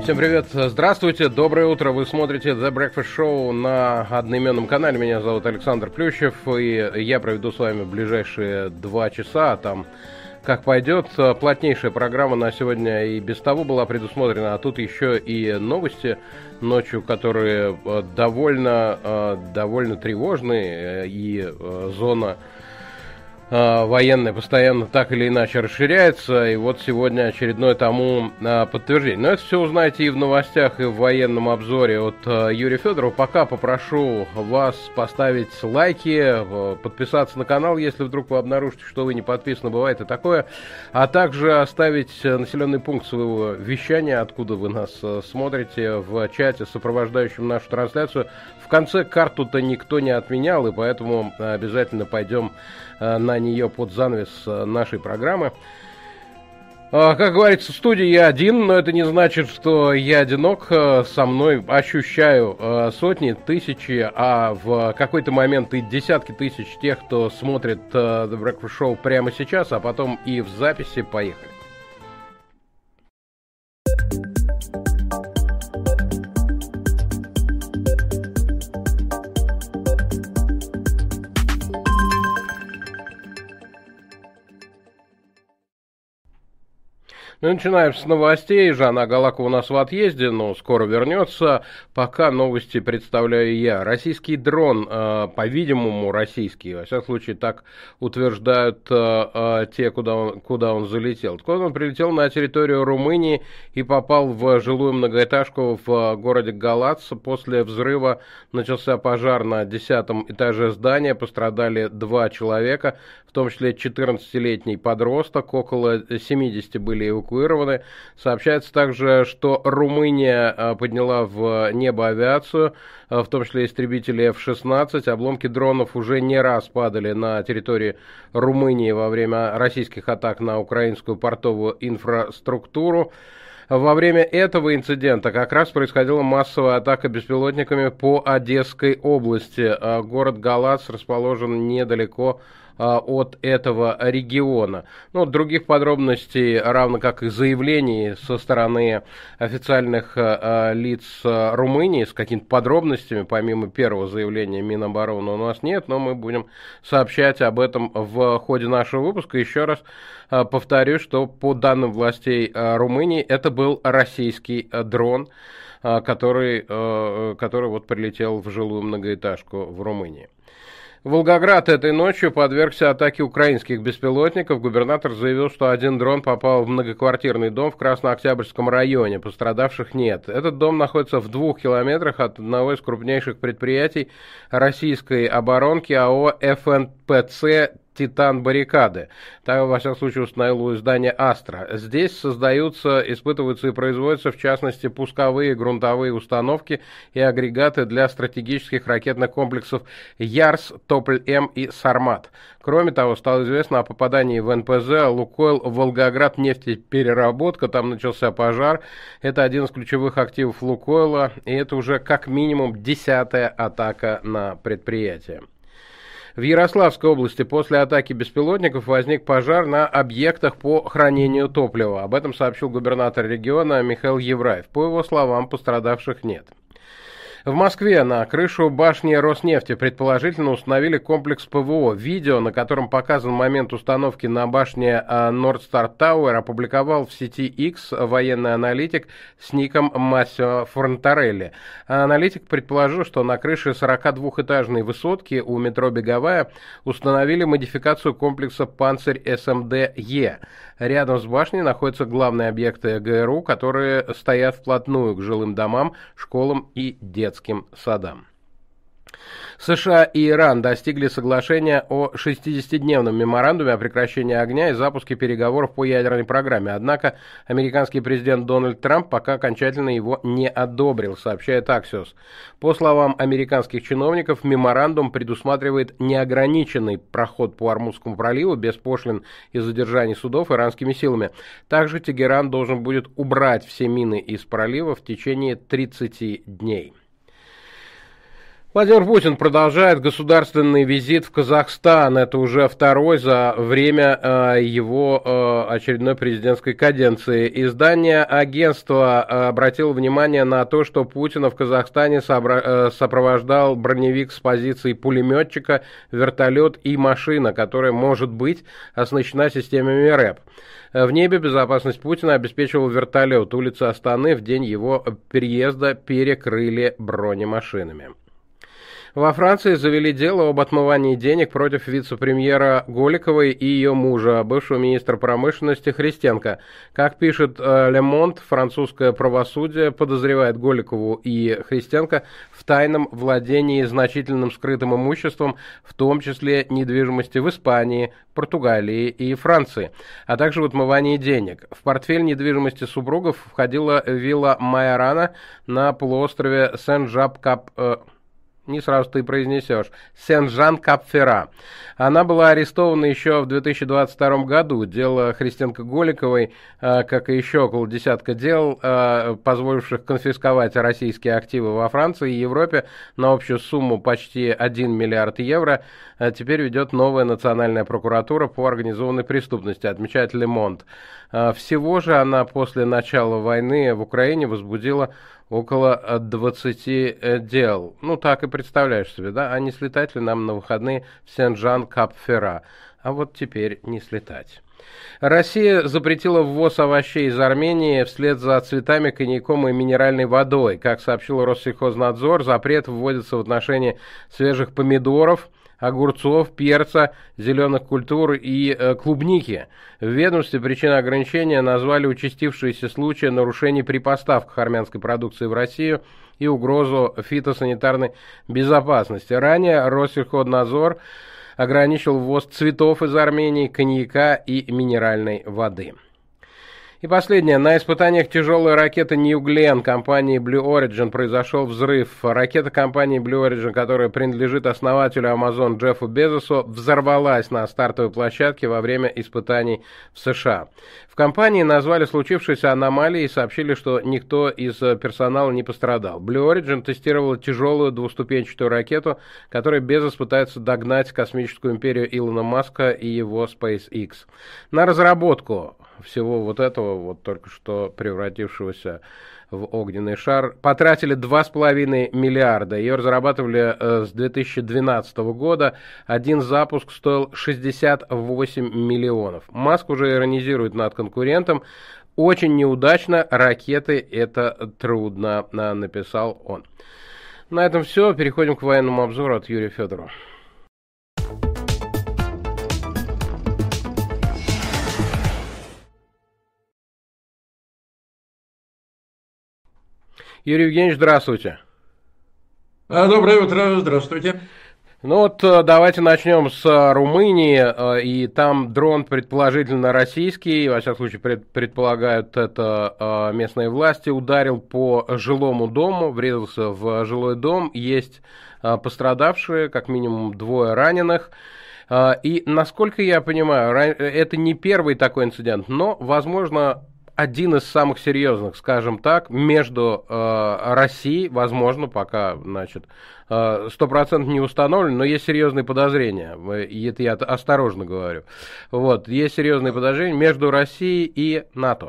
Всем привет, здравствуйте, доброе утро, вы смотрите The Breakfast Show на одноименном канале, меня зовут Александр Плющев, и я проведу с вами ближайшие 2 часа, а там как пойдет. Плотнейшая программа на сегодня и без того была предусмотрена, а тут еще и новости ночью, которые довольно тревожные, и зона военная постоянно так или иначе расширяется, и вот сегодня очередное тому подтверждение. Но это все узнаете и в новостях, и в военном обзоре от Юрия Федорова. Пока попрошу вас поставить лайки, подписаться на канал, если вдруг вы обнаружите, что вы не подписаны, бывает и такое, а также оставить населенный пункт своего вещания, откуда вы нас смотрите, в чате, сопровождающем нашу трансляцию. В конце карту-то никто не отменял, и поэтому обязательно пойдем на нее под занавес нашей программы. Как говорится, в студии я один, но это не значит, что я одинок. Со мной ощущаю сотни, тысячи, а в какой-то момент и десятки тысяч тех, кто смотрит The Breakfast Show прямо сейчас, а потом и в записи. Поехали. Ну, начинаем с новостей. Жанна Агалакова у нас в отъезде, но скоро вернется. Пока новости представляю я. Российский дрон, по-видимому, российский, во всяком случае, так утверждают те, куда он залетел. Так вот, он прилетел на территорию Румынии и попал в жилую многоэтажку в городе Галац. После взрыва начался пожар на 10-м этаже здания. Пострадали 2 человека, в том числе 14-летний подросток. Около 70 были эвакуированы. Сообщается также, что Румыния подняла в небо авиацию, в том числе истребители F-16. Обломки дронов уже не раз падали на территории Румынии во время российских атак на украинскую портовую инфраструктуру. Во время этого инцидента как раз происходила массовая атака беспилотниками по Одесской области. Город Галац расположен недалеко от этого региона. Ну, других подробностей, равно как и заявлений со стороны официальных лиц Румынии с какими-то подробностями, помимо первого заявления Минобороны, у нас нет, но мы будем сообщать об этом в ходе нашего выпуска. Еще раз повторю, что по данным властей Румынии это был российский дрон, который вот прилетел в жилую многоэтажку в Румынии. Волгоград этой ночью подвергся атаке украинских беспилотников. Губернатор заявил, что один дрон попал в многоквартирный дом в Краснооктябрьском районе. Пострадавших нет. Этот дом находится в 2 километрах от одного из крупнейших предприятий российской оборонки АО ФНПЦ «Титан Баррикады». Так, во всяком случае, установило издание «Астра». Здесь создаются, испытываются и производятся, в частности, пусковые грунтовые установки и агрегаты для стратегических ракетных комплексов «Ярс», «Тополь-М» и «Сармат». Кроме того, стало известно о попадании в НПЗ «Лукойл» Волгоград нефтепереработка. Там начался пожар. Это один из ключевых активов «Лукойла», и это уже как минимум 10-я атака на предприятие. В Ярославской области после атаки беспилотников возник пожар на объектах по хранению топлива. Об этом сообщил губернатор региона Михаил Евраев. По его словам, пострадавших нет. В Москве на крышу башни Роснефти предположительно установили комплекс ПВО. Видео, на котором показан момент установки на башне Нордстар Тауэр, опубликовал в сети X военный аналитик с ником Массимо Фронтарелли. Аналитик предположил, что на крыше 42-этажной высотки у метро Беговая установили модификацию комплекса «Панцирь СМД-Е». Рядом с башней находятся главные объекты ГРУ, которые стоят вплотную к жилым домам, школам и детским садам. США и Иран достигли соглашения о 60-дневном меморандуме о прекращении огня и запуске переговоров по ядерной программе. Однако американский президент Дональд Трамп пока окончательно его не одобрил, сообщает Axios. По словам американских чиновников, меморандум предусматривает неограниченный проход по Ормузскому проливу без пошлин и задержаний судов иранскими силами. Также Тегеран должен будет убрать все мины из пролива в течение 30 дней. Владимир Путин продолжает государственный визит в Казахстан. Это уже второй за время его очередной президентской каденции. Издание агентства обратило внимание на то, что Путина в Казахстане сопровождал броневик с позицией пулеметчика, вертолет и машина, которая может быть оснащена системами РЭП. В небе безопасность Путина обеспечивал вертолет. Улицы Астаны в день его переезда перекрыли бронемашинами. Во Франции завели дело об отмывании денег против вице-премьера Голиковой и ее мужа, бывшего министра промышленности Христенко. Как пишет Le Monde, французское правосудие подозревает Голикову и Христенко в тайном владении значительным скрытым имуществом, в том числе недвижимости в Испании, Португалии и Франции, а также в отмывании денег. В портфель недвижимости супругов входила вилла Майорана на полуострове Сен-Жап-Кап... Не сразу ты произнесешь. Сен-Жан-Кап-Ферра. Она была арестована еще в 2022 году. Дело Христенко-Голиковой, как и еще около десятка дел, позволивших конфисковать российские активы во Франции и Европе на общую сумму почти 1 миллиард евро, теперь ведет новая национальная прокуратура по организованной преступности, отмечает Le Monde. Всего же она после начала войны в Украине возбудила около 20 дел. Ну, так и представляешь себе, да? А не слетать ли нам на выходные в Сен-Жан-Кап-Ферра? А вот теперь не слетать. Россия запретила ввоз овощей из Армении вслед за цветами, коньяком и минеральной водой. Как сообщил Россельхознадзор, запрет вводится в отношении свежих помидоров, огурцов, перца, зеленых культур и клубники. В ведомстве причиной ограничения назвали участившиеся случаи нарушений при поставках армянской продукции в Россию и угрозу фитосанитарной безопасности. Ранее Россельхознадзор ограничил ввоз цветов из Армении, коньяка и минеральной воды. И последнее. На испытаниях тяжелой ракеты New Glenn компании Blue Origin произошел взрыв. Ракета компании Blue Origin, которая принадлежит основателю Amazon Джеффу Безосу, взорвалась на стартовой площадке во время испытаний в США. В компании назвали случившееся аномалией и сообщили, что никто из персонала не пострадал. Blue Origin тестировала тяжелую двуступенчатую ракету, которой Безос пытается догнать космическую империю Илона Маска и его SpaceX. На разработку всего вот этого, вот только что превратившегося в огненный шар, потратили 2,5 миллиарда. Ее разрабатывали с 2012 года. Один запуск стоил 68 миллионов. Маск уже иронизирует над конкурентом. Очень неудачно, ракеты это трудно, написал он. На этом все. Переходим к военному обзору от Юрия Федорова. Юрий Евгеньевич, здравствуйте. Доброе утро, здравствуйте. Ну вот давайте начнем с Румынии, и там дрон предположительно российский, во всяком случае предполагают это местные власти, ударил по жилому дому, врезался в жилой дом, есть пострадавшие, как минимум 2 раненых. И, насколько я понимаю, это не первый такой инцидент, но, возможно, один из самых серьезных, скажем так, между Россией, возможно, пока, значит, 100% не установлено, но есть серьезные подозрения, и это я осторожно говорю. Вот, есть серьезные подозрения между Россией и НАТО.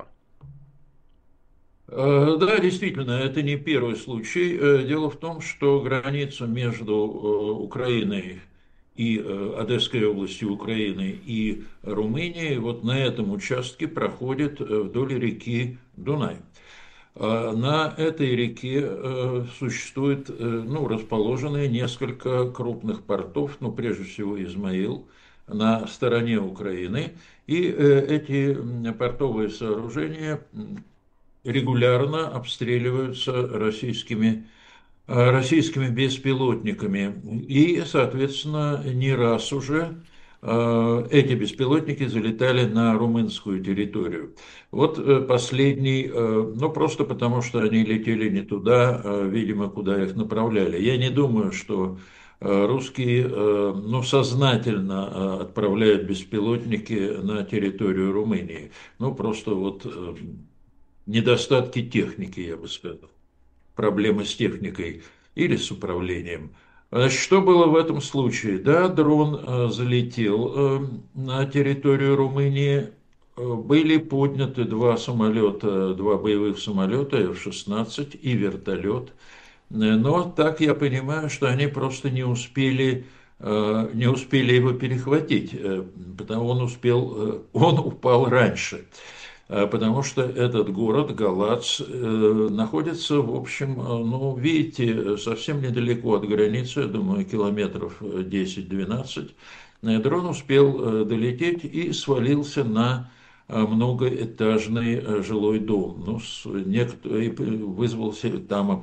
Да, действительно, это не первый случай. Дело в том, что граница между Украиной и Одесской областью Украины и Румынией вот на этом участке проходит вдоль реки Дунай. На этой реке существует, расположены несколько крупных портов, прежде всего Измаил, на стороне Украины. И эти портовые сооружения регулярно обстреливаются российскими беспилотниками. И, соответственно, не раз уже эти беспилотники залетали на румынскую территорию. Вот последний, просто потому что они летели не туда, видимо, куда их направляли. Я не думаю, что русские, сознательно отправляют беспилотники на территорию Румынии. Просто недостатки техники, я бы сказал. Проблемы с техникой или с управлением. Значит, что было в этом случае? Да, дрон залетел на территорию Румынии. Были подняты два самолета, два боевых самолета F-16 и вертолет. Но так я понимаю, что они просто не успели его перехватить, потому он упал раньше. Потому что этот город, Галац, находится, в общем, ну, видите, совсем недалеко от границы, я думаю, километров 10-12. Дрон успел долететь и свалился на многоэтажный жилой дом. Ну, и вызвался там.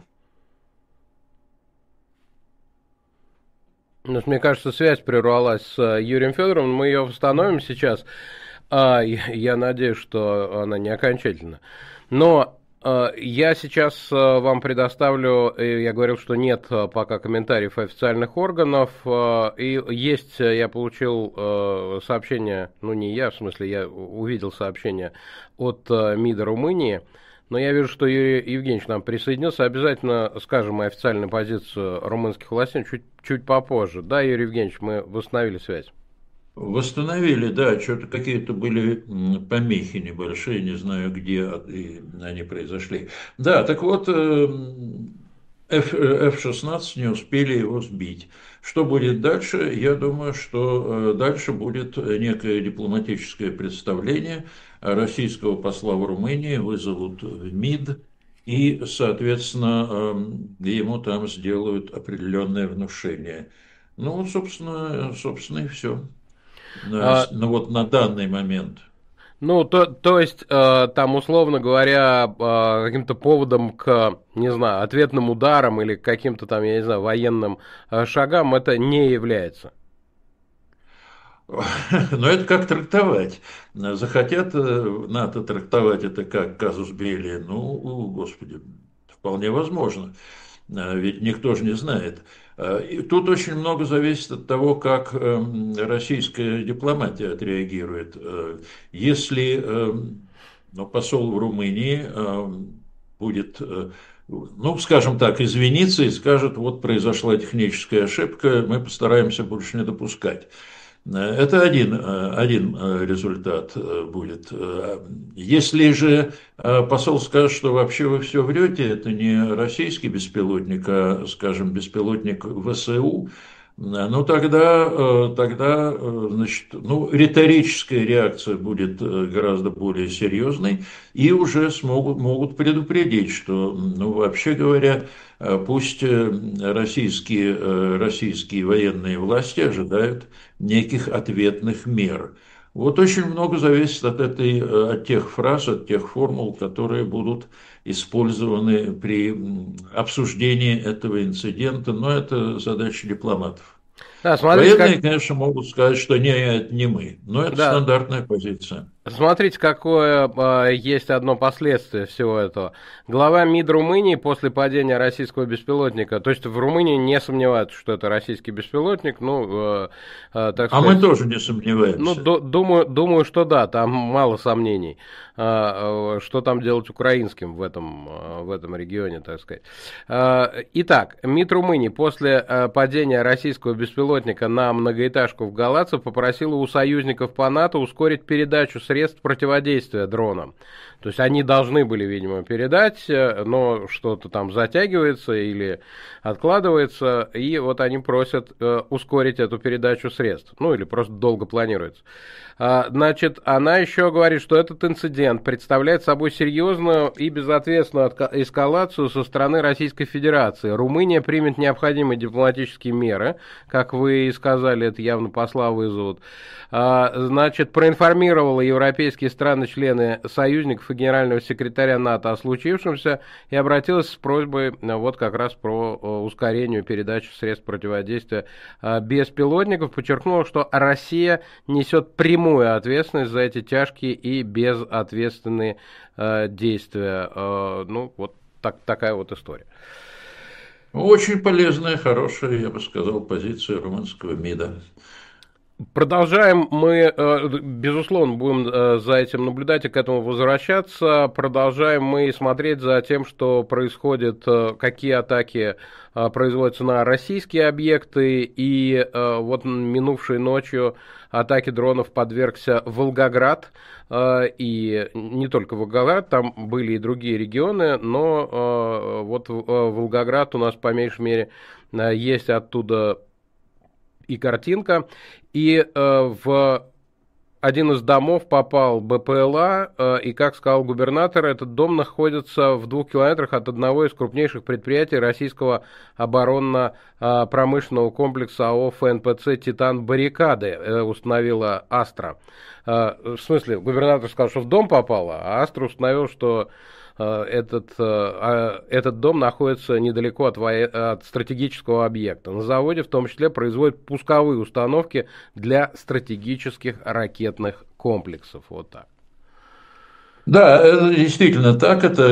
Ну, мне кажется, связь прервалась с Юрием Федоровым, мы ее восстановим сейчас. Я надеюсь, что она не окончательна. Но я сейчас вам предоставлю, я говорил, что нет пока комментариев официальных органов, и есть, я получил сообщение, ну не я, в смысле, я увидел сообщение от МИДа Румынии, но я вижу, что Юрий Евгеньевич нам присоединился. Обязательно скажем и официальную позицию румынских властей чуть попозже. Да, Юрий Евгеньевич, мы восстановили связь. Восстановили, да, что-то какие-то были помехи небольшие, не знаю, где они произошли. Да, так вот, F-16 не успели его сбить. Что будет дальше? Я думаю, что дальше будет некое дипломатическое представление. Российского посла в Румынии вызовут в МИД, и, соответственно, ему там сделают определенное внушение. Ну, вот, собственно, и все. А, Ну вот на данный момент. Ну, то есть, там, условно говоря, каким-то поводом к, не знаю, ответным ударам или к каким-то там, я не знаю, военным шагам это не является. Но это как трактовать. Захотят НАТО трактовать это как казус белли, ну, господи, вполне возможно. Ведь никто же не знает. И тут очень много зависит от того, как российская дипломатия отреагирует. Если ну, посол в Румынии будет, ну, скажем так, извиниться и скажет, вот произошла техническая ошибка, мы постараемся больше не допускать. Это один результат будет. Если же посол скажет, что вообще вы все врете, это не российский беспилотник, а, скажем, беспилотник ВСУ, ну тогда, значит, ну, риторическая реакция будет гораздо более серьезной, и уже могут предупредить, что, ну, вообще говоря, пусть российские военные власти ожидают неких ответных мер. Вот очень много зависит от тех фраз, от тех формул, которые будут использованы при обсуждении этого инцидента, но это задача дипломатов. Да, смотрите, Военные, как, конечно, могут сказать, что не, это не мы, но это да, стандартная позиция. Смотрите, какое есть одно последствие всего этого. Глава МИД Румынии после падения российского беспилотника, то есть в Румынии не сомневаются, что это российский беспилотник, ну, так А мы сказать, тоже не ну, сомневаемся. думаю, что да, там мало сомнений, что там делать украинским в этом регионе, так сказать. Итак, МИД Румынии после падения российского беспилотника на многоэтажку в Галаце попросила у союзников по НАТО ускорить передачу средств противодействия дронам. То есть они должны были, видимо, передать, но что-то там затягивается или откладывается, и вот они просят ускорить эту передачу средств. Ну, или просто долго планируется. Значит, она еще говорит, что этот инцидент представляет собой серьезную и безответственную эскалацию со стороны Российской Федерации. Румыния примет необходимые дипломатические меры, как вы и сказали, это явно посла вызовут. Значит, проинформировала европейские страны-члены союзников и генерального секретаря НАТО о случившемся и обратилась с просьбой вот как раз про ускорение передачи средств противодействия беспилотников. Подчеркнула, что Россия несет прямую ответственность за эти тяжкие и безответственные действия. Ну, вот такая вот история. Очень полезная, хорошая, я бы сказал, позиция румынского МИДа. Продолжаем мы, безусловно, будем за этим наблюдать и к этому возвращаться. Продолжаем мы смотреть за тем, что происходит, какие атаки производятся на российские объекты. И вот минувшей ночью атаке дронов подвергся Волгоград. И не только Волгоград, там были и другие регионы, но вот Волгоград у нас, по меньшей мере, есть оттуда и картинка. И в один из домов попал БПЛА, и, как сказал губернатор, этот дом находится в 2 километрах от одного из крупнейших предприятий российского оборонно-промышленного комплекса АО ФНПЦ «Титан Баррикады», установила Астра. В смысле, губернатор сказал, что в дом попало, а Астра установил, что этот дом находится недалеко от стратегического объекта. На заводе в том числе производят пусковые установки для стратегических ракетных комплексов. Вот так. Да, это действительно так. Это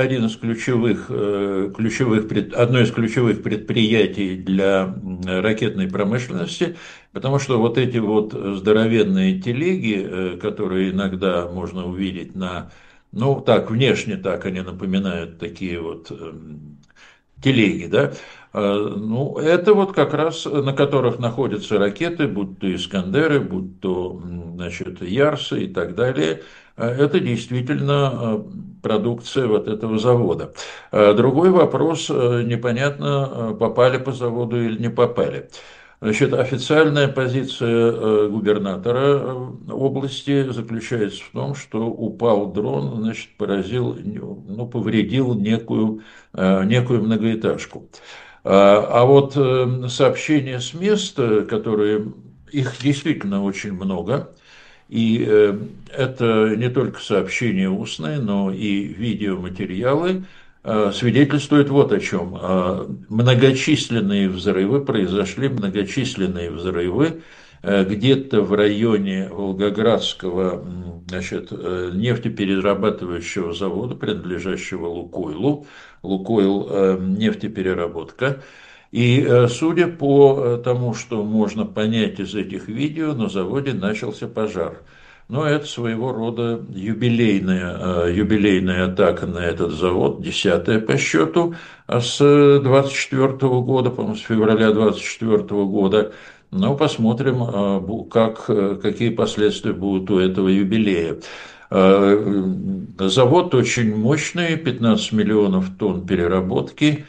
одно из ключевых предприятий для ракетной промышленности, потому что вот эти вот здоровенные телеги, которые иногда можно увидеть ну, так, внешне так они напоминают такие вот телеги, да, ну, это вот как раз на которых находятся ракеты, будь то Искандеры, будь то, значит, Ярсы и так далее. Это действительно продукция вот этого завода. Другой вопрос, непонятно, попали по заводу или не попали. Значит, официальная позиция губернатора области заключается в том, что упал дрон, значит, ну, повредил некую многоэтажку. А вот сообщения с места, их действительно очень много, и это не только сообщения устные, но и видеоматериалы, свидетельствует вот о чем. Произошли многочисленные взрывы где-то в районе Волгоградского, значит, нефтеперерабатывающего завода, принадлежащего Лукойлу. Лукойл нефтепереработка. И судя по тому, что можно понять из этих видео, на заводе начался пожар. Но это своего рода юбилейная атака на этот завод, 10-я по счету, с 24 года, по-моему, с февраля 24 года. Но посмотрим, какие последствия будут у этого юбилея. Завод очень мощный, 15 миллионов тонн переработки.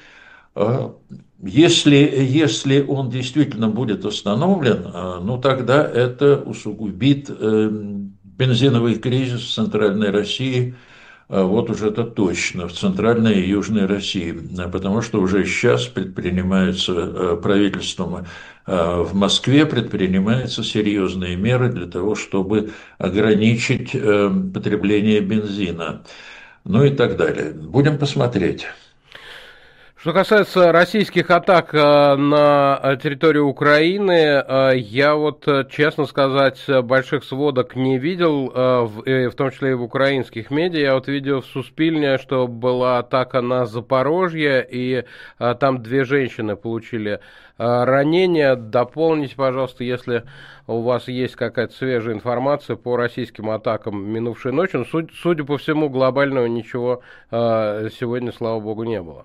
Если он действительно будет установлен, ну тогда это усугубит бензиновый кризис в Центральной России, вот уже это точно, в Центральной и Южной России, потому что уже сейчас правительством в Москве предпринимаются серьезные меры для того, чтобы ограничить потребление бензина, ну и так далее. Будем посмотреть. Что касается российских атак на территорию Украины, я вот, честно сказать, больших сводок не видел, в том числе и в украинских медиа. Я вот видел в Суспильне, что была атака на Запорожье, и там 2 женщины получили ранения. Дополните, пожалуйста, если у вас есть какая-то свежая информация по российским атакам минувшей ночью. Судя по всему, глобального ничего сегодня, слава богу, не было.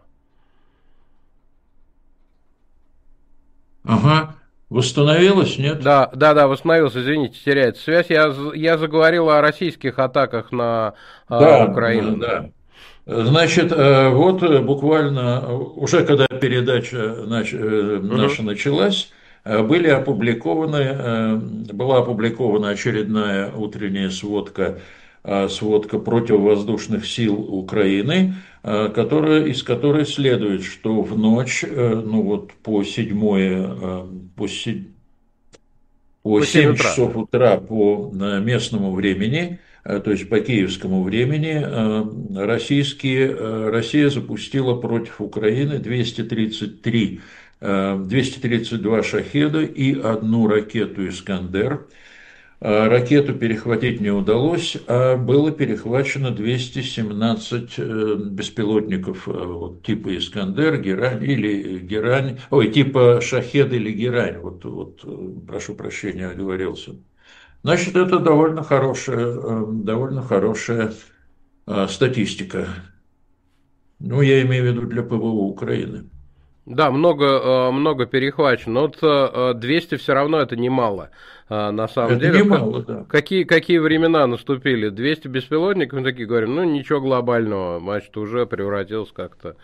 Ага. Восстановилось, нет? Да, восстановился, извините, теряется связь. Я заговорил о российских атаках на Да, Украину. да. Значит, вот буквально уже когда передача Мгм. наша началась, была опубликована очередная утренняя сводка противовоздушных сил Украины, из которой следует, что в ночь, ну вот по По 7 7 утра. часов утра по местному времени, то есть по киевскому времени, Россия запустила против Украины 232 «Шахеда» и 1 ракету «Искандер». Ракету перехватить не удалось, а было перехвачено 217 беспилотников вот, типа «Искандер», «Герань» или «Герань», ой, типа «Шахед» или «Герань», прошу прощения, оговорился. Значит, это довольно хорошая статистика. Ну, я имею в виду для ПВО Украины. Да, много перехвачено. Вот 200 все равно это немало. На самом Это деле, немало, да. какие времена наступили? 200 беспилотников, мы такие говорим, ну ничего глобального, значит, уже превратилось как-то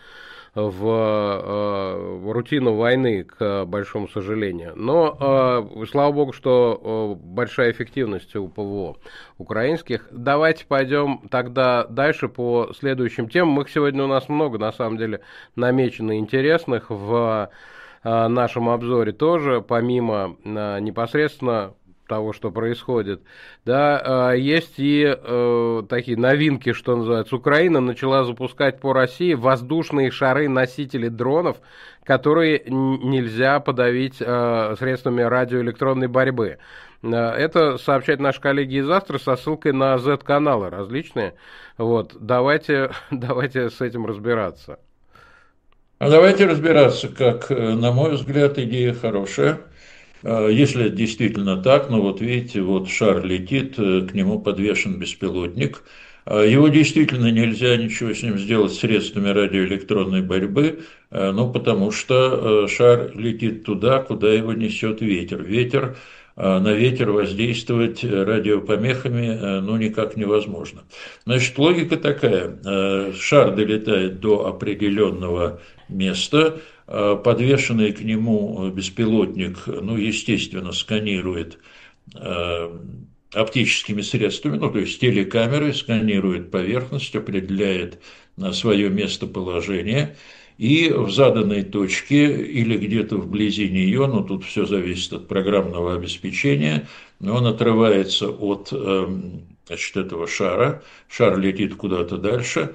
в рутину войны, к большому сожалению. Но, слава богу, что большая эффективность у ПВО украинских. Давайте пойдем тогда дальше по следующим темам. Их сегодня у нас много, на самом деле, намечено интересных в нашем обзоре тоже, помимо непосредственно того, что происходит, да, есть и такие новинки, что называется. Украина начала запускать по России воздушные шары-носители дронов, которые нельзя подавить средствами радиоэлектронной борьбы. Это сообщают наши коллеги из Астра со ссылкой на Z-каналы различные. Вот, давайте с этим разбираться. А давайте разбираться, как, на мой взгляд, идея хорошая. Если это действительно так, ну вот видите, вот шар летит, к нему подвешен беспилотник. Его действительно нельзя ничего с ним сделать средствами радиоэлектронной борьбы, ну потому что шар летит туда, куда его несет ветер. На ветер воздействовать радиопомехами ну никак невозможно. Значит, логика такая. Шар долетает до определенного места, подвешенный к нему беспилотник, ну, естественно, сканирует оптическими средствами, ну, то есть телекамерой, сканирует поверхность, определяет свое местоположение, и в заданной точке или где-то вблизи нее, ну, тут все зависит от программного обеспечения, он отрывается от значит, этого шара, шар летит куда-то дальше,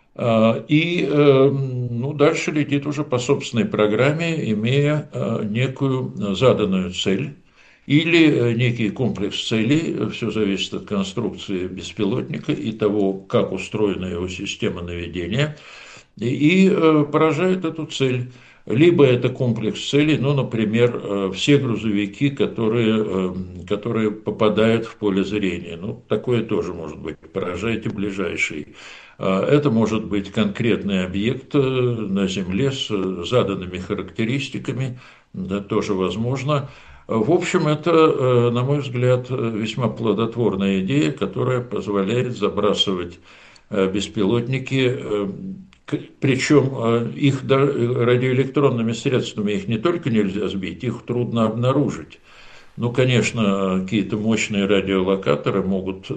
и ну, дальше летит уже по собственной программе, имея некую заданную цель или некий комплекс целей, все зависит от конструкции беспилотника и того, как устроена его система наведения, и поражает эту цель. Либо это комплекс целей, ну, например, все грузовики, которые попадают в поле зрения. Ну, такое тоже может быть. Поражайте ближайший. Это может быть конкретный объект на Земле с заданными характеристиками, да, тоже возможно. В общем, это, на мой взгляд, весьма плодотворная идея, которая позволяет забрасывать беспилотники, причем их радиоэлектронными средствами их не только нельзя сбить, их трудно обнаружить. Ну, конечно, какие-то мощные радиолокаторы могут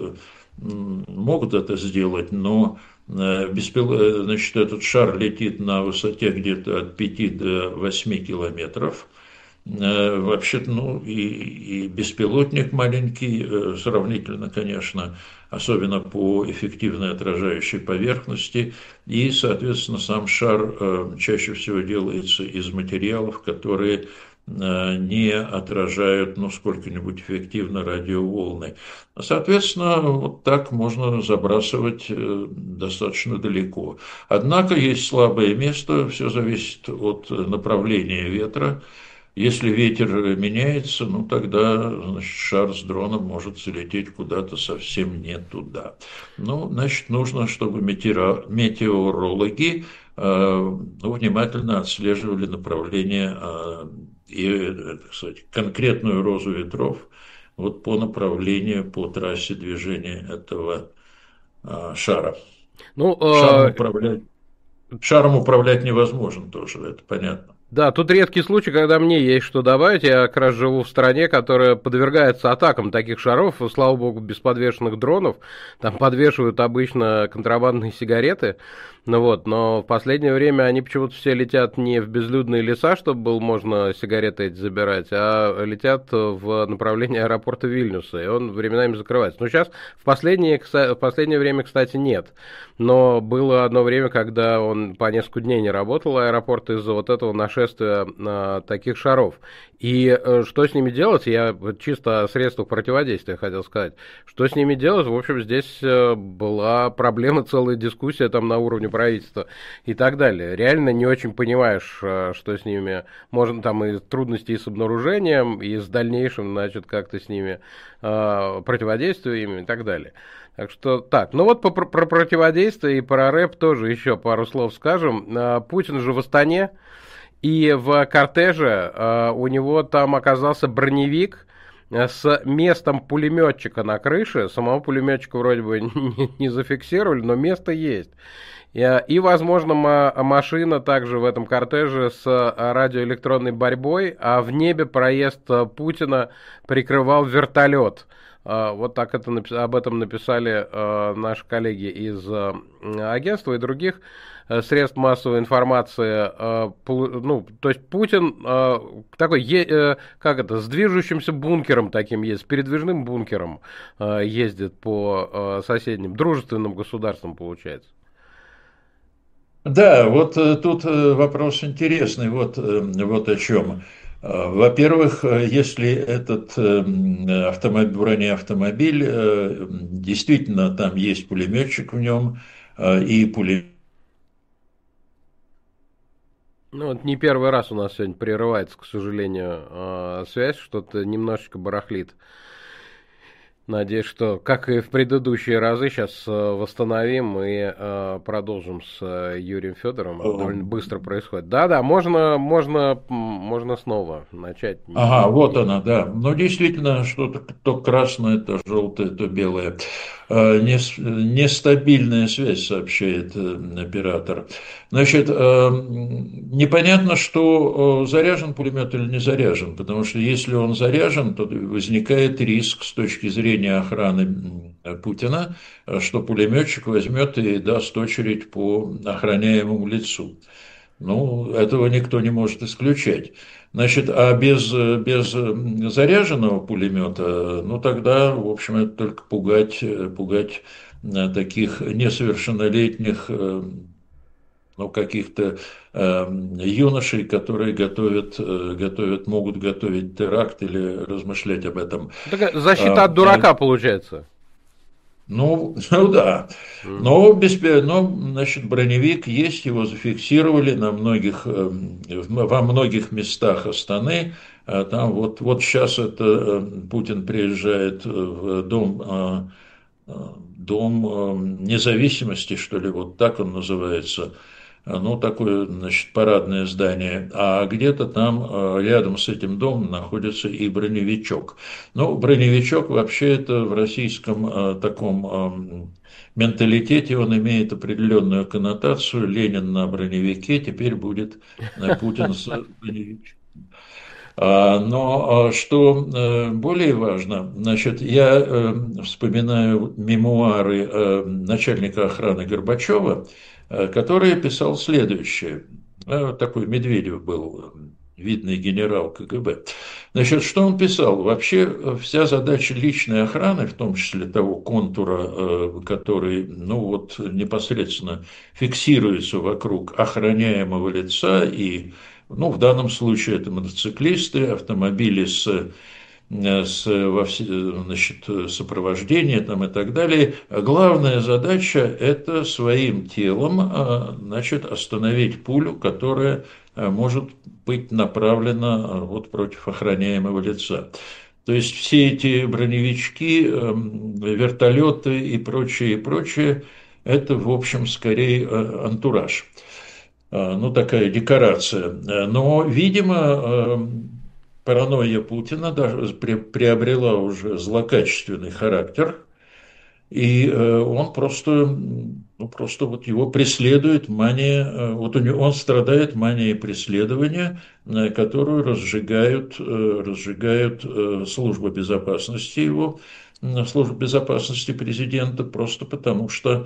это сделать, но значит, этот шар летит на высоте где-то от 5 до 8 километров. Вообще-то, ну, и беспилотник маленький, сравнительно, конечно, особенно по эффективной отражающей поверхности, и, соответственно, сам шар чаще всего делается из материалов, которые не отражают, ну, сколько-нибудь эффективно радиоволны. Соответственно, вот так можно забрасывать достаточно далеко. Однако есть слабое место, все зависит от направления ветра. Если ветер меняется, ну тогда, значит, шар с дроном может залететь куда-то совсем не туда. Ну, значит, нужно, чтобы метеорологи внимательно отслеживали направление и, так сказать, конкретную розу ветров вот по направлению, по трассе движения этого шара. Ну, шаром управлять невозможно тоже, это понятно. Да, тут редкий случай, когда мне есть что добавить. Я как раз живу в стране, которая подвергается атакам таких шаров, слава богу, без подвешенных дронов. Там подвешивают обычно контрабандные сигареты. Ну вот, но в последнее время они почему-то все летят не в безлюдные леса, чтобы было можно сигареты эти забирать, а летят в направлении аэропорта Вильнюса, и он временами закрывается. Но сейчас в последнее время, кстати, нет. Но было одно время, когда он по несколько дней не работал, аэропорт, из-за вот этого нашествия таких шаров. И что с ними делать, я чисто о средствах противодействия хотел сказать. Что с ними делать, в общем, здесь была проблема, целая дискуссия там на уровне правительства и так далее. Реально не очень понимаешь, что с ними, можно там и трудности и с обнаружением, и с дальнейшим, значит, как-то с ними противодействием и так далее. Так что так, ну вот про противодействие и про рэп тоже еще пару слов скажем. Путин же в Астане, и в кортеже у него там оказался броневик с местом пулеметчика на крыше. Самого пулеметчика вроде бы не зафиксировали, но место есть. И, возможно, машина также в этом кортеже с радиоэлектронной борьбой, а в небе проезд Путина прикрывал вертолет. Вот так об этом написали наши коллеги из агентства и других средств массовой информации. Ну, то есть Путин такой, как это, с движущимся бункером таким есть, с передвижным бункером ездит по соседним дружественным государствам, получается. Да, вот тут вопрос интересный, вот о чем. Во-первых, если этот бронеавтомобиль, действительно там есть пулеметчик в нем, и пулемет. Ну, вот не первый раз у нас сегодня прерывается, к сожалению, связь, что-то немножечко барахлит. Надеюсь, что, как и в предыдущие разы, сейчас восстановим и продолжим с Юрием Федоровым. Это довольно быстро происходит. Да-да, можно снова начать. Ага, вот она, да. Но действительно, что-то то красное, то желтое, то белое. Нестабильная связь, сообщает оператор. Значит, непонятно, что заряжен пулемет или не заряжен, потому что если он заряжен, то возникает риск с точки зрения охраны Путина, что пулеметчик возьмет и даст очередь по охраняемому лицу. Ну, этого никто не может исключать. Значит, а без заряженного пулемета, ну тогда, в общем, это только пугать таких несовершеннолетних, ну, каких-то юношей, которые могут готовить теракт или размышлять об этом. Так, защита от дурака, получается. Ну, ну да. Но, значит, броневик есть, его зафиксировали во многих местах Астаны. Там вот сейчас это Путин приезжает в дом независимости, что ли, вот так он называется. Ну, такое, значит, парадное здание, а где-то там рядом с этим домом находится и броневичок. Ну, броневичок вообще это в российском таком менталитете, он имеет определенную коннотацию. Ленин на броневике, теперь будет Путин с броневичком. Но что более важно, значит, я вспоминаю мемуары начальника охраны Горбачева, который писал следующее. Такой Медведев был, видный генерал КГБ. Значит, что он писал? Вообще вся задача личной охраны, в том числе того контура, который, ну вот, непосредственно фиксируется вокруг охраняемого лица и, ну, в данном случае это мотоциклисты, автомобили значит, сопровождение там и так далее. Главная задача – это своим телом, значит, остановить пулю, которая может быть направлена вот против охраняемого лица. То есть все эти броневички, вертолеты и прочее, это, в общем, скорее антураж. Ну, такая декорация. Но, видимо, паранойя Путина даже приобрела уже злокачественный характер, и он просто, ну, просто вот его преследует мания, вот он страдает манией преследования, которую разжигают служба безопасности его, служба безопасности президента, просто потому что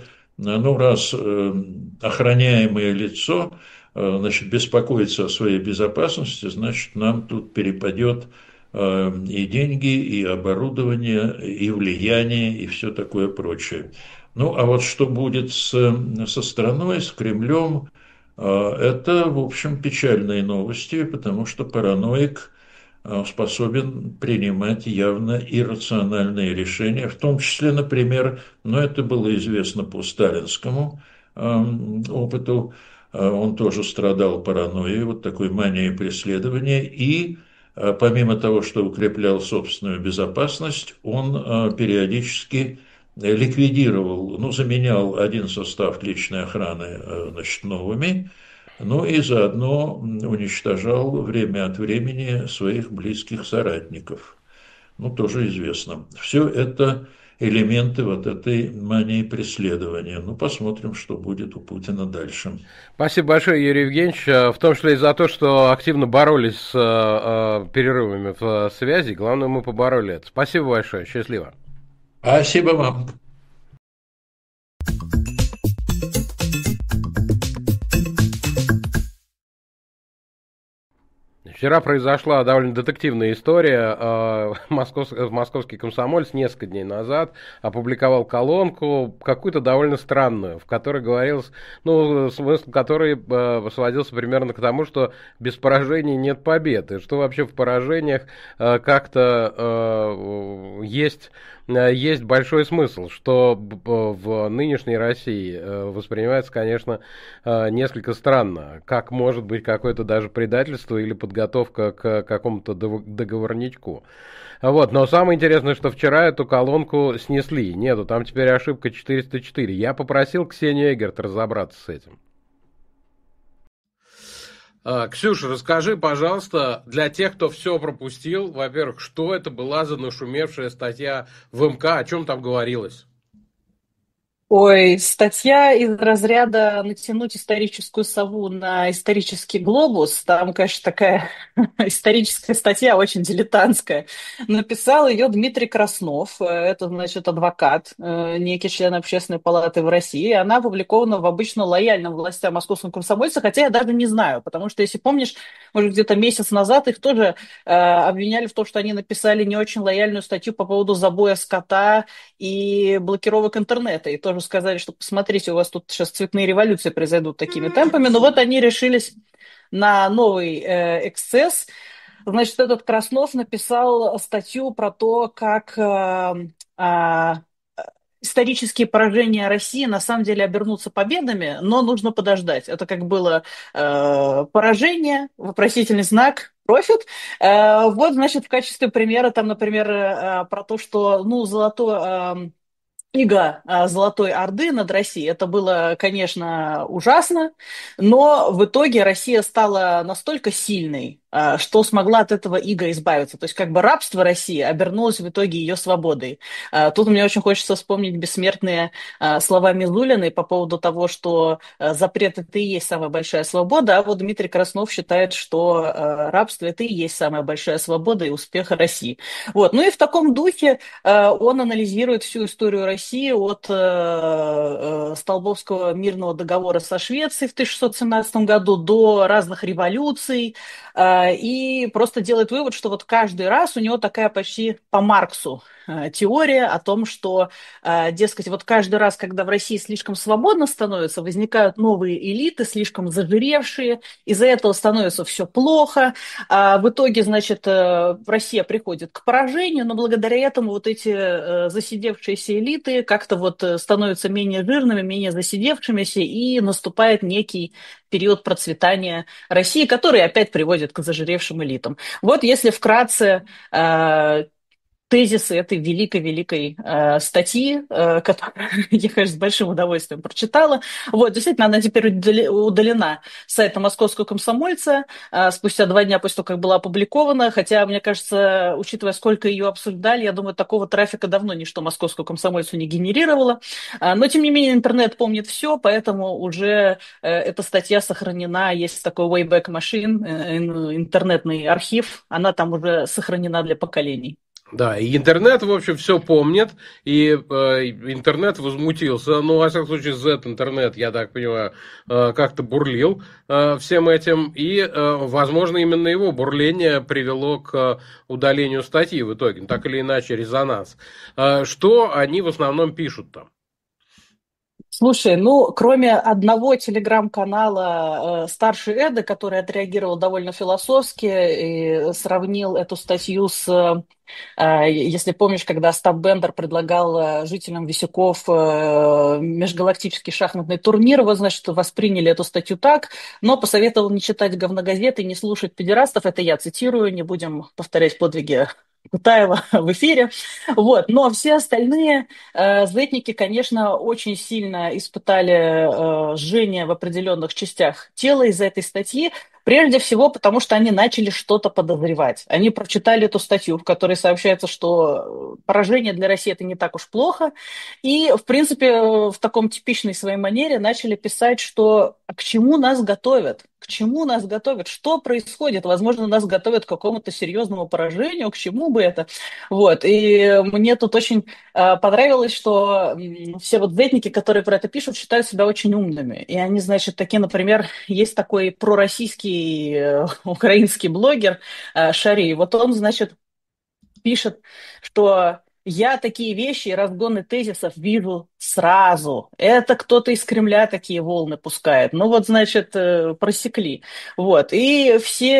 Ну, раз охраняемое лицо, значит, беспокоится о своей безопасности, значит, нам тут перепадет и деньги, и оборудование, и влияние, и все такое прочее. Ну, а вот что будет со страной, с Кремлем, это, в общем, печальные новости, потому что параноик способен принимать явно иррациональные решения, в том числе, например, но это было известно по сталинскому опыту, он тоже страдал паранойей, вот такой манией преследования, и помимо того, что укреплял собственную безопасность, он периодически ликвидировал, ну, заменял один состав личной охраны, значит, новыми, ну и заодно уничтожал время от времени своих близких соратников. Ну, тоже известно. Все это элементы вот этой мании преследования. Ну, посмотрим, что будет у Путина дальше. Спасибо большое, Юрий Евгеньевич, в том числе и за то, что активно боролись с перерывами в связи. Главное, мы побороли это. Спасибо большое, счастливо. Спасибо вам. Вчера произошла довольно детективная история. Московский комсомолец несколько дней назад опубликовал колонку, какую-то довольно странную, в которой говорилось, ну, смысл которой сводился примерно к тому, что без поражений нет победы, что вообще в поражениях как-то есть большой смысл, что в нынешней России воспринимается, конечно, несколько странно, как может быть какое-то даже предательство или подготовка к какому-то договорничку. Вот, но самое интересное, что вчера эту колонку снесли. Нету, там теперь ошибка 404. Я попросил Ксению Эгерт разобраться с этим. Ксюша, расскажи, пожалуйста, для тех, кто все пропустил, во-первых, что это была за нашумевшая статья в МК, о чем там говорилось? Ой, статья из разряда «Натянуть историческую сову на исторический глобус». Там, конечно, такая историческая статья, очень дилетантская. Написал ее Дмитрий Краснов, это, значит, адвокат, некий член Общественной палаты в России. Она опубликована в обычно лояльном властям московском комсомольце, хотя я даже не знаю, потому что, если помнишь, может, где-то месяц назад их тоже обвиняли в том, что они написали не очень лояльную статью по поводу забоя скота и блокировок интернета. И тоже сказали, что посмотрите, у вас тут сейчас цветные революции произойдут такими темпами. Но вот они решились на новый эксцесс. Значит, этот Краснов написал статью про то, как исторические поражения России на самом деле обернутся победами, но нужно подождать. Это как было поражение, вопросительный знак, профит. Вот, значит, в качестве примера, там, например, про то, что, ну, иго Золотой Орды над Россией. Это было, конечно, ужасно, но в итоге Россия стала настолько сильной, что смогла от этого ига избавиться. То есть как бы рабство России обернулось в итоге ее свободой. Тут мне очень хочется вспомнить бессмертные слова Мизулиной по поводу того, что запрет – это и есть самая большая свобода, а вот Дмитрий Краснов считает, что рабство – это и есть самая большая свобода и успех России. Вот. Ну и в таком духе он анализирует всю историю России от Столбовского мирного договора со Швецией в 1617 году до разных революций, и просто делает вывод, что вот каждый раз у него такая почти по Марксу теория о том, что, дескать, вот каждый раз, когда в России слишком свободно становится, возникают новые элиты, слишком зажиревшие, из-за этого становится все плохо, в итоге, значит, Россия приходит к поражению, но благодаря этому вот эти засидевшиеся элиты как-то вот становятся менее жирными, менее засидевшимися, и наступает некий период процветания России, который опять приводит к зажиревшим элитам. Вот если вкратце тезисы этой великой-великой статьи, которую я, конечно, с большим удовольствием прочитала. Вот, действительно, она теперь удалена с сайта Московского комсомольца спустя 2 дня после того, как была опубликована, хотя, мне кажется, учитывая, сколько ее обсуждали, я думаю, такого трафика давно ничто Московского комсомольцу не генерировало. Но, тем не менее, интернет помнит все, поэтому уже эта статья сохранена, есть такой Wayback Machine, интернетный архив, она там уже сохранена для поколений. Да, и интернет, в общем, все помнит, и интернет возмутился, ну, во всяком случае, Z-интернет, я так понимаю, как-то бурлил всем этим, и, возможно, именно его бурление привело к удалению статьи в итоге, так или иначе, резонанс. Что они в основном пишут там? Слушай, ну, кроме одного телеграм-канала «Старший Эда», который отреагировал довольно философски и сравнил эту статью с, если помнишь, когда Остап Бендер предлагал жителям Висяков межгалактический шахматный турнир, вот, значит, восприняли эту статью так, но посоветовал не читать говногазеты, не слушать педерастов, это я цитирую, не будем повторять подвиги Кутаева в эфире. Вот. Но все остальные зетники, конечно, очень сильно испытали жжение в определенных частях тела из-за этой статьи. Прежде всего, потому что они начали что-то подозревать. Они прочитали эту статью, в которой сообщается, что поражение для России это не так уж плохо. И, в принципе, в таком типичной своей манере начали писать, что к чему нас готовят? К чему нас готовят? Что происходит? Возможно, нас готовят к какому-то серьезному поражению. К чему бы это? Вот. И мне тут очень понравилось, что все вот зетники, которые про это пишут, считают себя очень умными. И они, значит, такие, например, есть такой пророссийский украинский блогер Шари. Вот он, значит, пишет, что я такие вещи и разгоны тезисов вижу сразу. Это кто-то из Кремля такие волны пускает. Ну вот, значит, просекли. Вот. И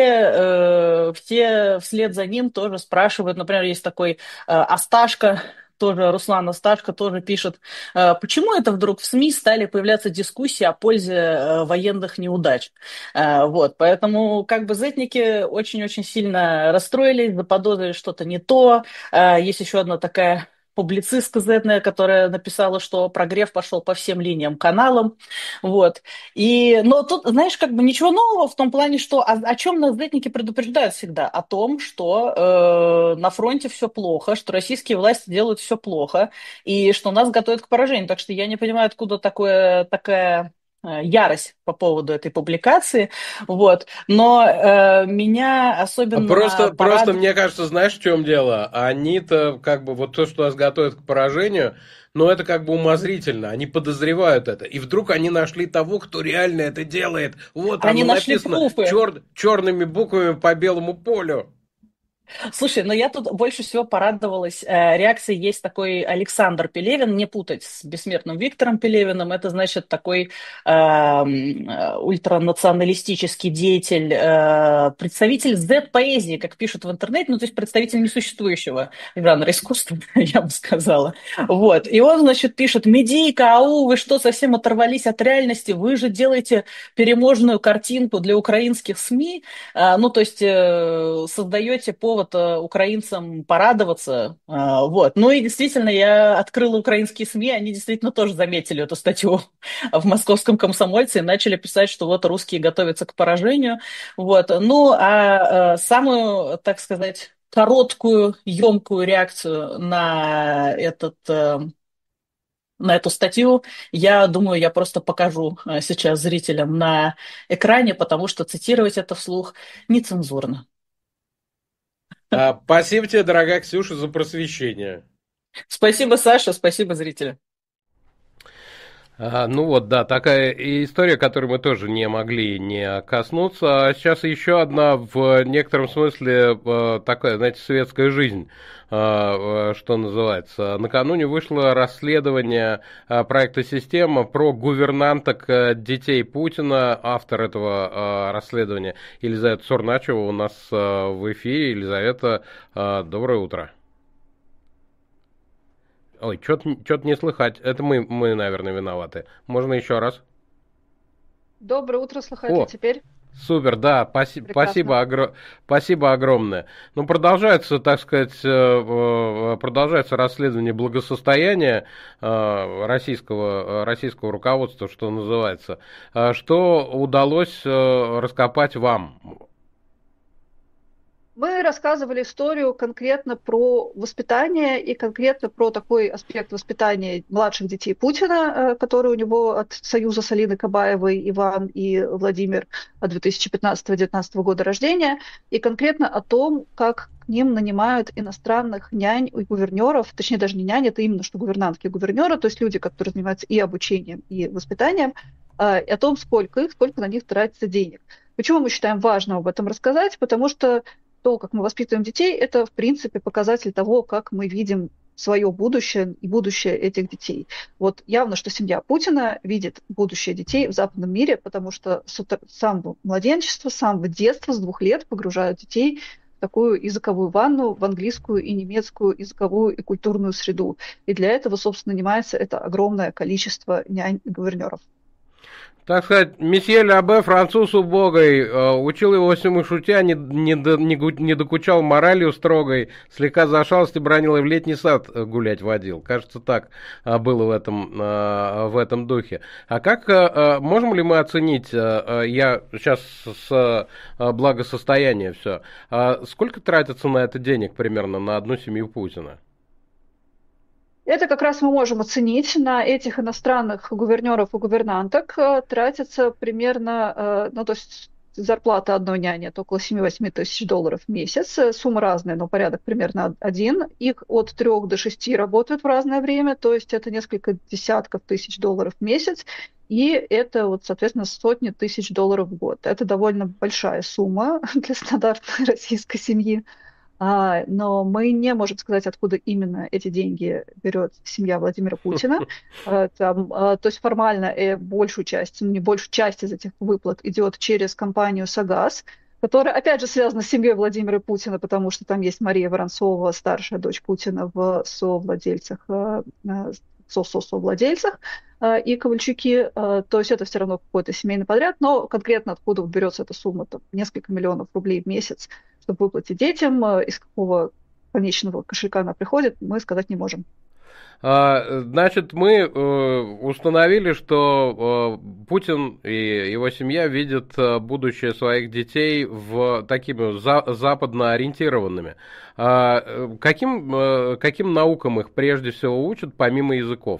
все вслед за ним тоже спрашивают. Например, есть такой Асташка, тоже Руслан Асташко тоже пишет, почему это вдруг в СМИ стали появляться дискуссии о пользе военных неудач. Вот, поэтому как бы зетники очень-очень сильно расстроились, заподозрили что-то не то. Есть еще одна такая публицистка зетная, которая написала, что прогрев пошел по всем линиям каналам. Вот. Но тут, знаешь, как бы ничего нового в том плане, что о чем нас зетники предупреждают всегда? О том, что на фронте все плохо, что российские власти делают все плохо, и что нас готовят к поражению. Так что я не понимаю, откуда такая ярость по поводу этой публикации, вот. Но меня особенно Просто мне кажется, знаешь, в чем дело? Они-то, как бы, вот то, что нас готовят к поражению, но это как бы умозрительно, они подозревают это. И вдруг они нашли того, кто реально это делает. Вот они оно нашли написано пруфы. черными буквами по белому полю. Слушай, но я тут больше всего порадовалась реакцией. Есть такой Александр Пелевин, не путать с бессмертным Виктором Пелевиным. Это, значит, такой ультранационалистический деятель, представитель Z-поэзии, как пишут в интернете, ну, то есть представитель несуществующего жанра искусства, я бы сказала. Вот. И он, значит, пишет: «Медийка, ау, вы что, совсем оторвались от реальности? Вы же делаете переможную картинку для украинских СМИ, ну, то есть создаете повод украинцам порадоваться. Вот. Ну и действительно, я открыла украинские СМИ, они действительно тоже заметили эту статью в московском «Комсомольце» и начали писать, что вот русские готовятся к поражению. Вот. Ну, самую, так сказать, короткую, емкую реакцию на эту статью, я думаю, я просто покажу сейчас зрителям на экране, потому что цитировать это вслух нецензурно. Спасибо тебе, дорогая Ксюша, за просвещение. Спасибо, Саша, спасибо, зрители. Ну вот, да, такая история, которой мы тоже не могли не коснуться. А сейчас еще одна, в некотором смысле, такая, знаете, светская жизнь, что называется. Накануне вышло расследование проекта «Система» про гувернанток детей Путина. Автор этого расследования Елизавета Сурначева у нас в эфире. Елизавета, доброе утро. Ой, что-то не слыхать. Это мы, наверное, виноваты. Можно еще раз? Доброе утро, слыхать ли О, теперь? супер, да, Прекрасно. спасибо огромное. Ну, продолжается, так сказать, продолжается расследование благосостояния российского руководства, что называется. Что удалось раскопать вам? Мы рассказывали историю конкретно про воспитание и конкретно про такой аспект воспитания младших детей Путина, который у него от союза с Алиной Кабаевой, Иван и Владимир от 2015-2019 года рождения, и конкретно о том, как к ним нанимают иностранных нянь и гувернеров, точнее даже не нянь, это именно что гувернантки и гувернеры, то есть люди, которые занимаются и обучением, и воспитанием, и о том, сколько на них тратится денег. Почему мы считаем важным об этом рассказать? Потому что то, как мы воспитываем детей, это, в принципе, показатель того, как мы видим свое будущее и будущее этих детей. Вот явно, что семья Путина видит будущее детей в западном мире, потому что с самого младенчества, с самого детства, с 2 лет погружают детей в такую языковую ванну, в английскую и немецкую языковую и культурную среду. И для этого, собственно, нанимается это огромное количество нянь и гувернеров. Так сказать, месье Лябе, француз убогой, учил его всему шутя, не докучал моралью строгой, слегка за шалость и бранил и в летний сад гулять водил. Кажется, так было в этом духе. А как можем ли мы оценить, я сейчас с благосостояния все, сколько тратится на это денег примерно на одну семью Путина? Это как раз мы можем оценить. На этих иностранных гувернеров и гувернанток тратится примерно, ну, то есть зарплата одной няни это около 7-8 тысяч долларов в месяц. Сумма разная, но порядок примерно один. Их от 3 до 6 работают в разное время, то есть это несколько десятков тысяч долларов в месяц. И это, вот, соответственно, сотни тысяч долларов в год. Это довольно большая сумма для стандартной российской семьи. Но мы не можем сказать, откуда именно эти деньги берет семья Владимира Путина. То есть формально большую часть, не большую часть из этих выплат идет через компанию «Согаз», которая, опять же, связана с семьей Владимира Путина, потому что там есть Мария Воронцова, старшая дочь Путина, в совладельцах, совладельцах и Ковальчуки, то есть это все равно какой-то семейный подряд, но конкретно откуда берется эта сумма, там, несколько миллионов рублей в месяц, чтобы выплатить детям, из какого конечного кошелька она приходит, мы сказать не можем. Значит, мы установили, что Путин и его семья видят будущее своих детей в такими западно ориентированными. Каким наукам их прежде всего учат, помимо языков?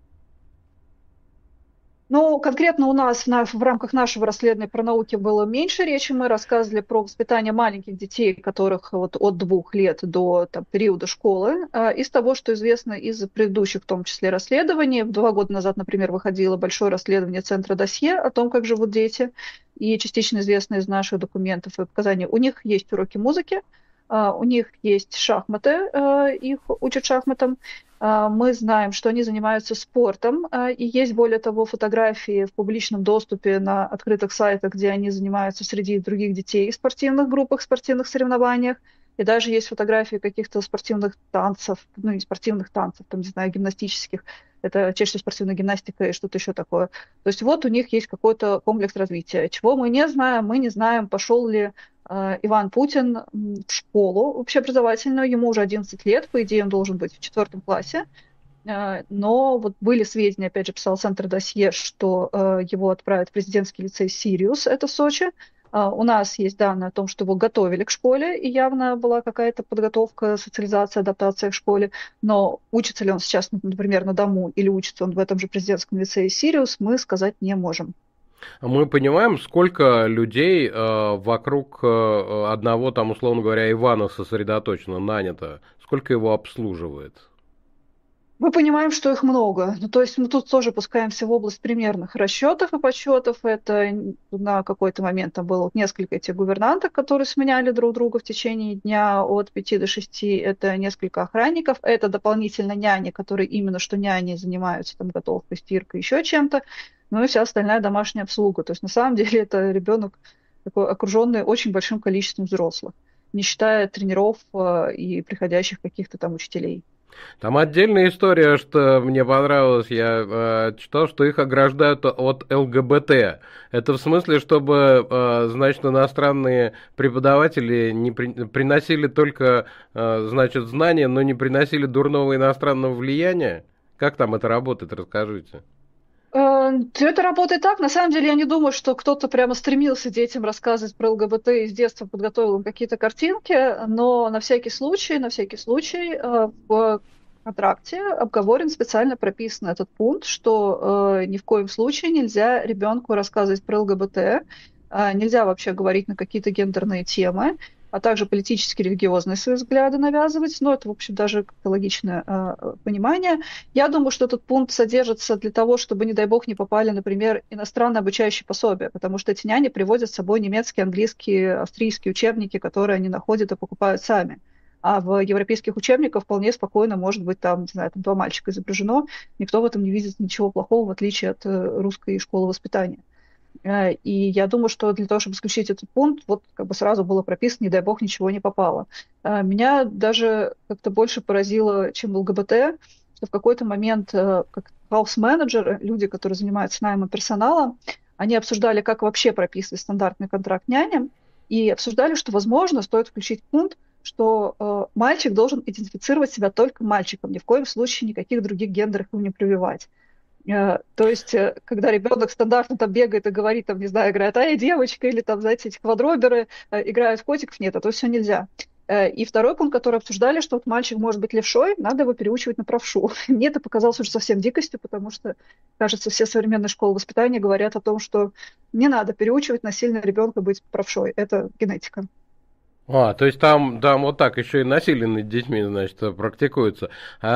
Ну, конкретно у нас в рамках нашего расследования про науки было меньше речи. Мы рассказывали про воспитание маленьких детей, которых вот от 2 лет до периода школы. Из того, что известно из предыдущих, в том числе, расследований, 2 года назад, например, выходило большое расследование Центра Досье о том, как живут дети, и частично известно из наших документов и показаний. У них есть уроки музыки, у них есть шахматы, их учат шахматам. Мы знаем, что они занимаются спортом, и есть, более того, фотографии в публичном доступе на открытых сайтах, где они занимаются среди других детей в спортивных группах, спортивных соревнованиях. И даже есть фотографии каких-то спортивных танцев, ну, не спортивных танцев, там, не знаю, гимнастических. Это чаще всего спортивная гимнастика и что-то еще такое. То есть вот у них есть какой-то комплекс развития. Чего мы не знаем, пошел ли Иван Путин в школу общеобразовательную, ему уже 11 лет, по идее он должен быть в 4 классе, но вот были сведения, опять же, писал Центр Досье, что его отправят в президентский лицей «Сириус», это в Сочи. У нас есть данные о том, что его готовили к школе, и явно была какая-то подготовка, социализация, адаптация к школе, но учится ли он сейчас, например, на дому, или учится он в этом же президентском лицее «Сириус», мы сказать не можем. Мы понимаем, сколько людей вокруг одного, там, условно говоря, Ивана сосредоточено, нанято, сколько его обслуживает? Мы понимаем, что их много. Ну, то есть мы тут тоже пускаемся в область примерных расчетов и подсчетов. Это на какой-то момент там было несколько этих гувернанток, которые сменяли друг друга в течение дня от 5 до 6. Это несколько охранников. Это дополнительно няни, которые именно что няни занимаются там готовкой, стиркой, еще чем-то. Ну и вся остальная домашняя обслуга. То есть на самом деле это ребенок такой окруженный очень большим количеством взрослых, не считая тренеров и приходящих каких-то там учителей. Там отдельная история, что мне понравилось, я читал, что их ограждают от ЛГБТ. Это в смысле, чтобы, значит, иностранные преподаватели не приносили только, значит, знания, но не приносили дурного иностранного влияния? Как там это работает, расскажите. Это работает так. На самом деле, я не думаю, что кто-то прямо стремился детям рассказывать про ЛГБТ и с детства подготовил им какие-то картинки, но на всякий случай, в контракте обговорен, специально прописан этот пункт, что ни в коем случае нельзя ребенку рассказывать про ЛГБТ, нельзя вообще говорить на какие-то гендерные темы, а также политические, религиозные свои взгляды навязывать. Но это, в общем, даже как-то логичное понимание. Я думаю, что этот пункт содержится для того, чтобы, не дай бог, не попали, например, иностранные обучающие пособия, потому что эти няни привозят с собой немецкие, английские, австрийские учебники, которые они находят и покупают сами. А в европейских учебниках вполне спокойно может быть там, не знаю, там 2 мальчика изображено. Никто в этом не видит ничего плохого, в отличие от русской школы воспитания. И я думаю, что для того, чтобы исключить этот пункт, вот как бы сразу было прописано, не дай бог, ничего не попало. Меня даже как-то больше поразило, чем ЛГБТ, что в какой-то момент как хаус-менеджеры, люди, которые занимаются наймом персонала, они обсуждали, как вообще прописывать стандартный контракт няням, и обсуждали, что, возможно, стоит включить пункт, что мальчик должен идентифицировать себя только мальчиком, ни в коем случае никаких других гендеров ему не прививать. То есть, когда ребенок стандартно там бегает и говорит, там, не знаю, играет, а я девочка, или там, знаете, эти квадроберы играют в котиков, нет, это все нельзя. И второй пункт, который обсуждали, что вот мальчик может быть левшой, надо его переучивать на правшу. Мне это показалось уже совсем дикостью, потому что, кажется, все современные школы воспитания говорят о том, что не надо переучивать насильно ребенка быть правшой. Это генетика. То есть там вот так еще и насилие над детьми, значит, практикуется.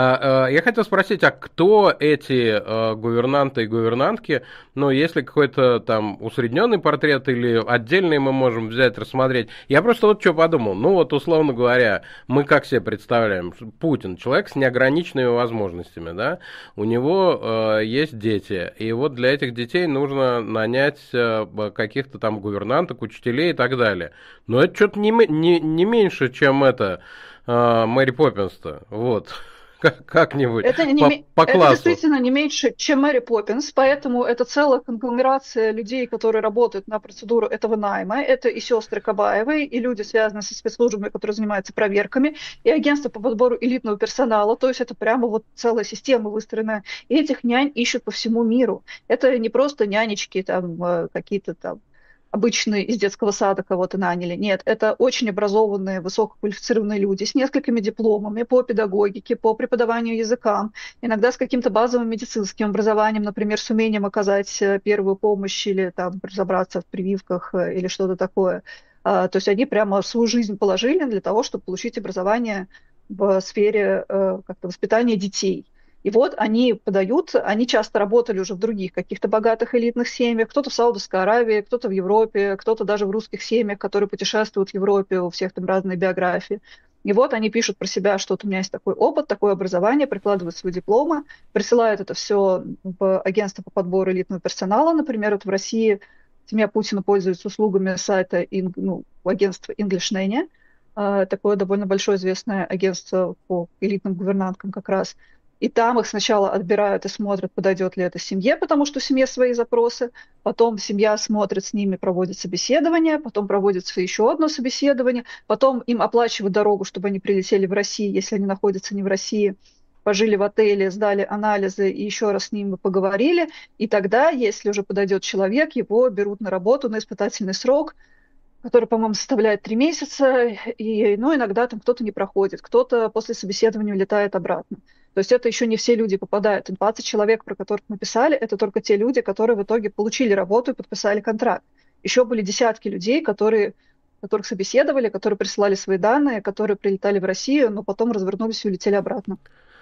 Я хотел спросить, а кто эти гувернанты и гувернантки? Ну, если какой-то там усредненный портрет или отдельный мы можем взять, рассмотреть. Я просто вот что подумал. Ну, вот, условно говоря, мы как себе представляем? Путин, человек с неограниченными возможностями, да? У него есть дети. И вот для этих детей нужно нанять каких-то там гувернанток, учителей и так далее. Но это что-то не меньше, чем это Мэри Поппинс-то. Вот. Как-нибудь по классу. Это действительно не меньше, чем Мэри Поппинс, поэтому это целая конгломерация людей, которые работают на процедуру этого найма. Это и сестры Кабаевой, и люди, связанные со спецслужбами, которые занимаются проверками, и агентство по подбору элитного персонала. То есть это прямо вот целая система выстроена. И этих нянь ищут по всему миру. Это не просто нянечки, там, какие-то там обычные из детского сада кого-то наняли. Нет, это очень образованные, высококвалифицированные люди с несколькими дипломами по педагогике, по преподаванию языкам, иногда с каким-то базовым медицинским образованием, например, с умением оказать первую помощь или там разобраться в прививках или что-то такое. То есть они прямо свою жизнь положили для того, чтобы получить образование в сфере как-то воспитания детей. И вот они подают, они часто работали уже в других каких-то богатых элитных семьях, кто-то в Саудовской Аравии, кто-то в Европе, кто-то даже в русских семьях, которые путешествуют в Европе, у всех там разные биографии. И вот они пишут про себя, что вот у меня есть такой опыт, такое образование, прикладывают свои дипломы, присылают это все в агентство по подбору элитного персонала. Например, вот в России семья Путина пользуется услугами сайта агентства English Nanny, такое довольно большое известное агентство по элитным гувернанткам как раз. И там их сначала отбирают и смотрят, подойдет ли это семье, потому что у семьи свои запросы. Потом семья смотрит с ними, проводит собеседование, потом проводится еще одно собеседование, потом им оплачивают дорогу, чтобы они прилетели в Россию, если они находятся не в России, пожили в отеле, сдали анализы и еще раз с ними поговорили. И тогда, если уже подойдет человек, его берут на работу на испытательный срок, который, по-моему, составляет 3 месяца, и иногда там кто-то не проходит, кто-то после собеседования улетает обратно. То есть это еще не все люди попадают. 20 человек, про которых мы писали, это только те люди, которые в итоге получили работу и подписали контракт. Еще были десятки людей, которых собеседовали, которые присылали свои данные, которые прилетали в Россию, но потом развернулись и улетели обратно.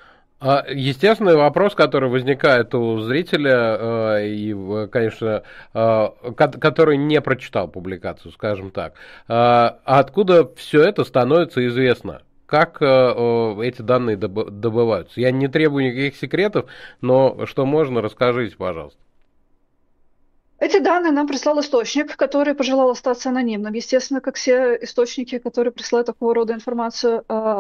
Естественный вопрос, который возникает у зрителя, и, конечно, который не прочитал публикацию, скажем так. Откуда все это становится известно? Как эти данные добываются? Я не требую никаких секретов, но что можно, расскажите, пожалуйста. Эти данные нам прислал источник, который пожелал остаться анонимным. Естественно, как все источники, которые присылают такого рода информацию,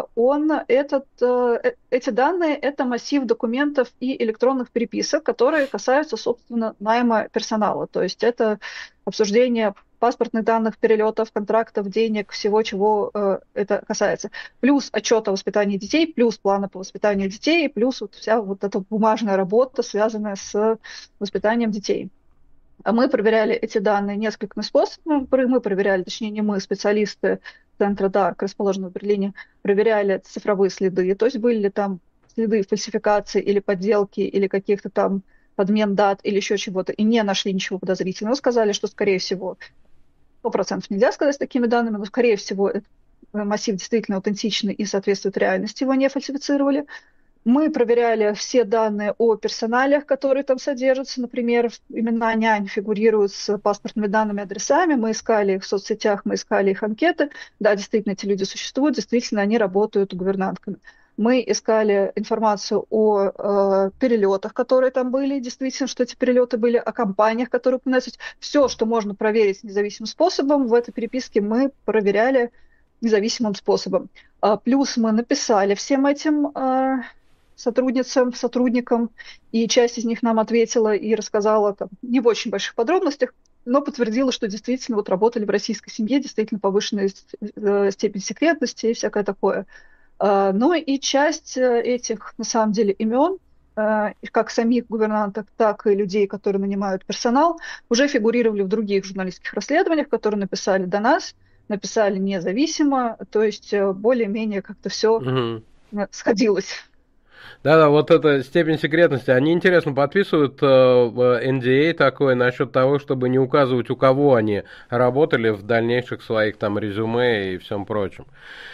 эти данные– это массив документов и электронных переписок, которые касаются, собственно, найма персонала. То есть это обсуждение паспортных данных, перелетов, контрактов, денег, всего, чего это касается. Плюс отчет о воспитании детей, плюс планы по воспитанию детей, плюс вот вся вот эта бумажная работа, связанная с воспитанием детей. Мы проверяли эти данные несколькими способами. Мы проверяли, точнее, не мы, специалисты центра DARC, расположенного в Берлине, проверяли цифровые следы, то есть были ли там следы фальсификации или подделки, или каких-то там подмен дат или еще чего-то, и не нашли ничего подозрительного. Сказали, что, скорее всего, 100% нельзя сказать с такими данными, но, скорее всего, этот массив действительно аутентичный и соответствует реальности, его не фальсифицировали. Мы проверяли все данные о персонале, которые там содержатся. Например, имена нянь фигурируют с паспортными данными, адресами. Мы искали их в соцсетях, мы искали их анкеты. Да, действительно, эти люди существуют, действительно, они работают гувернантками. Мы искали информацию о перелетах, которые там были. Действительно, что эти перелеты были, о компаниях, которые упоминаются. Все, что можно проверить независимым способом, в этой переписке мы проверяли независимым способом. Плюс мы написали всем этим сотрудницам, сотрудникам, и часть из них нам ответила и рассказала там, не в очень больших подробностях, но подтвердила, что действительно вот работали в российской семье, действительно повышенная степень секретности и всякое такое. Но и часть этих, на самом деле, имен, как самих гувернанток, так и людей, которые нанимают персонал, уже фигурировали в других журналистских расследованиях, которые написали до нас, написали независимо, то есть более-менее как-то все сходилось. Да-да, вот эта степень секретности. Они, интересно, подписывают NDA такой насчет того, чтобы не указывать, у кого они работали в дальнейших своих там резюме и всем прочем.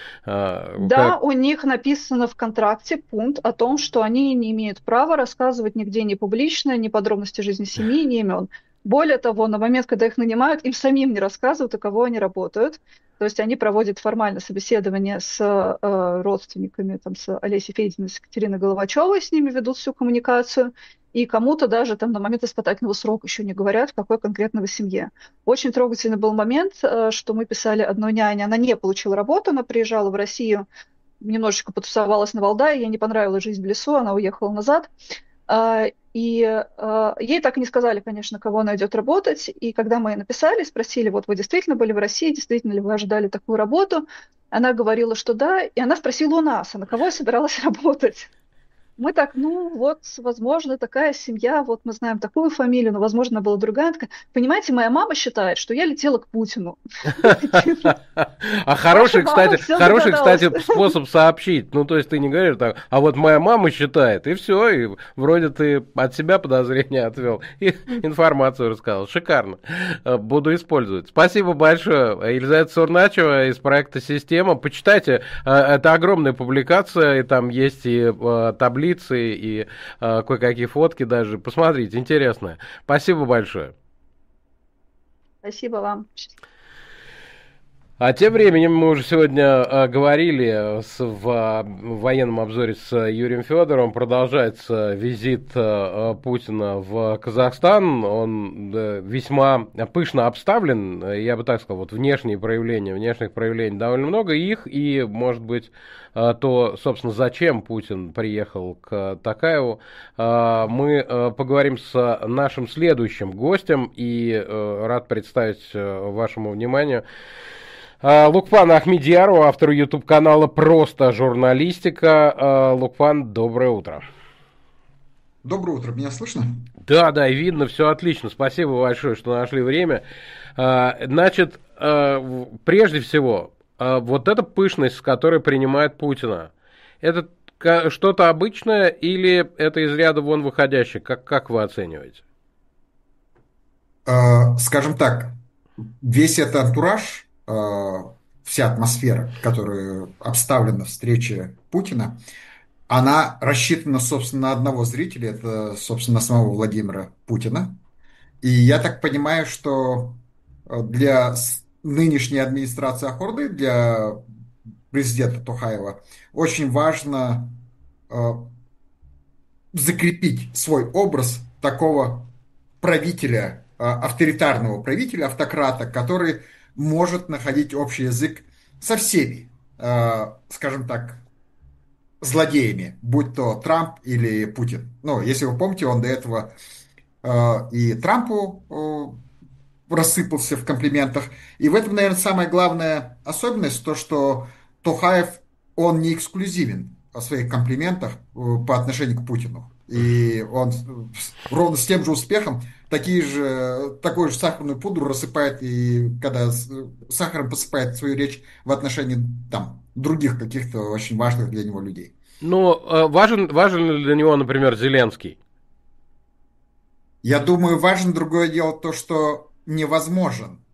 Да, у них написано в контракте пункт о том, что они не имеют права рассказывать нигде ни публично, ни подробности жизни семьи, ни имен. Более того, на момент, когда их нанимают, им самим не рассказывают, у кого они работают. То есть они проводят формально собеседование с родственниками, там, с Олесей Фединой, с Екатериной Головачевой, с ними ведут всю коммуникацию. И кому-то даже там на момент испытательного срока еще не говорят, в какой конкретно вы семье. Очень трогательный был момент, что мы писали одной няне. Она не получила работу, она приезжала в Россию, немножечко потусовалась на Валдае, ей не понравилась жизнь в лесу, она уехала назад. И ей так и не сказали, конечно, кого она идет работать. И когда мы ей написали, спросили, вот вы действительно были в России, действительно ли вы ожидали такую работу, она говорила, что да. И она спросила у нас, а на кого я собиралась работать. Мы так, ну вот, возможно, такая семья, вот мы знаем такую фамилию, но, возможно, была другая. Она такая, понимаете, моя мама считает, что я летела к Путину. А хороший, кстати, способ сообщить. Ну, то есть ты не говоришь так, а вот моя мама считает, и все, и вроде ты от себя подозрения отвел, и информацию рассказал. Шикарно. Буду использовать. Спасибо большое. Елизавета Сурначева из проекта «Система». Почитайте, это огромная публикация, и там есть и таблицы, и кое-какие фотки даже. Посмотрите, интересно. Спасибо большое. Спасибо вам. А тем временем мы уже сегодня говорили в военном обзоре с Юрием Федоровым. Продолжается визит Путина в Казахстан. Он весьма пышно обставлен. Я бы так сказал, вот внешних проявлений довольно много их. И, может быть, то, собственно, зачем Путин приехал к Токаеву, мы поговорим с нашим следующим гостем. И рад представить вашему вниманию Лукпана Ахмедьярова, автору YouTube-канала «Просто журналистика». Лукпан, доброе утро. Доброе утро, меня слышно? Да, и видно, все отлично. Спасибо большое, что нашли время. Значит, прежде всего, вот эта пышность, с которой принимает Путина, это что-то обычное или это из ряда вон выходящее? Как вы оцениваете? Скажем так, весь этот антураж, вся атмосфера, которая обставлена встрече Путина, она рассчитана, собственно, на одного зрителя, это, собственно, самого Владимира Путина. И я так понимаю, что для нынешней администрации Ахорды, для президента Токаева, очень важно закрепить свой образ такого правителя авторитарного правителя, автократа, который может находить общий язык со всеми, скажем так, злодеями, будь то Трамп или Путин. Ну, если вы помните, он до этого и Трампу рассыпался в комплиментах. И в этом, наверное, самая главная особенность, то, что Тохаев, он не эксклюзивен о своих комплиментах по отношению к Путину. И он ровно с тем же успехом такую же сахарную пудру рассыпает, и когда сахаром посыпает свою речь в отношении там, других каких-то очень важных для него людей. Ну, важен ли для него, например, Зеленский? Я думаю, важно другое дело то, что невозможен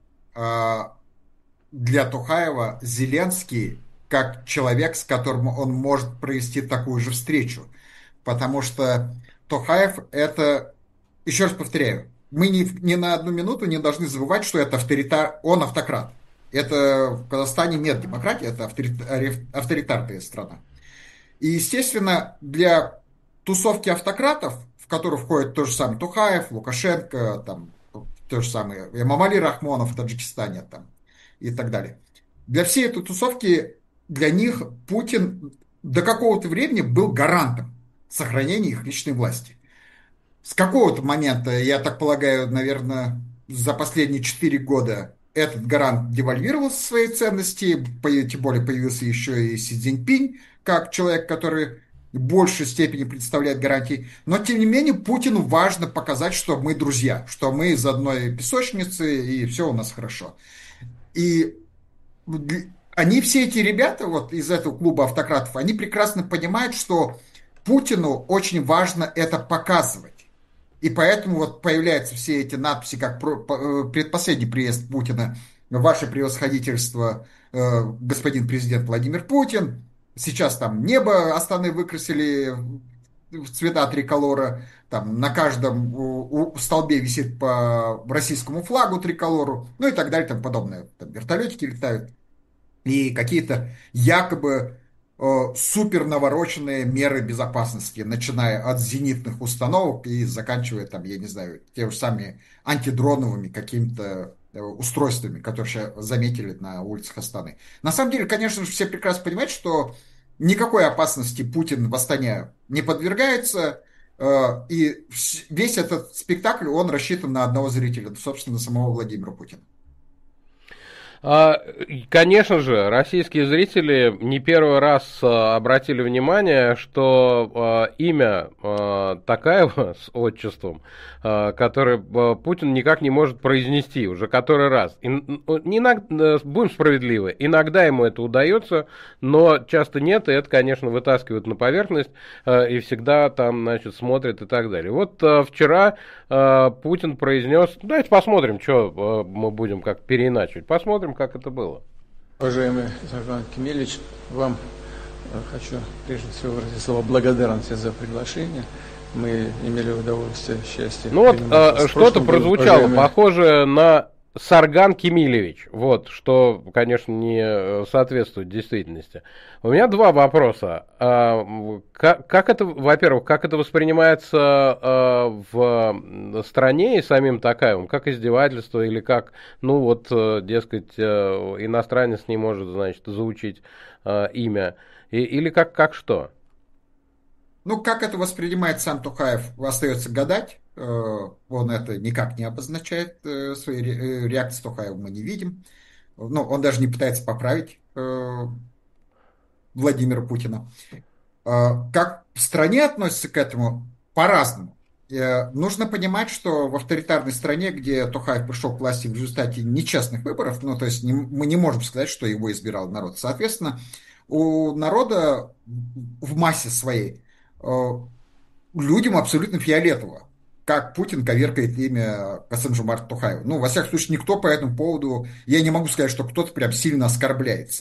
для Тухаева Зеленский как человек, с которым он может провести такую же встречу. Потому что Тухаев это, еще раз повторяю, мы ни на одну минуту не должны забывать, что это он автократ. Это в Казахстане нет демократии, это авторитарная страна. И, естественно, для тусовки автократов, в которую входит тот же самый Тухаев, Лукашенко, там, то же самое Эмомали Рахмонов в Таджикистане там, и так далее. Для всей этой тусовки, для них Путин до какого-то времени был гарантом сохранения их личной власти. С какого-то момента, я так полагаю, наверное, за последние 4 года этот гарант девальвировал свои ценности, тем более появился еще и Си Цзиньпинь, как человек, который в большей степени представляет гарантии. Но, тем не менее, Путину важно показать, что мы друзья, что мы из одной песочницы, и все у нас хорошо. И они, все эти ребята вот из этого клуба автократов, они прекрасно понимают, что Путину очень важно это показывать. И поэтому вот появляются все эти надписи, как предпоследний приезд Путина, ваше превосходительство, господин президент Владимир Путин. Сейчас там небо Астаны выкрасили в цвета триколора, там на каждом столбе висит по российскому флагу триколору, ну и так далее, там подобное. Там вертолетики летают. И какие-то якобы супер навороченные меры безопасности, начиная от зенитных установок и заканчивая там, я не знаю, те же самыми антидроновыми какими-то устройствами, которые сейчас заметили на улицах Астаны. На самом деле, конечно же, все прекрасно понимают, что никакой опасности Путин в Астане не подвергается, и весь этот спектакль, он рассчитан на одного зрителя, собственно, самого Владимира Путина. Конечно же, российские зрители не первый раз обратили внимание, что имя Токаева с отчеством, которое Путин никак не может произнести уже который раз. Будем справедливы, иногда ему это удается, но часто нет, и это, конечно, вытаскивают на поверхность, и всегда там, значит, смотрят и так далее. Вот вчера Путин произнес, давайте посмотрим, что мы будем как переиначивать, посмотрим, как это было. Уважаемый Жан Кемелевич, вам хочу прежде всего выразить слова благодарности за приглашение. Мы имели удовольствие, счастье. Ну вот что-то прозвучало, похоже на Сарган Кемилевич, вот, что, конечно, не соответствует действительности. У меня два вопроса. Как это, во-первых, как это воспринимается в стране и самим Токаевым? Как издевательство или как, ну вот, дескать, иностранец не может, значит, заучить имя? Или как что? Ну, как это воспринимает сам Токаев, остается гадать. Он это никак не обозначает, своей реакции Токаева мы не видим. Ну, он даже не пытается поправить Владимира Путина. Как в стране относятся к этому? По-разному. Нужно понимать, что в авторитарной стране, где Токаев пришел к власти в результате нечестных выборов, ну, то есть мы не можем сказать, что его избирал народ. Соответственно, у народа в массе своей людям абсолютно фиолетово, как Путин коверкает имя Касым-Жомарта Токаева. Ну, во всяком случае, никто по этому поводу, я не могу сказать, что кто-то прям сильно оскорбляется.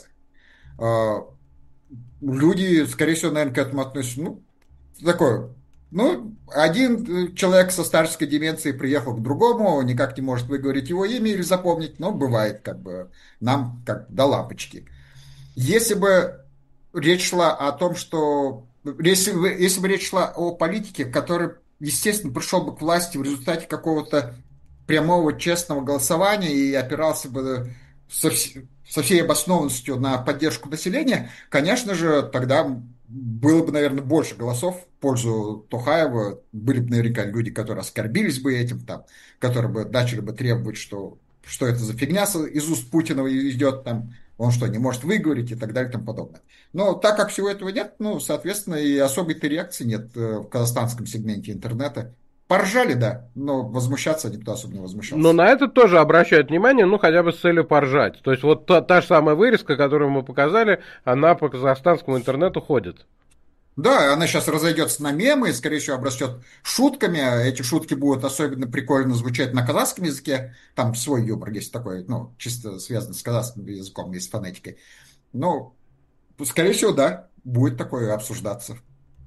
Люди, скорее всего, наверное, к этому относятся, ну, такое. Ну, один человек со старческой деменцией приехал к другому, никак не может выговорить его имя или запомнить, но бывает, как бы, нам как до лампочки. Если бы речь шла о том, что... Если бы речь шла о политике, который, естественно, пришел бы к власти в результате какого-то прямого честного голосования и опирался бы со всей обоснованностью на поддержку населения, конечно же, тогда было бы, наверное, больше голосов в пользу Тохаева. Были бы наверняка люди, которые оскорбились бы этим, там, которые бы начали бы требовать, что это за фигня из уст Путина идет, там, он что, не может выговорить и так далее и тому подобное. Но так как всего этого нет, ну, соответственно, и особой-то реакции нет в казахстанском сегменте интернета. Поржали, да, но возмущаться никто особо не Но возмущался. на это тоже обращают внимание, ну, хотя бы с целью поржать. То есть, вот та же самая вырезка, которую мы показали, она по казахстанскому интернету ходит. Да, она сейчас разойдется на мемы и, скорее всего, обрастет шутками. Эти шутки будут особенно прикольно звучать на казахском языке. Там свой юмор есть такой, ну, чисто связанный с казахским языком, и с фонетикой. Ну, скорее всего, да, будет такое обсуждаться.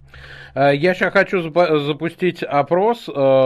Я сейчас хочу запустить опрос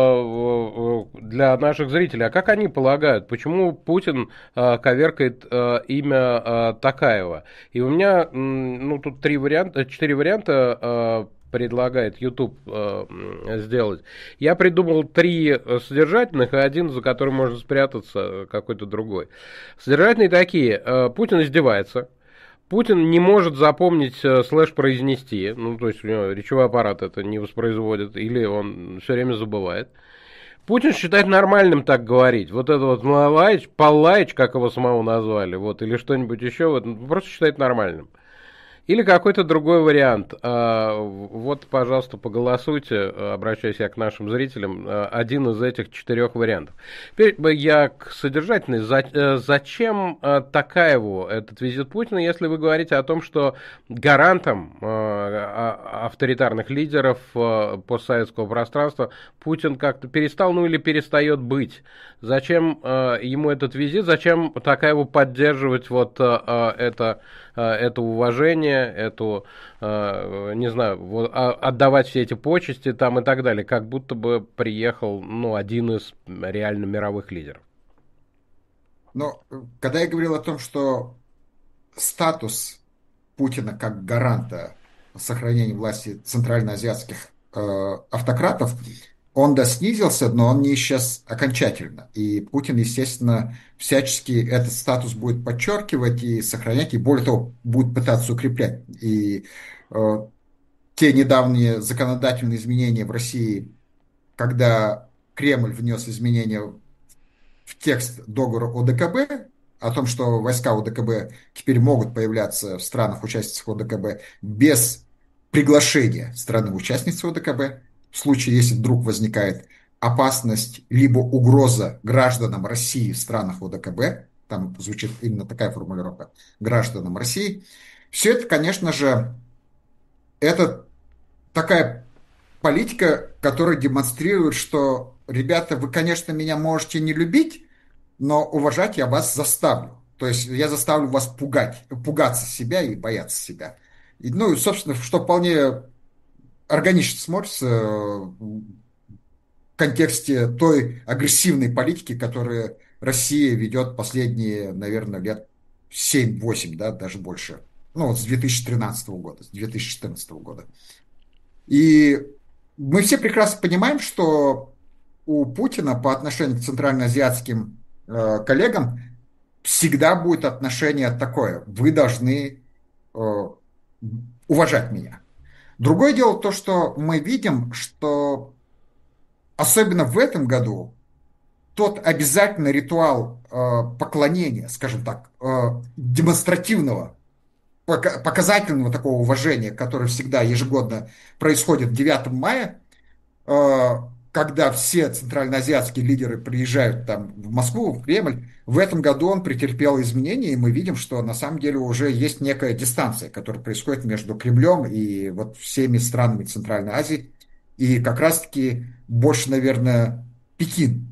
для наших зрителей. А как они полагают, почему Путин коверкает имя Токаева? И у меня, ну, тут 4 варианта предлагает YouTube сделать. Я придумал 3 содержательных и один, за которым можно спрятаться, какой-то другой. Содержательные такие. Путин издевается. Путин не может запомнить слэш произнести, ну, то есть у него речевой аппарат это не воспроизводит, или он все время забывает. Путин считает нормальным так говорить. Вот это вот Палаич, как его самого назвали, вот, или что-нибудь еще, вот, просто считает нормальным. Или какой-то другой вариант. Вот, пожалуйста, поголосуйте, обращаясь я к нашим зрителям, один из этих 4 вариантов. Теперь я к содержательной. Зачем Токаеву этот визит Путина, если вы говорите о том, что гарантом авторитарных лидеров постсоветского пространства Путин как-то перестал, ну или перестает быть? Зачем ему этот визит? Зачем Токаеву поддерживать вот это уважение, не знаю, отдавать все эти почести там и так далее, как будто бы приехал, ну, один из реально мировых лидеров. Но когда я говорил о том, что статус Путина как гаранта сохранения власти центральноазиатских автократов, он, да, снизился, но он не исчез окончательно. И Путин, естественно, всячески этот статус будет подчеркивать и сохранять, и более того, будет пытаться укреплять. И те недавние законодательные изменения в России, когда Кремль внес изменения в текст договора ОДКБ, о том, что войска ОДКБ теперь могут появляться в странах-участницах ОДКБ без приглашения страны-участницы ОДКБ, в случае, если вдруг возникает опасность либо угроза гражданам России в странах ОДКБ, там звучит именно такая формулировка, гражданам России, все это, конечно же, это такая политика, которая демонстрирует, что, ребята, вы, конечно, меня можете не любить, но уважать я вас заставлю. То есть я заставлю вас пугаться себя и бояться себя. И, ну, и, собственно, что вполне органично смотрится в контексте той агрессивной политики, которую Россия ведет последние, наверное, лет 7-8, да, даже больше. Ну, вот с 2013 года, с 2014 года. И мы все прекрасно понимаем, что у Путина по отношению к центральноазиатским коллегам всегда будет отношение такое. Вы должны уважать меня. Другое дело то, что мы видим, что особенно в этом году тот обязательный ритуал поклонения, скажем так, демонстративного, показательного такого уважения, которое всегда ежегодно происходит 9 мая, когда все центральноазиатские лидеры приезжают там в Москву, в Кремль, в этом году он претерпел изменения, и мы видим, что на самом деле уже есть некая дистанция, которая происходит между Кремлем и вот всеми странами Центральной Азии. И как раз-таки больше, наверное, Пекин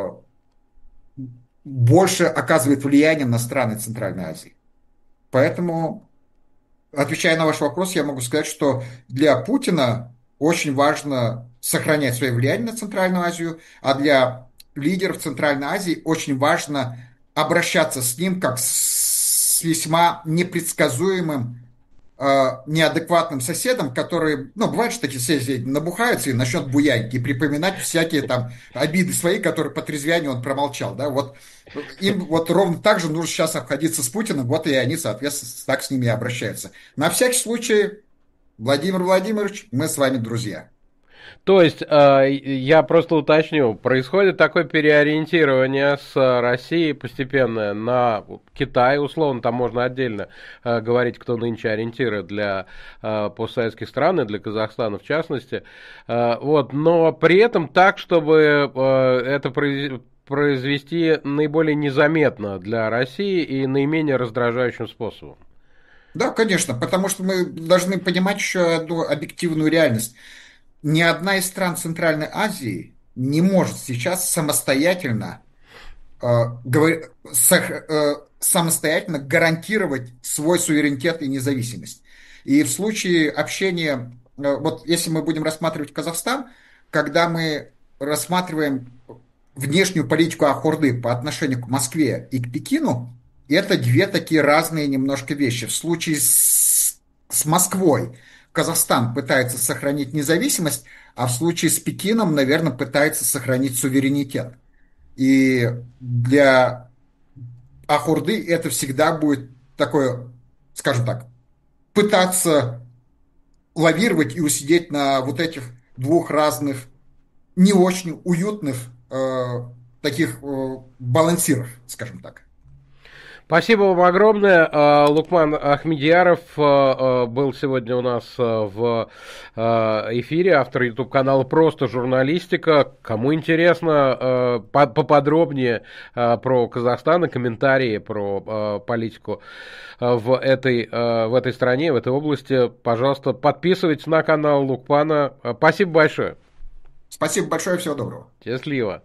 больше оказывает влияние на страны Центральной Азии. Поэтому, отвечая на ваш вопрос, я могу сказать, что для Путина очень важно сохранять свое влияние на Центральную Азию, а для лидеров Центральной Азии очень важно обращаться с ним как с весьма непредсказуемым неадекватным соседом, который, ну, бывает, что такие соседи набухаются и начнут буянить и припоминать всякие там обиды свои, которые по трезвянию он промолчал, да, вот им вот ровно так же нужно сейчас обходиться с Путиным, вот и они, соответственно, так с ними и обращаются. На всякий случай, Владимир Владимирович, мы с вами друзья. То есть, я просто уточню, происходит такое переориентирование с России постепенно на Китай, условно, там можно отдельно говорить, кто нынче ориентиры для постсоветских стран, и для Казахстана в частности, вот, но при этом так, чтобы это произвести наиболее незаметно для России и наименее раздражающим способом. Да, конечно, потому что мы должны понимать еще одну объективную реальность. Ни одна из стран Центральной Азии не может сейчас самостоятельно, самостоятельно гарантировать свой суверенитет и независимость. И в случае общения, вот если мы будем рассматривать Казахстан, когда мы рассматриваем внешнюю политику Ахурды по отношению к Москве и к Пекину, это две такие разные немножко вещи. В случае с Москвой Казахстан пытается сохранить независимость, а в случае с Пекином, наверное, пытается сохранить суверенитет. И для Ахурды это всегда будет такое, скажем так, пытаться лавировать и усидеть на вот этих двух разных, не очень уютных таких балансирах, скажем так. Спасибо вам огромное. Лукман Ахмедьяров был сегодня у нас в эфире, автор YouTube-канала «Просто журналистика». Кому интересно поподробнее про Казахстан и комментарии про политику в этой стране, в этой области, пожалуйста, подписывайтесь на канал Лукмана. Спасибо большое. Спасибо большое, всего доброго. Счастливо.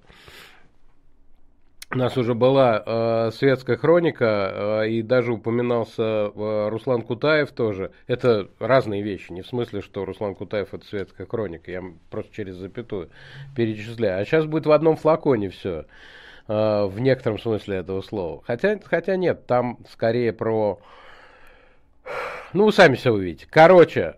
У нас уже была светская хроника, и даже упоминался Руслан Кутаев тоже. Это разные вещи, не в смысле, что Руслан Кутаев это светская хроника, я просто через запятую перечисляю. А сейчас будет в одном флаконе все, в некотором смысле этого слова. Хотя нет, там скорее про... Ну, вы сами все увидите. Короче,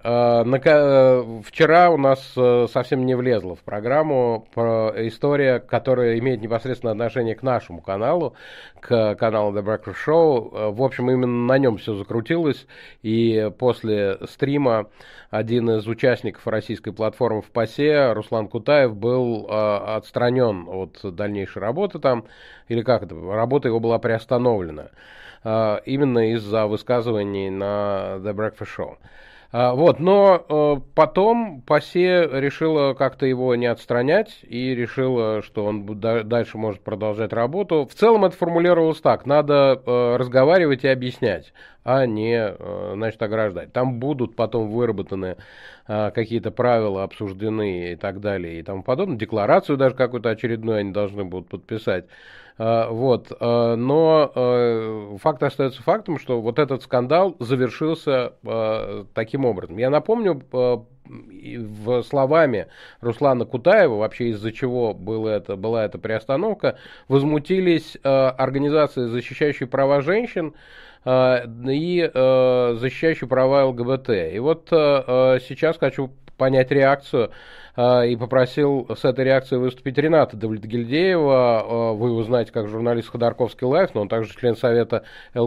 вчера у нас совсем не влезла в программу история, которая имеет непосредственное отношение к нашему каналу, к каналу The Breakfast Show. В общем, именно на нем все закрутилось, и после стрима один из участников российской платформы в ПАСЕ, Руслан Кутаев, был отстранен от дальнейшей работы там, или как это, работа его была приостановлена. Именно из-за высказываний на The Breakfast Show. Вот, но потом ПАСЕ решила как-то его не отстранять и решила, что он дальше может продолжать работу. В целом это формулировалось так: надо разговаривать и объяснять, а не, значит, ограждать. Там будут потом выработаны какие-то правила, обсуждены и так далее и тому подобное. Декларацию даже какую-то очередную они должны будут подписать. Вот, но факт остается фактом, что вот этот скандал завершился таким образом. Я напомню словами Руслана Кутаева, вообще из-за чего была эта приостановка, возмутились организации, защищающие права женщин и защищающие права ЛГБТ. И вот сейчас хочу понять реакцию, и попросил с этой реакцией выступить Рената Давлетгильдеева. Вы его знаете как журналист Ходорковский Лайф, но он также член совета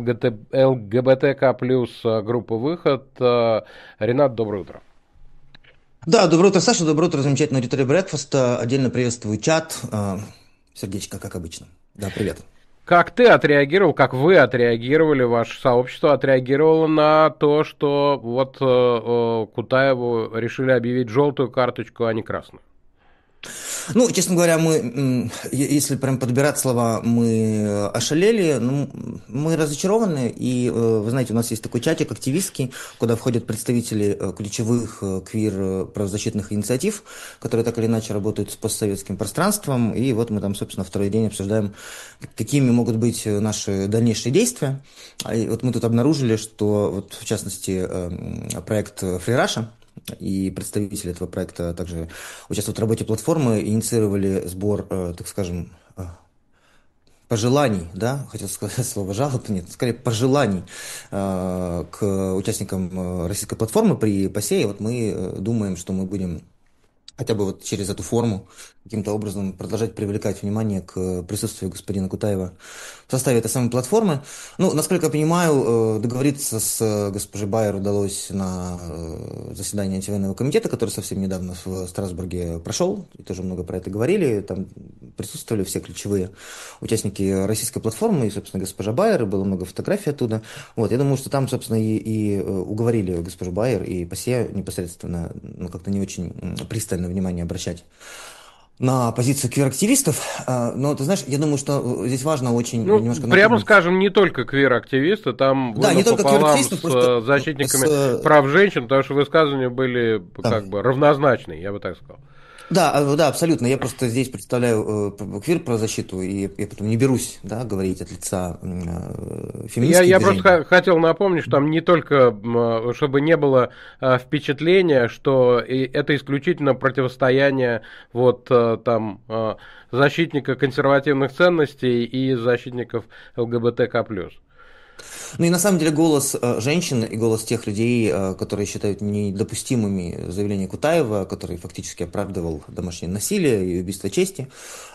ЛГБТК плюс группы «Выход». Ренат, доброе утро. Да, доброе утро, Саша, доброе утро, замечательная аудитория Брекфаста. Отдельно приветствую чат. Сердечко, как обычно. Да, привет. Как ты отреагировал, как вы отреагировали, ваше сообщество отреагировало на то, что вот Кутаеву решили объявить желтую карточку, а не красную? Ну, честно говоря, мы, если прям подбирать слова, мы ошалели, ну, мы разочарованы, и, вы знаете, у нас есть такой чатик активистский, куда входят представители ключевых квир-правозащитных инициатив, которые так или иначе работают с постсоветским пространством, и вот мы там, собственно, второй день обсуждаем, какими могут быть наши дальнейшие действия. И вот мы тут обнаружили, что, вот, в частности, проект Free Russia и представители этого проекта также участвуют в работе платформы, инициировали сбор, так скажем, пожеланий, да, хотел сказать слово жалоб, нет, скорее пожеланий к участникам российской платформы при ПАСЕ. Вот мы думаем, что мы будем хотя бы вот через эту форму каким-то образом продолжать привлекать внимание к присутствию господина Кутаева в составе этой самой платформы. Ну, насколько я понимаю, договориться с госпожей Байер удалось на заседании антивоенного комитета, который совсем недавно в Страсбурге прошел, и тоже много про это говорили, там присутствовали все ключевые участники российской платформы, и, собственно, госпожа Байер, и было много фотографий оттуда. Вот, я думаю, что там, собственно, и уговорили госпожу Байер и ПАСЕ непосредственно, ну, как-то не очень пристально внимание обращать на позицию квир-активистов. Но, ты знаешь, я думаю, что здесь важно очень немножко... Прямо скажем, не только квир-активисты, там да, не только пополам с защитниками прав женщин, потому что высказывания были как бы равнозначные, я бы так сказал. Да, да, абсолютно. Я просто здесь представляю квир про защиту, и я потом не берусь, да, говорить от лица феминистских Я движений. просто хотел напомнить, что там не только, чтобы не было впечатления, что это исключительно противостояние вот там защитника консервативных ценностей и защитников ЛГБТК+. Ну и на самом деле голос женщин и голос тех людей, которые считают недопустимыми заявления Кутаева, который фактически оправдывал домашнее насилие и убийство чести,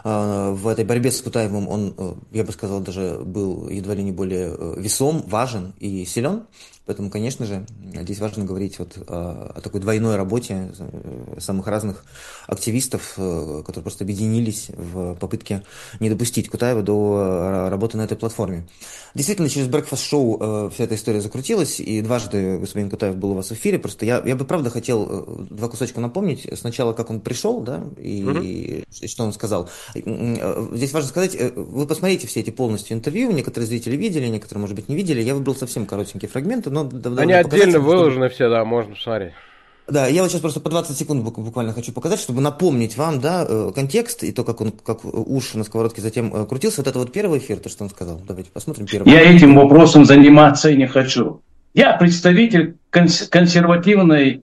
в этой борьбе с Кутаевым он, я бы сказал, даже был едва ли не более весом, важен и силен. Поэтому, конечно же, здесь важно говорить вот о такой двойной работе самых разных активистов, которые просто объединились в попытке не допустить Кутаева до работы на этой платформе. Действительно, через Breakfast Show вся эта история закрутилась, и дважды господин Кутаев был у вас в эфире. Просто я бы правда хотел два кусочка напомнить. Сначала, как он пришел, да, и что он сказал. Здесь важно сказать, вы посмотрите все эти полностью интервью, некоторые зрители видели, некоторые, может быть, не видели. Я выбрал совсем коротенькие фрагменты, но они отдельно выложены все, да, можно посмотреть. Да, я вот сейчас просто по 20 секунд буквально хочу показать, чтобы напомнить вам, да, контекст и то, как уж на сковородке затем крутился. Вот это вот первый эфир, то, что он сказал. Давайте посмотрим первый. Я этим вопросом заниматься и не хочу. Я представитель консервативной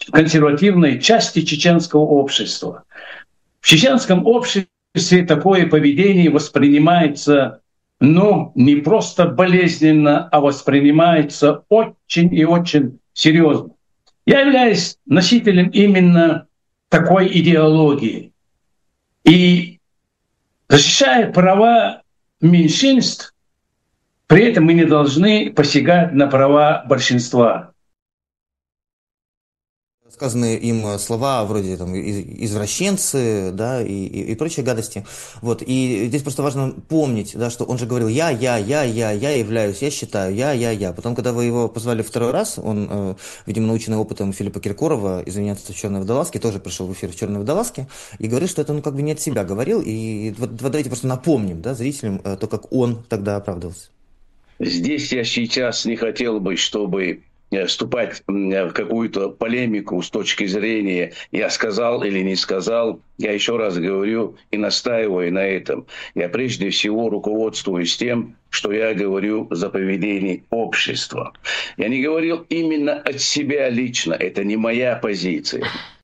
части чеченского общества. В чеченском обществе такое поведение воспринимается, не просто болезненно, а воспринимается очень и очень серьезно. Я являюсь носителем именно такой идеологии. И защищая права меньшинств, при этом мы не должны посягать на права большинства. Сказанные им слова вроде там извращенцы, да, и прочие гадости. Вот. И здесь просто важно помнить, да, что он же говорил я являюсь, я считаю, я. Потом, когда вы его позвали второй раз, он, видимо, наученный опытом Филиппа Киркорова, извиняться в «Черной водолазке», тоже пришел в эфир в «Черной водолазке» и говорил, что это он как бы не от себя говорил. И вот давайте просто напомним, да, зрителям то, как он тогда оправдывался. Здесь я сейчас не хотел бы, чтобы вступать в какую-то полемику с точки зрения «я сказал или не сказал». Я еще раз говорю и настаиваю на этом. Я прежде всего руководствуюсь тем, что я говорю за поведение общества. Я не говорил именно от себя лично. Это не моя позиция.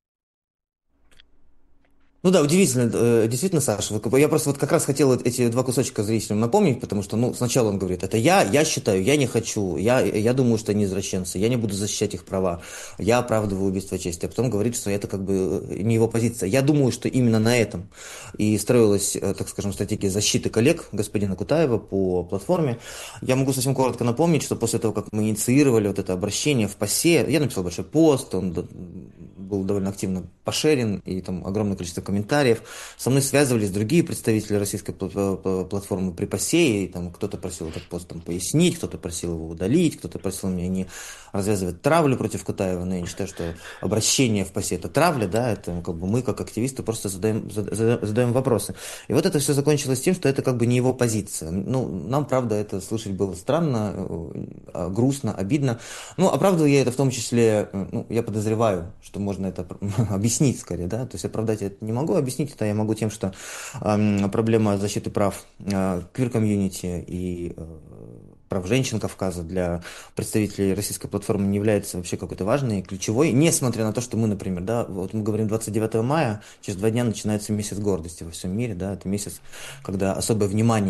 Ну да, удивительно, действительно, Саша. Я просто вот как раз хотел эти два кусочка зрителям напомнить, потому что, сначала он говорит, это я считаю, я не хочу, я думаю, что они извращенцы, я не буду защищать их права, я оправдываю убийство чести, а потом говорит, что это как бы не его позиция. Я думаю, что именно на этом и строилась, так скажем, стратегия защиты коллег господина Кутаева по платформе. Я могу совсем коротко напомнить, что после того, как мы инициировали вот это обращение в ПАСЕ, я написал большой пост, он был довольно активно пошерен, и там огромное количество комментариев. Со мной связывались другие представители российской платформы при ПАСЕ, и там кто-то просил этот пост там пояснить, кто-то просил его удалить, кто-то просил меня не развязывать травлю против Кутаева, но я не считаю, что обращение в ПАСЕ — это травля, да, это как бы мы, как активисты, просто задаем вопросы. И вот это все закончилось тем, что это как бы не его позиция. Нам, правда, это слышать было странно, грустно, обидно. Оправдываю я это в том числе, я подозреваю, что можно это объяснить скорее, да, то есть оправдать я это не могу, объяснить это я могу тем, что проблема защиты прав квир-комьюнити и прав женщин Кавказа для представителей российской платформы не является вообще какой-то важной, ключевой, несмотря на то, что мы, например, да, вот мы говорим 29 мая, через 2 дня начинается месяц гордости во всем мире, да, это месяц, когда особое внимание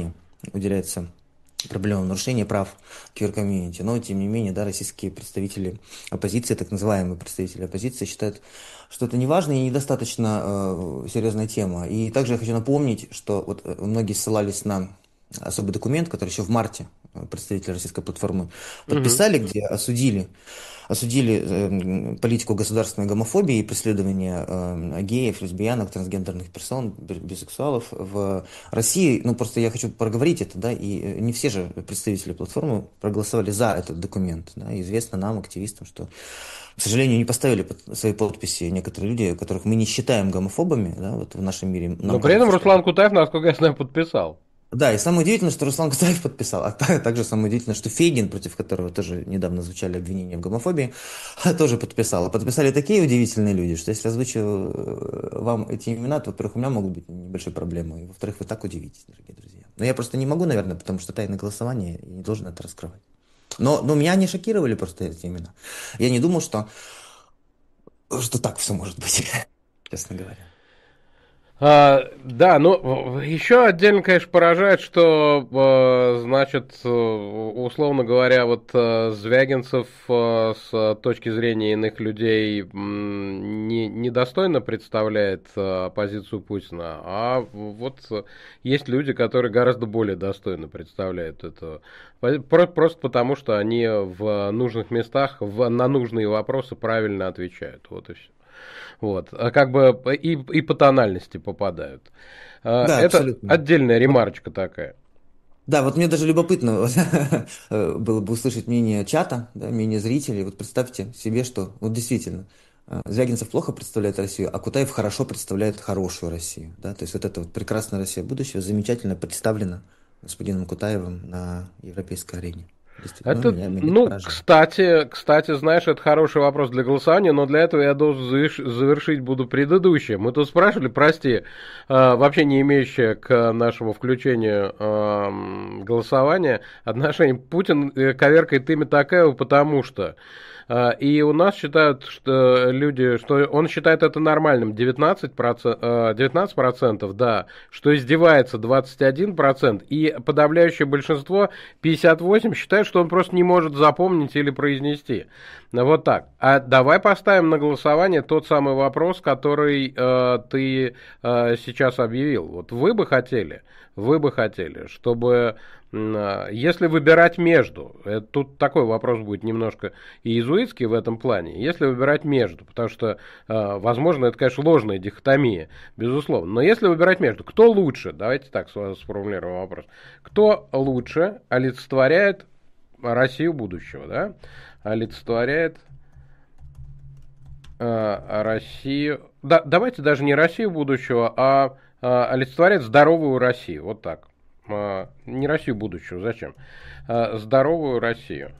уделяется проблемам нарушения прав квир-комьюнити. Но, тем не менее, да, российские представители оппозиции, так называемые представители оппозиции, считают, что это неважно и недостаточно серьезная тема. И также я хочу напомнить, что вот многие ссылались на особый документ, который еще в марте представители российской платформы подписали, где осудили политику государственной гомофобии и преследования геев, лесбиянок, трансгендерных персон, бисексуалов в России. Ну, просто я хочу проговорить это, да, и не все же представители платформы проголосовали за этот документ. Да, и известно нам, активистам, что, к сожалению, не поставили свои подписи некоторые люди, которых мы не считаем гомофобами, да, вот в нашем мире. Но при этом Руслан Кутаев, насколько я знаю, подписал. Да, и самое удивительное, что Руслан Кутаев подписал, а также самое удивительное, что Фейгин, против которого тоже недавно звучали обвинения в гомофобии, тоже подписал. А подписали такие удивительные люди, что если озвучу вам эти имена, то, во-первых, у меня могут быть небольшие проблемы, и, во-вторых, вы так удивитесь, дорогие друзья. Но я просто не могу, наверное, потому что тайное голосование, я не должен это раскрывать. Но меня не шокировали просто эти имена. Я не думал, что так все может быть, честно говоря. Да, но еще отдельно, конечно, поражает, что, значит, условно говоря, вот Звягинцев с точки зрения иных людей недостойно представляет позицию Путина, а вот есть люди, которые гораздо более достойно представляют это. Просто потому, что они в нужных местах на нужные вопросы правильно отвечают. Вот и все. Вот, как бы и по тональности попадают. Да, это абсолютно. Отдельная ремарочка такая. Да, вот мне даже любопытно было бы услышать мнение чата, да, мнение зрителей. Вот представьте себе, что вот действительно Звягинцев плохо представляет Россию, а Кутаев хорошо представляет хорошую Россию. Да? То есть вот эта вот прекрасная Россия будущего замечательно представлена господином Кутаевым на европейской арене. Это, кстати, знаешь, это хороший вопрос для голосования, но для этого я должен завершить буду предыдущее. Мы тут спрашивали, прости, вообще не имеющее к нашему включению голосования отношение. Путин коверкает имя Токаева, потому что... И у нас считают, что люди, что он считает это нормальным 19%, да, что издевается 21%, и подавляющее большинство, 58%, считают, что он просто не может запомнить или произнести. Вот так. А давай поставим на голосование тот самый вопрос, который ты сейчас объявил. Вот вы бы хотели, чтобы... Если выбирать между, тут такой вопрос будет немножко иезуитский в этом плане, если выбирать между, потому что, возможно, это, конечно, ложная дихотомия, безусловно, но если выбирать между, кто лучше, давайте так сформулируем вопрос, кто лучше олицетворяет Россию будущего, да, олицетворяет Россию, да, давайте даже не Россию будущего, а олицетворяет здоровую Россию, вот так. Не Россию будущего, зачем? Здоровую Россию.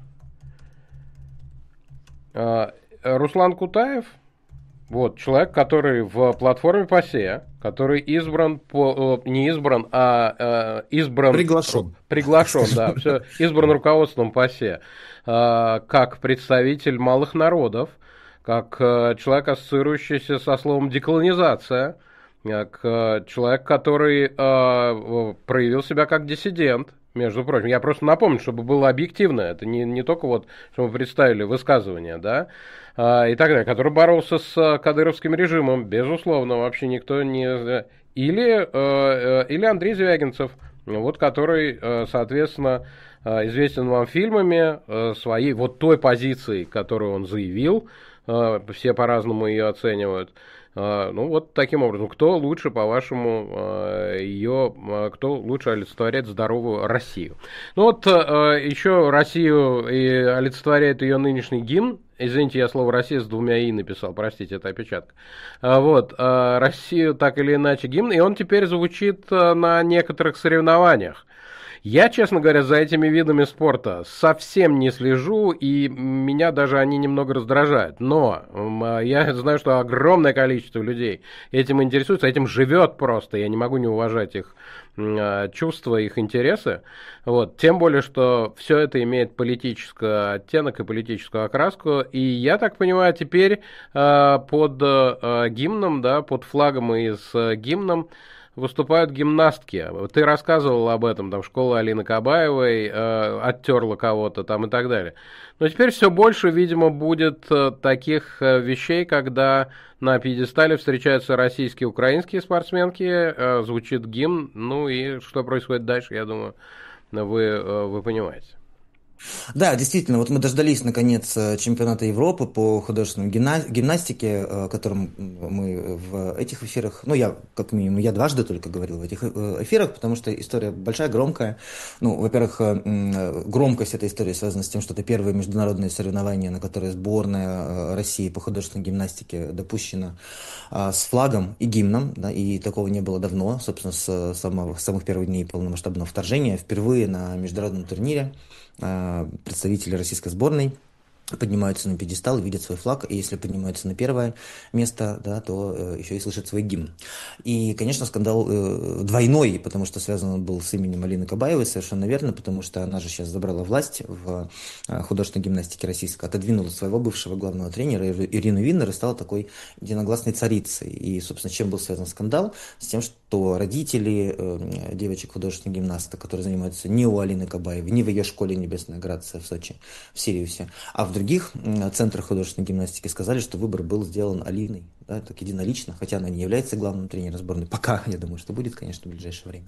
Руслан Кутаев, вот, человек, который в платформе ПАСЕ, который избран, не избран, а избран... Приглашен, да, все, избран руководством ПАСЕ, как представитель малых народов, как человек, ассоциирующийся со словом деколонизация, как человек, который проявил себя как диссидент, между прочим. Я просто напомню, чтобы было объективно, это не только вот, что мы представили высказывания, да, и так далее, который боролся с кадыровским режимом, безусловно, вообще никто не... Или Андрей Звягинцев, вот, который, соответственно, известен вам фильмами, своей вот той позицией, которую он заявил, все по-разному ее оценивают. Ну, вот таким образом, кто лучше, по-вашему, кто лучше олицетворяет здоровую Россию? Ну, вот еще Россию и олицетворяет ее нынешний гимн. Извините, я слово «Россия» с двумя «и» написал, простите, это опечатка. Вот, Россию так или иначе гимн, и он теперь звучит на некоторых соревнованиях. Я, честно говоря, за этими видами спорта совсем не слежу, и меня даже они немного раздражают. Но я знаю, что огромное количество людей этим интересуется, этим живет просто. Я не могу не уважать их чувства, их интересы. Вот. Тем более, что все это имеет политический оттенок и политическую окраску. И я так понимаю, теперь под гимном, да, под флагом и с гимном выступают гимнастки. Ты рассказывал об этом, там школа Алины Кабаевой оттерла кого-то там и так далее. Но теперь все больше, видимо, будет таких вещей, когда на пьедестале встречаются российские и украинские спортсменки, звучит гимн, ну и что происходит дальше, я думаю, вы понимаете. Да, действительно, вот мы дождались, наконец, чемпионата Европы по художественной гимнастике, о котором мы в этих эфирах, ну, я, как минимум, я дважды только говорил в этих эфирах, потому что история большая, громкая. Ну, во-первых, громкость этой истории связана с тем, что это первые международные соревнования, на которые сборная России по художественной гимнастике допущена с флагом и гимном, да, и такого не было давно, собственно, с самых первых дней полномасштабного вторжения, впервые на международном турнире представители российской сборной поднимаются на пьедестал и видят свой флаг, и если поднимаются на первое место, да, то еще и слышат свой гимн. И, конечно, скандал двойной, потому что связан он был с именем Алины Кабаевой, совершенно верно, потому что она же сейчас забрала власть в художественной гимнастике российской, отодвинула своего бывшего главного тренера Ирину Виннер и стала такой единогласной царицей. И, собственно, с чем был связан скандал? С тем, что родители девочек художественных гимнасток, которые занимаются не у Алины Кабаевой, не в ее школе «Небесная Грация» в Сочи, в Сириусе, а в других центрах художественной гимнастики сказали, что выбор был сделан Алиной, да, так единолично, хотя она не является главным тренером сборной. Пока, я думаю, что будет, конечно, в ближайшее время.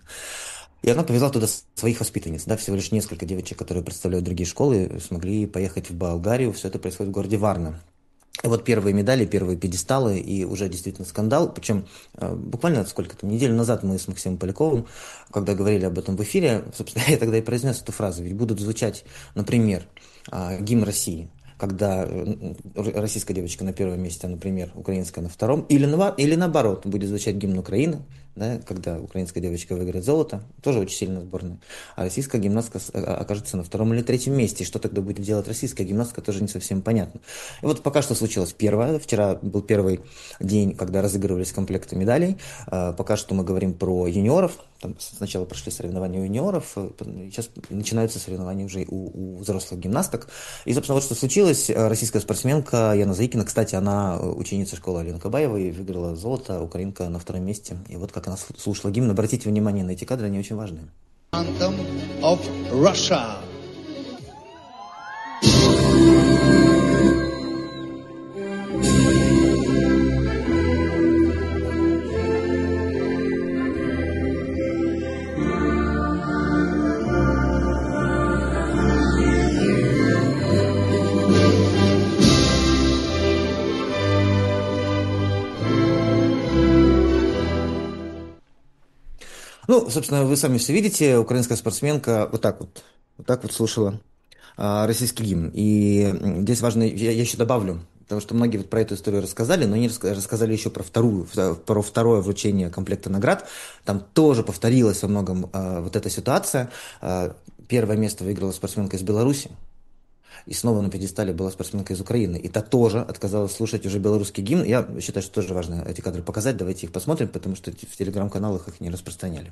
И она повезла туда своих воспитанниц. Да, всего лишь несколько девочек, которые представляют другие школы, смогли поехать в Болгарию. Все это происходит в городе Варна. И вот первые медали, первые пьедесталы, и уже действительно скандал. Причем буквально сколько-то неделю назад мы с Максимом Поляковым, когда говорили об этом в эфире, собственно, я тогда и произнес эту фразу. Ведь будут звучать, например, гимн России, когда российская девочка на первом месте, а, например, украинская на втором, или наоборот, будет звучать гимн Украины, да, когда украинская девочка выиграет золото, тоже очень сильная сборная, а российская гимнастка окажется на втором или третьем месте. И что тогда будет делать российская гимнастка, тоже не совсем понятно. И вот пока что случилось первое. Вчера был первый день, когда разыгрывались комплекты медалей. Пока что мы говорим про юниоров. Там сначала прошли соревнования у юниоров, сейчас начинаются соревнования уже у взрослых гимнасток. И, собственно, вот что случилось. Российская спортсменка Яна Заикина, кстати, она ученица школы Алины Кабаевой, выиграла золото, украинка на втором месте. И вот как она слушала гимн. Обратите внимание на эти кадры, они очень важные. Anthem of Russia. Ну, собственно, вы сами все видите, украинская спортсменка вот так вот слушала российский гимн. И здесь важно, я еще добавлю, потому что многие вот про эту историю рассказали, но они рассказали еще про второе вручение комплекта наград. Там тоже повторилась во многом вот эта ситуация. Первое место выиграла спортсменка из Беларуси. И снова на пьедестале была спортсменка из Украины. И та тоже отказалась слушать уже белорусский гимн. Я считаю, что тоже важно эти кадры показать. Давайте их посмотрим, потому что в телеграм-каналах их не распространяли.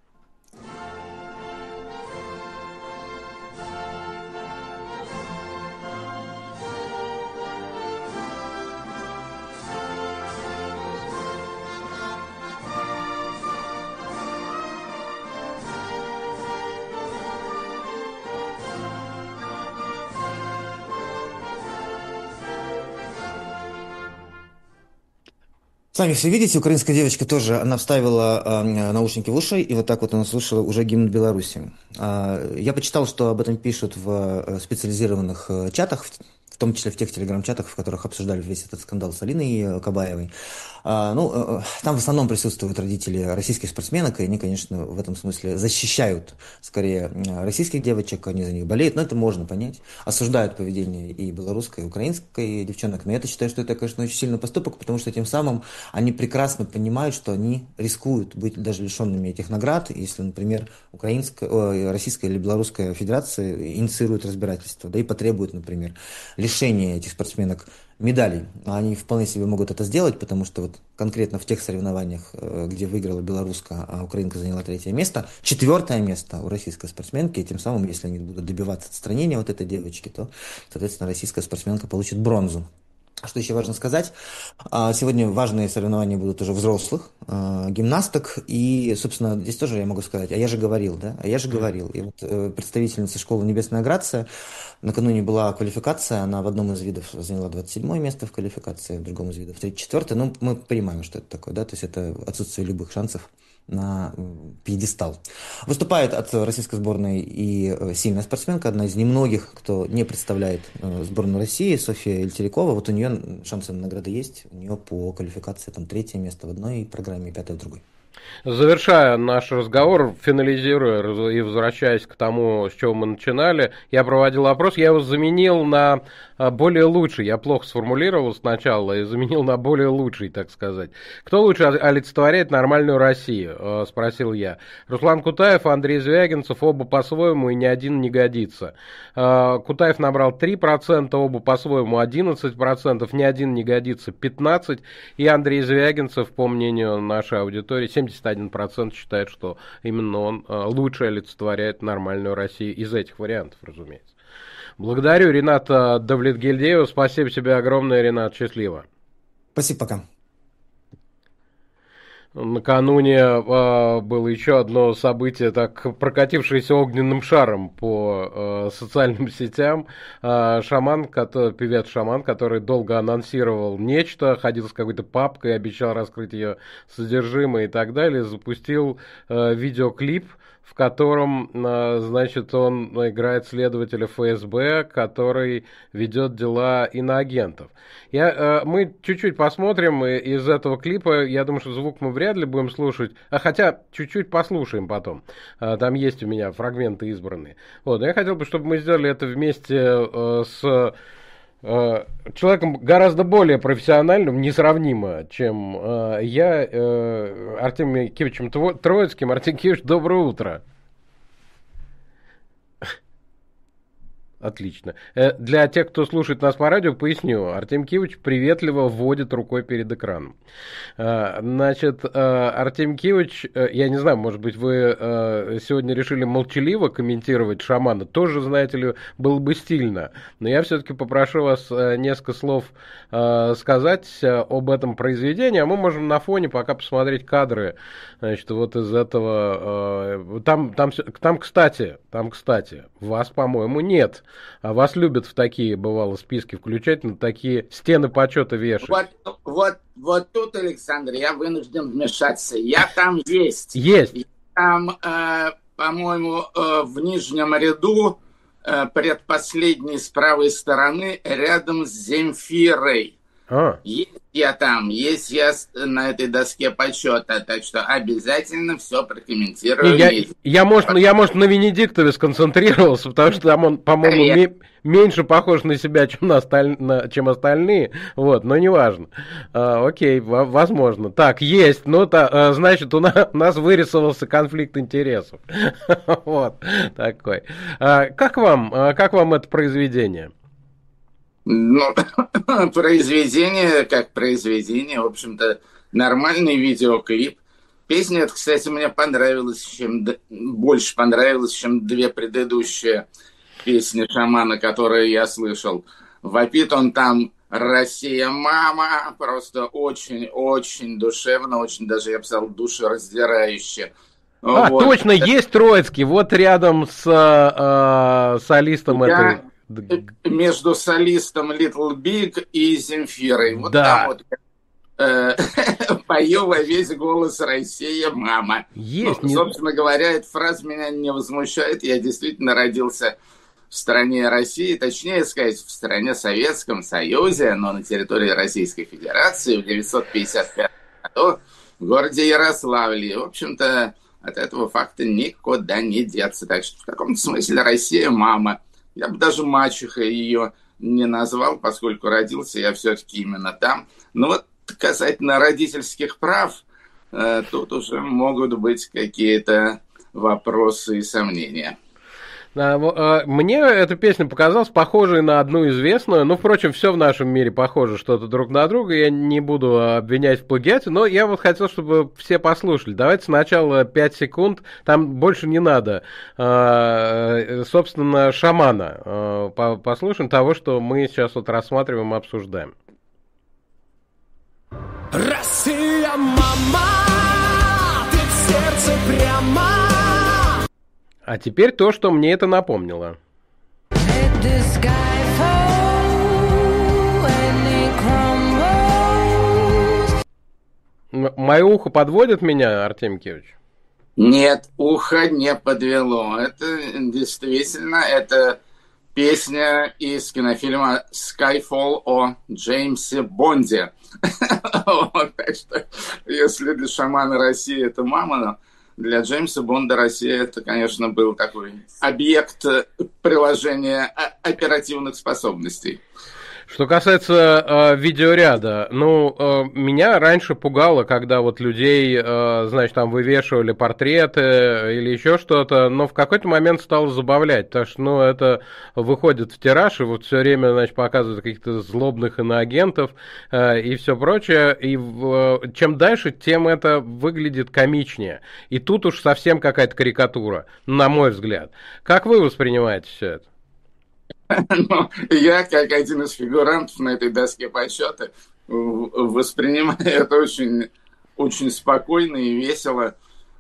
Сами все видите, украинская девочка тоже, она вставила наушники в уши, и вот так вот она слушала уже гимн Беларуси. Я почитал, что об этом пишут в специализированных чатах, в том числе в тех телеграм-чатах, в которых обсуждали весь этот скандал с Алиной Кабаевой. Там в основном присутствуют родители российских спортсменок, и они, конечно, в этом смысле защищают скорее российских девочек, они за них болеют, но это можно понять. Осуждают поведение и белорусской, и украинской девчонок, но я считаю, что это, конечно, очень сильный поступок, потому что тем самым они прекрасно понимают, что они рискуют быть даже лишенными этих наград, если, например, Российская или Белорусская Федерация инициирует разбирательство, да и потребует, например, лишения этих спортсменок медалей. Они вполне себе могут это сделать, потому что вот конкретно в тех соревнованиях, где выиграла белоруска, а украинка заняла 3-е место, 4-е место у российской спортсменки, и тем самым, если они будут добиваться отстранения вот этой девочки, то, соответственно, российская спортсменка получит бронзу. Что еще важно сказать? Сегодня важные соревнования будут уже взрослых гимнасток. И, собственно, здесь тоже я могу сказать, а я же говорил, да? А я же говорил. И вот представительница школы «Небесная Грация» накануне была квалификация, она в одном из видов заняла 27 место в квалификации, в другом из видов 34. Ну, мы понимаем, что это такое, да? То есть это отсутствие любых шансов на пьедестал. Выступает от российской сборной и сильная спортсменка, одна из немногих, кто не представляет сборную России, Софья Ильтерикова. Вот у нее шансы на награды есть, у нее по квалификации там 3-е место в одной программе, 5-е в другой. Завершая наш разговор, финализируя и возвращаясь к тому, с чего мы начинали, я проводил опрос, я его заменил на более лучший, я плохо сформулировал сначала, и заменил на более лучший, так сказать. Кто лучше олицетворяет нормальную Россию, спросил я. Руслан Кутаев, Андрей Звягинцев, оба по-своему и ни один не годится. Кутаев набрал 3%, оба по-своему 11%, ни один не годится 15%, и Андрей Звягинцев, по мнению нашей аудитории, 71% считает, что именно он лучше олицетворяет нормальную Россию из этих вариантов, разумеется. Благодарю Рената Давлетгильдеева. Спасибо тебе огромное, Ренат. Счастливо. Спасибо, пока. Накануне было еще одно событие, так прокатившееся огненным шаром по социальным сетям. Певец Шаман, который долго анонсировал нечто, ходил с какой-то папкой, обещал раскрыть ее содержимое и так далее, запустил видеоклип, в котором, значит, он играет следователя ФСБ, который ведет дела иноагентов. Мы чуть-чуть посмотрим из этого клипа. Я думаю, что звук мы вряд ли будем слушать. Хотя чуть-чуть послушаем потом. Там есть у меня фрагменты избранные. Вот. Я хотел бы, чтобы мы сделали это вместе с человеком гораздо более профессиональным, несравнимо, чем я, Артемием Кивичем Троицким. Артем Кивич, доброе утро. Отлично. Для тех, кто слушает нас по радио, поясню. Артем Кивич приветливо вводит рукой перед экраном. Значит, Артем Кивич, я не знаю, может быть, вы сегодня решили молчаливо комментировать Шамана. Тоже, знаете ли, было бы стильно. Но я все-таки попрошу вас несколько слов сказать об этом произведении, а мы можем на фоне пока посмотреть кадры. Значит, вот из этого... Там, кстати, вас, по-моему, нет. А вас любят в такие, бывало, списки включать, на такие стены почета вешать. Вот тут, Александр, я вынужден вмешаться. Я там есть. Есть. Я там, по-моему, в нижнем ряду, предпоследней с правой стороны, рядом с Земфирой. Есть я на этой доске почета, так что обязательно все прокомментирую. Я, может, на Венедиктове сконцентрировался, потому что там он, по-моему, меньше похож на себя, чем остальные, вот, но неважно. Окей, возможно. Так, есть, значит, у нас вырисовался конфликт интересов. Вот, такой. Как вам это произведение? Ну, произведение, как произведение, в общем-то, нормальный видеоклип. Песня эта, кстати, мне больше понравилась, чем две предыдущие песни Шамана, которые я слышал. Вопит он там «Россия, мама!» просто очень-очень душевно, очень даже, я бы сказал, душераздирающе. Вот. Точно, есть Троицкий, вот рядом с солистом этой... Между солистом Little Big и Земфирой. Вот да. Там вот пою во весь голос «Россия, мама». Есть. Собственно говоря, эта фраза меня не возмущает. Я действительно родился в стране России, точнее сказать, в стране Советском Союзе, но на территории Российской Федерации в 1955 году в городе Ярославле. В общем-то, от этого факта никуда не деться. Так что в каком-то смысле Россия, мама. Я бы даже мачехой ее не назвал, поскольку родился я все-таки именно там. Но вот касательно родительских прав, тут уже могут быть какие-то вопросы и сомнения. Мне эта песня показалась похожей на одну известную, но, впрочем, все в нашем мире похоже что-то друг на друга, я не буду обвинять в плагиате, но я вот хотел, чтобы все послушали. Давайте сначала 5 секунд, там больше не надо, собственно, Шамана послушаем, того, что мы сейчас вот рассматриваем и обсуждаем. Россия, мама, ты в сердце прямо. А теперь то, что мне это напомнило. Мое ухо подводит меня, Артемий Киевич? Нет, ухо не подвело. Это действительно, это песня из кинофильма «Skyfall» о Джеймсе Бонде. Так что, если для шамана Россия это мама, для Джеймса Бонда Россия это, конечно, был такой объект приложения оперативных способностей. Что касается видеоряда, меня раньше пугало, когда вот людей, значит, там вывешивали портреты или еще что-то, но в какой-то момент стало забавлять, потому что, это выходит в тираж, и вот все время, значит, показывают каких-то злобных иноагентов и все прочее, и чем дальше, тем это выглядит комичнее. И тут уж совсем какая-то карикатура, на мой взгляд. Как вы воспринимаете все это? Я, как один из фигурантов на этой доске почета, воспринимаю это очень, очень спокойно и весело.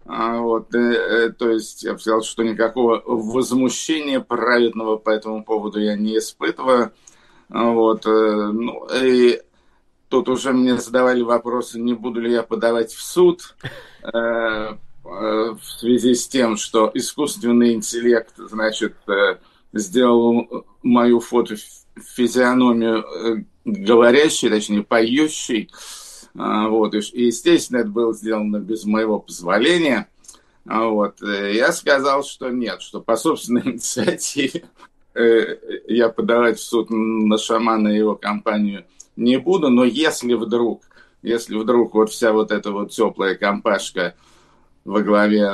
То есть я бы сказал, что никакого возмущения праведного по этому поводу я не испытываю. И тут уже мне задавали вопросы, не буду ли я подавать в суд в связи с тем, что искусственный интеллект, значит, сделал мою фотофизиономию говорящей, точнее, поющей. И, естественно, это было сделано без моего позволения. Я сказал, что нет, что по собственной инициативе я подавать в суд на шамана и его компанию не буду, но если вдруг вот вся вот эта вот теплая компашка во главе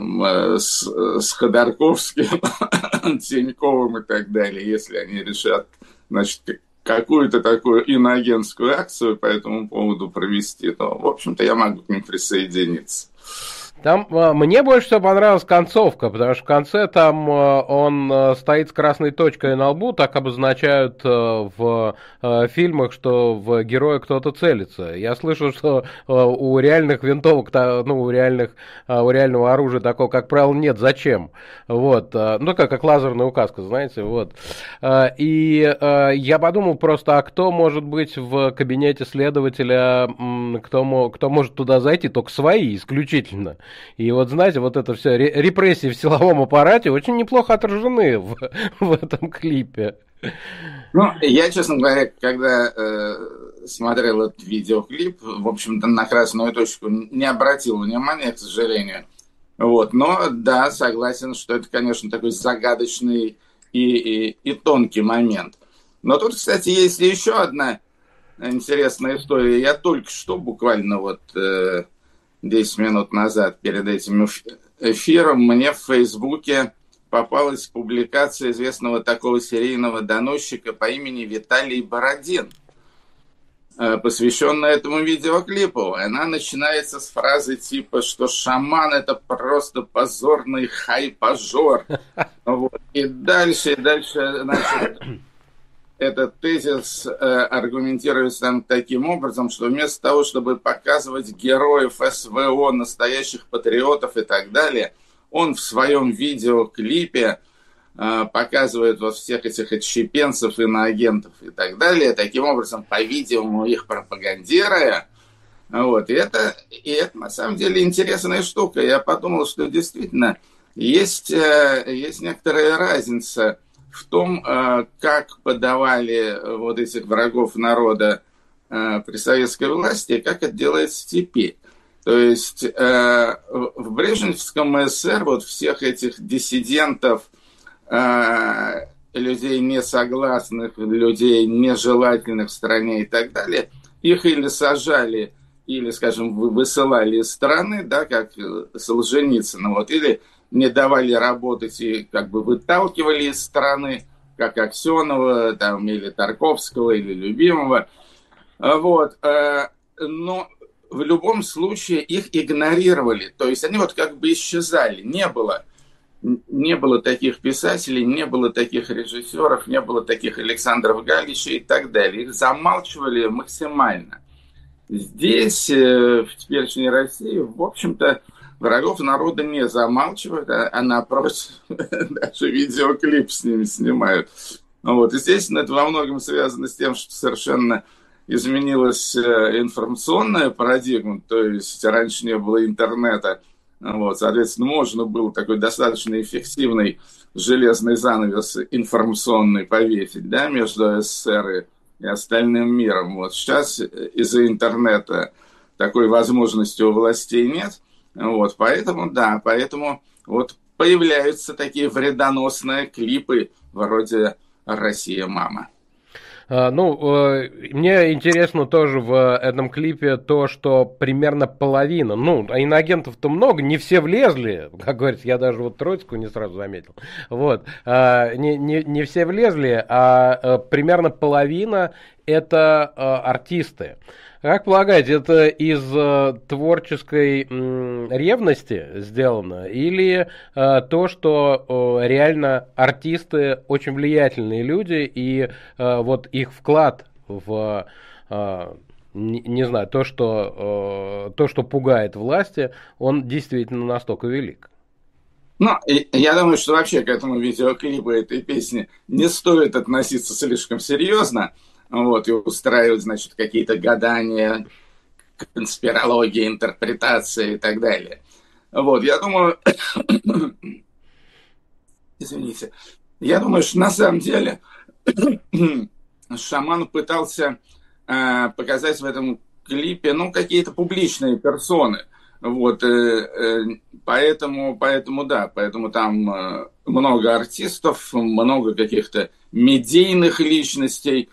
с Ходорковским, Тиньковым и так далее, если они решат, значит, какую-то такую иноагентскую акцию по этому поводу провести, то, в общем-то, я могу к ним присоединиться. Там мне больше всего понравилась концовка, потому что в конце там он стоит с красной точкой на лбу, так обозначают в фильмах, что в героя кто-то целится. Я слышал, что у реальных винтовок, у реального оружия такого, как правило, нет. Зачем? Как лазерная указка, знаете, вот. И я подумал просто, а кто может быть в кабинете следователя, кто может туда зайти, только свои исключительно. И вот, знаете, вот это все репрессии в силовом аппарате очень неплохо отражены в этом клипе. Я, честно говоря, когда смотрел этот видеоклип, в общем-то, на красную точку не обратил внимания, к сожалению. Но, да, согласен, что это, конечно, такой загадочный и тонкий момент. Но тут, кстати, есть еще одна интересная история. Я только что, буквально 10 минут назад, перед этим эфиром, мне в Фейсбуке попалась публикация известного такого серийного доносчика по имени Виталий Бородин, посвященная этому видеоклипу. Она начинается с фразы типа, что шаман — это просто позорный хайпажор. И дальше, значит, этот тезис аргументируется там таким образом, что вместо того, чтобы показывать героев СВО, настоящих патриотов и так далее, он в своем видеоклипе показывает вот всех этих отщепенцев, иноагентов и так далее, таким образом, по-видимому, их пропагандируя. И это на самом деле интересная штука. Я подумал, что действительно есть некоторая разница в том, как подавали вот этих врагов народа при советской власти, и как это делается теперь. То есть в Брежневском СССР вот всех этих диссидентов, людей несогласных, людей нежелательных в стране и так далее, их или сажали, или, скажем, высылали из страны, да, как Солженицына, или не давали работать и как бы выталкивали из страны, как Аксенова, или Тарковского, или Любимого. Но в любом случае их игнорировали. То есть они как бы исчезали. Не было таких писателей, не было таких режиссеров, не было таких Александров Галичей и так далее. Их замалчивали максимально. Здесь, в теперешней России, в общем-то, врагов народа не замалчивают, а напротив, даже видеоклип с ними снимают. Вот. Естественно, это во многом связано с тем, что совершенно изменилась информационная парадигма, то есть раньше не было интернета, вот, соответственно, можно было такой достаточно эффективный железный занавес информационный повесить, да, между СССР и остальным миром. Вот сейчас из-за интернета такой возможности у властей нет, вот, поэтому, да, поэтому вот появляются такие вредоносные клипы вроде «Россия, мама». Мне интересно тоже в этом клипе то, что примерно половина, иноагентов-то много, не все влезли, как говорится, я даже вот Троицкую не сразу заметил, вот, не все влезли, а примерно половина это артисты. Как полагаете, это из творческой ревности сделано или то, что реально артисты очень влиятельные люди и вот их вклад в, не знаю, то, что пугает власти, он действительно настолько велик? Я думаю, что вообще к этому видеоклипу этой песни не стоит относиться слишком серьезно. Вот, и устраивать, значит, какие-то гадания, конспирологии, интерпретации и так далее. Вот, я думаю, извините, я думаю, что на самом деле Шаман пытался показать в этом клипе, какие-то публичные персоны. Вот, поэтому там много артистов, много каких-то медийных личностей,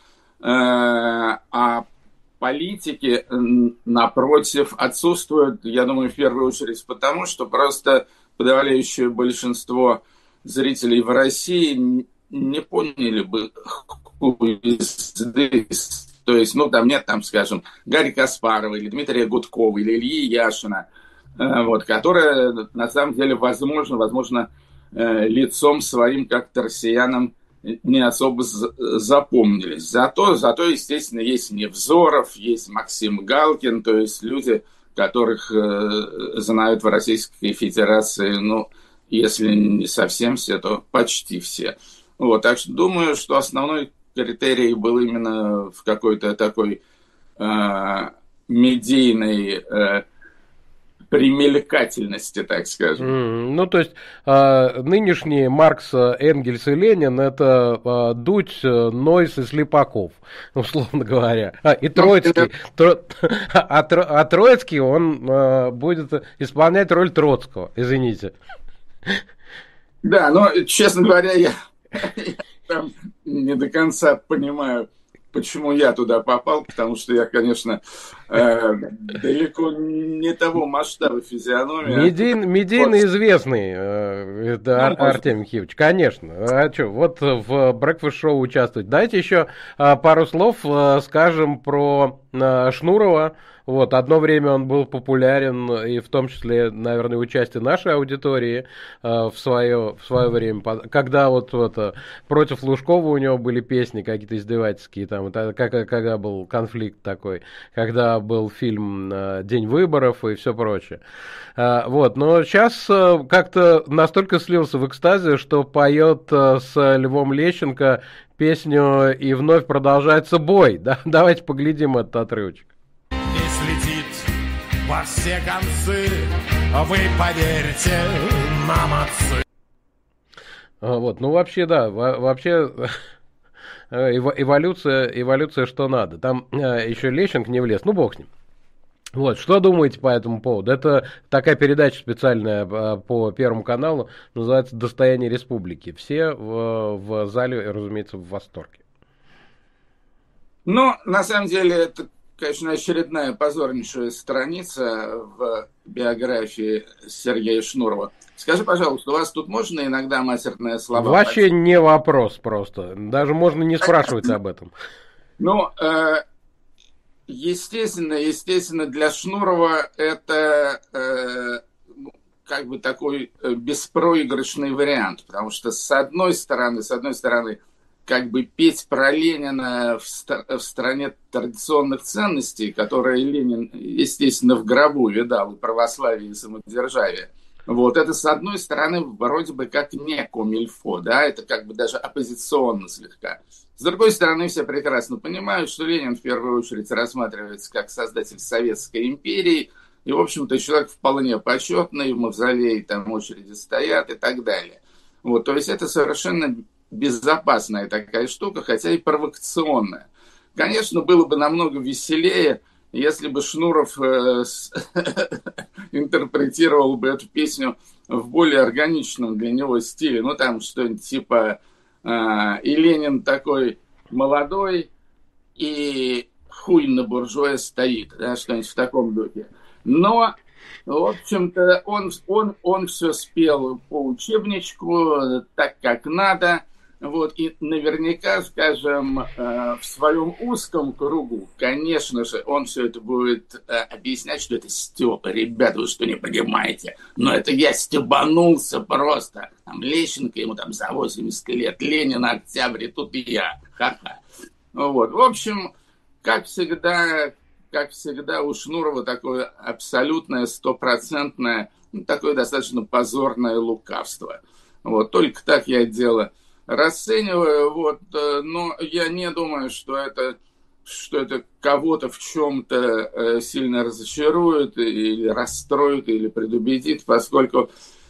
а политики, напротив, отсутствуют, я думаю, в первую очередь потому, что просто подавляющее большинство зрителей в России не поняли бы who is this. То есть, там нет, скажем, Гарри Каспарова или Дмитрия Гудкова или Ильи Яшина, вот, которые, на самом деле, возможно, лицом своим, как-то россиянам, не особо запомнились. Зато, естественно, есть Невзоров, есть Максим Галкин, то есть люди, которых знают в Российской Федерации, если не совсем все, то почти все. Вот, так что думаю, что основной критерий был именно в какой-то такой медийной примелькательности, так скажем. То есть нынешние Маркс, Энгельс и Ленин — это Дудь, Нойс и Слепаков, условно говоря. И Троицкий. А Троицкий, он будет исполнять роль Троцкого, извините. Да, честно говоря, я там не до конца понимаю, почему я туда попал, потому что я, конечно, далеко не того масштаба физиономии. Медийно известный Артемий Михайлович, конечно. А что, вот в брекфаст-шоу участвовать. Давайте еще пару слов скажем про Шнурова. Вот, одно время он был популярен, и в том числе, наверное, участие нашей аудитории в свое время, когда против Лужкова у него были песни какие-то издевательские, когда был конфликт такой, когда был фильм «День выборов» и все прочее. Но сейчас как-то настолько слился в экстазе, что поет с Львом Лещенко песню «И вновь продолжается бой». Да? Давайте поглядим этот отрывочек. Летит во все концы, вы поверьте нам, отцы. Вообще, да, эволюция что надо. Там еще Лещенко не влез, бог с ним. Вот, что думаете по этому поводу? Это такая передача специальная по Первому каналу, называется «Достояние республики». Все в зале, разумеется, в восторге. На самом деле, это, конечно, очередная позорнейшая страница в биографии Сергея Шнурова. Скажи, пожалуйста, у вас тут можно иногда матерные слова? Вообще не вопрос просто. Даже можно не спрашивать об этом. Естественно, для Шнурова это такой беспроигрышный вариант, потому что с одной стороны, как бы петь про Ленина в стране традиционных ценностей, которые Ленин, естественно, в гробу видал, и православие, и самодержавие. Вот это, с одной стороны, вроде бы как не комильфо, да, это как бы даже оппозиционно слегка. С другой стороны, все прекрасно понимают, что Ленин в первую очередь рассматривается как создатель Советской империи, и, в общем-то, человек вполне почетный, в мавзолее там очереди стоят и так далее. Вот, то есть это совершенно безопасная такая штука, хотя и провокационная. Конечно, было бы намного веселее, если бы Шнуров интерпретировал бы эту песню в более органичном для него стиле. Ну, там что-нибудь типа «И Ленин такой молодой, и хуй на буржуя стоит», да, что-нибудь в таком духе. Но, в общем-то, он все спел по учебничку, так как надо. Вот, и наверняка, скажем, в своем узком кругу, конечно же, он все это будет объяснять, что это Степа, ребята, вы что не понимаете, но это я стебанулся просто. Там Лещенко, ему там за 80 лет, Ленин, Октябрь, и тут и я, ха-ха. Вот, в общем, как всегда у Шнурова такое абсолютное, стопроцентное, такое достаточно позорное лукавство. Вот, только так я дело расцениваю, вот, но я не думаю, что это кого-то в чем-то сильно разочарует или расстроит, или предубедит, поскольку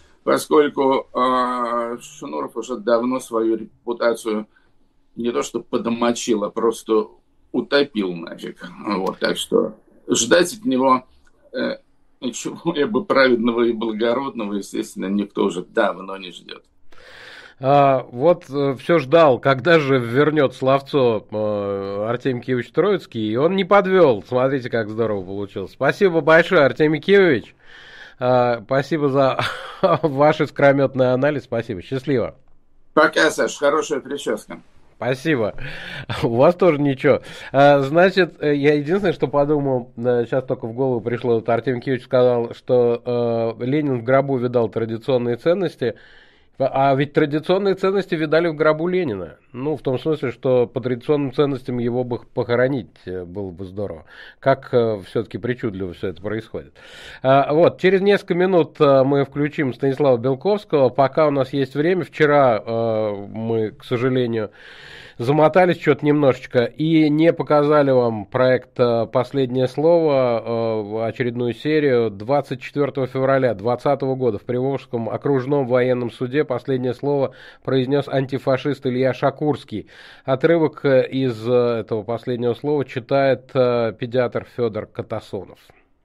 Шнуров уже давно свою репутацию не то что подмочил, а просто утопил нафиг. Вот, так что ждать от него чего-либо праведного и благородного, естественно, никто уже давно не ждет. Вот все ждал, когда же вернет словцо Артемий Киевич Троицкий, и он не подвел. Смотрите, как здорово получилось. Спасибо большое, Артемий Киевич. Спасибо за ваш искрометный анализ. Спасибо. Счастливо. Пока, Саш. Хорошая прическа. Спасибо. У вас тоже ничего. Значит, я единственное, что подумал, сейчас только в голову пришло, вот Артемий Киевич сказал, что Ленин в гробу видал традиционные ценности. А ведь традиционные ценности видали в гробу Ленина. Ну, в том смысле, что по традиционным ценностям его бы похоронить было бы здорово. Как все-таки причудливо все это происходит. Вот, через несколько минут мы включим Станислава Белковского. Пока у нас есть время. Вчера мы, к сожалению, замотались что-то немножечко и не показали вам проект «Последнее слово», очередную серию. 24 февраля 2020 года в Приволжском окружном военном суде последнее слово произнес антифашист Илья Шакурский. Отрывок из этого последнего слова читает педиатр Федор Катасонов.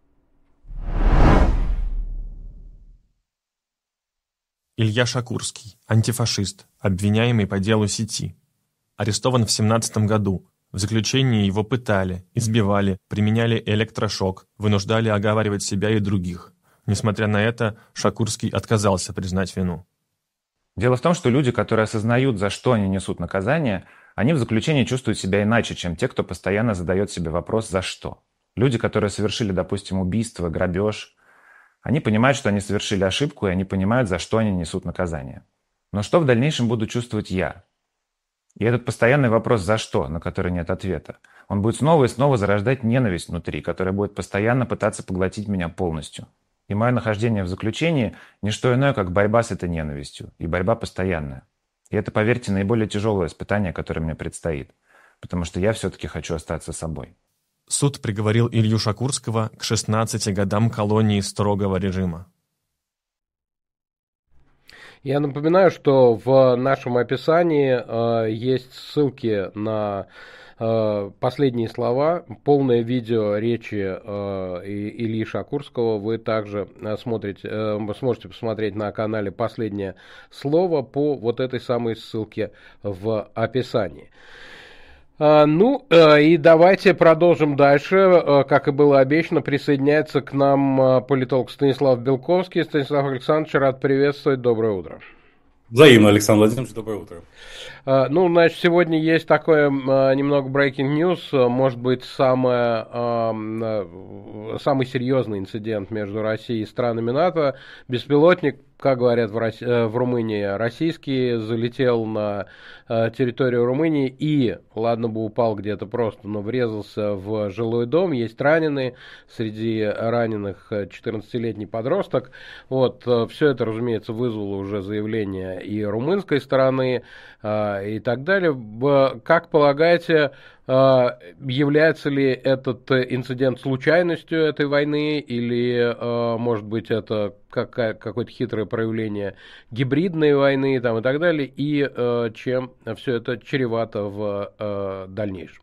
Илья Шакурский, антифашист, обвиняемый по делу сети. Арестован в 17 году. В заключении его пытали, избивали, применяли электрошок, вынуждали оговаривать себя и других. Несмотря на это, Шакурский отказался признать вину. Дело в том, что люди, которые осознают, за что они несут наказание, они в заключении чувствуют себя иначе, чем те, кто постоянно задает себе вопрос «за что?». Люди, которые совершили, допустим, убийство, грабеж, они понимают, что они совершили ошибку, и они понимают, за что они несут наказание. Но что в дальнейшем буду чувствовать я? И этот постоянный вопрос «за что?», на который нет ответа, он будет снова и снова зарождать ненависть внутри, которая будет постоянно пытаться поглотить меня полностью. И мое нахождение в заключении – не что иное, как борьба с этой ненавистью, и борьба постоянная. И это, поверьте, наиболее тяжелое испытание, которое мне предстоит, потому что я все-таки хочу остаться собой. Суд приговорил Илью Шакурского к 16 годам колонии строгого режима. Я напоминаю, что в нашем описании есть ссылки на последние слова, полное видео речи Ильи Шакурского. Вы также сможете посмотреть на канале «Последнее слово» по вот этой самой ссылке в описании. Ну, и давайте продолжим дальше. Как и было обещано, присоединяется к нам политолог Станислав Белковский. Станислав Александрович, рад приветствовать. Доброе утро. Взаимно, Александр Владимирович, доброе утро. Ну, значит, сегодня есть такое немного breaking news, может быть, самый серьезный инцидент между Россией и странами НАТО. Беспилотник как говорят в Румынии, российский, залетел на территорию Румынии и, ладно бы упал где-то просто, но врезался в жилой дом. Есть раненые, среди раненых 14-летний подросток. Вот, все это, разумеется, вызвало уже заявление и румынской стороны, и так далее. Как полагаете, является ли этот инцидент случайностью этой войны, или, может быть, это какое-то хитрое проявление гибридной войны там, и так далее, и чем все это чревато в дальнейшем?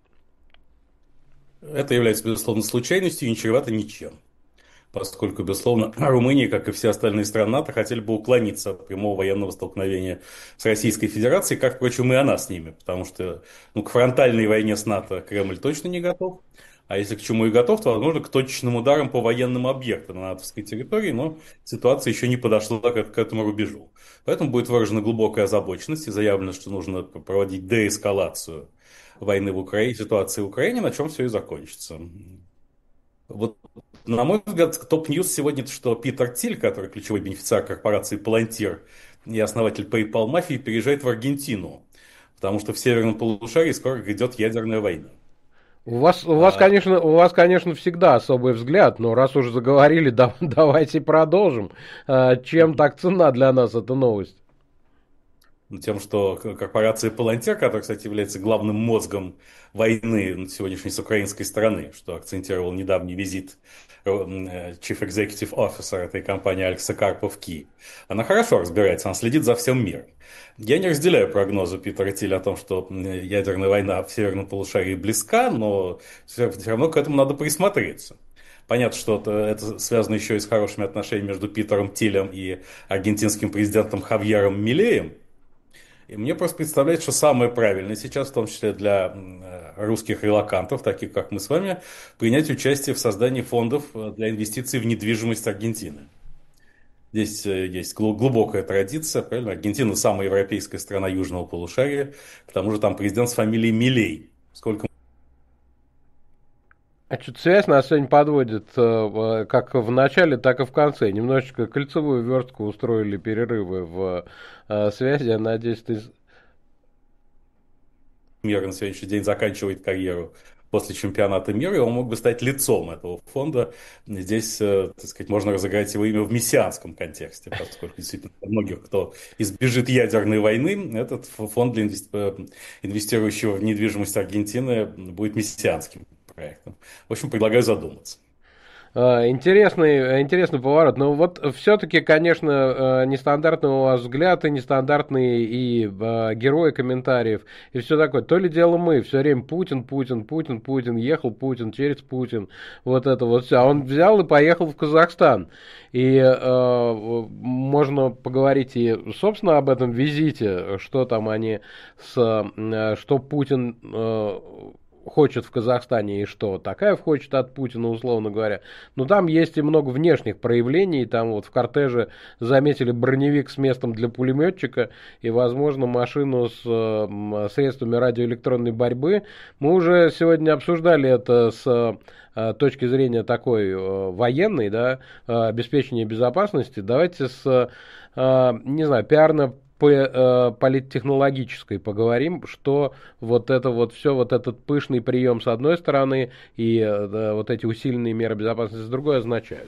Это является, безусловно, случайностью и не чревато ничем. Поскольку, безусловно, Румыния, как и все остальные страны НАТО, хотели бы уклониться от прямого военного столкновения с Российской Федерацией, как, впрочем, и она с ними. Потому что к фронтальной войне с НАТО Кремль точно не готов. А если к чему и готов, то, возможно, к точечным ударам по военным объектам на натовской территории, но ситуация еще не подошла к этому рубежу. Поэтому будет выражена глубокая озабоченность и заявлено, что нужно проводить деэскалацию войны в Украине, ситуации в Украине, на чем все и закончится. Вот, на мой взгляд, топ-ньюс сегодня, это что Питер Тиль, который ключевой бенефициар корпорации Palantir и основатель PayPal мафии, переезжает в Аргентину, потому что в северном полушарии скоро идет ядерная война. У вас, конечно, всегда особый взгляд, но раз уж заговорили, давайте продолжим. Чем так ценна для нас эта новость? Тем, что корпорация Palantir, которая, кстати, является главным мозгом войны сегодняшней с украинской стороны, что акцентировал недавний визит Chief Executive Officer этой компании Алекса Карпа в Киев, она хорошо разбирается, она следит за всем миром. Я не разделяю прогнозы Питера Тиля о том, что ядерная война в северном полушарии близка, но все равно к этому надо присмотреться. Понятно, что это связано еще и с хорошими отношениями между Питером Тилем и аргентинским президентом Хавьером Милеем. И мне просто представляется, что самое правильное сейчас, в том числе для русских релокантов, таких как мы с вами, принять участие в создании фондов для инвестиций в недвижимость Аргентины. Здесь есть глубокая традиция, правильно? Аргентина самая европейская страна южного полушария, к тому же там президент с фамилией Милей. Сколько... А что-то связь нас сегодня подводит как в начале, так и в конце. Немножечко кольцевую верстку устроили перерывы в связи. Я надеюсь, ты... Мир на сегодняшний день заканчивает карьеру после чемпионата мира, и он мог бы стать лицом этого фонда. Здесь, так сказать, можно разыграть его имя в мессианском контексте, поскольку действительно для многих, кто избежит ядерной войны, этот фонд, инвестирующего в недвижимость Аргентины, будет мессианским проектом. В общем, предлагаю задуматься. Интересный поворот. Но вот все-таки, конечно, нестандартный у вас взгляд, и нестандартные и герои комментариев, и все такое. То ли дело мы, все время Путин, ехал Путин, через Путин, вот это вот все. А он взял и поехал в Казахстан. И можно поговорить и, собственно, об этом визите, что там они, что Путин... хочет в Казахстане и что Токаев хочет от Путина, условно говоря. Но там есть и много внешних проявлений. Там вот в кортеже заметили броневик с местом для пулеметчика и, возможно, машину с средствами радиоэлектронной борьбы. Мы уже сегодня обсуждали это с точки зрения такой военной, да, обеспечения безопасности. Давайте с, не знаю, пиарно политтехнологической поговорим, что вот это вот все, вот этот пышный прием с одной стороны и вот эти усиленные меры безопасности с другой означают.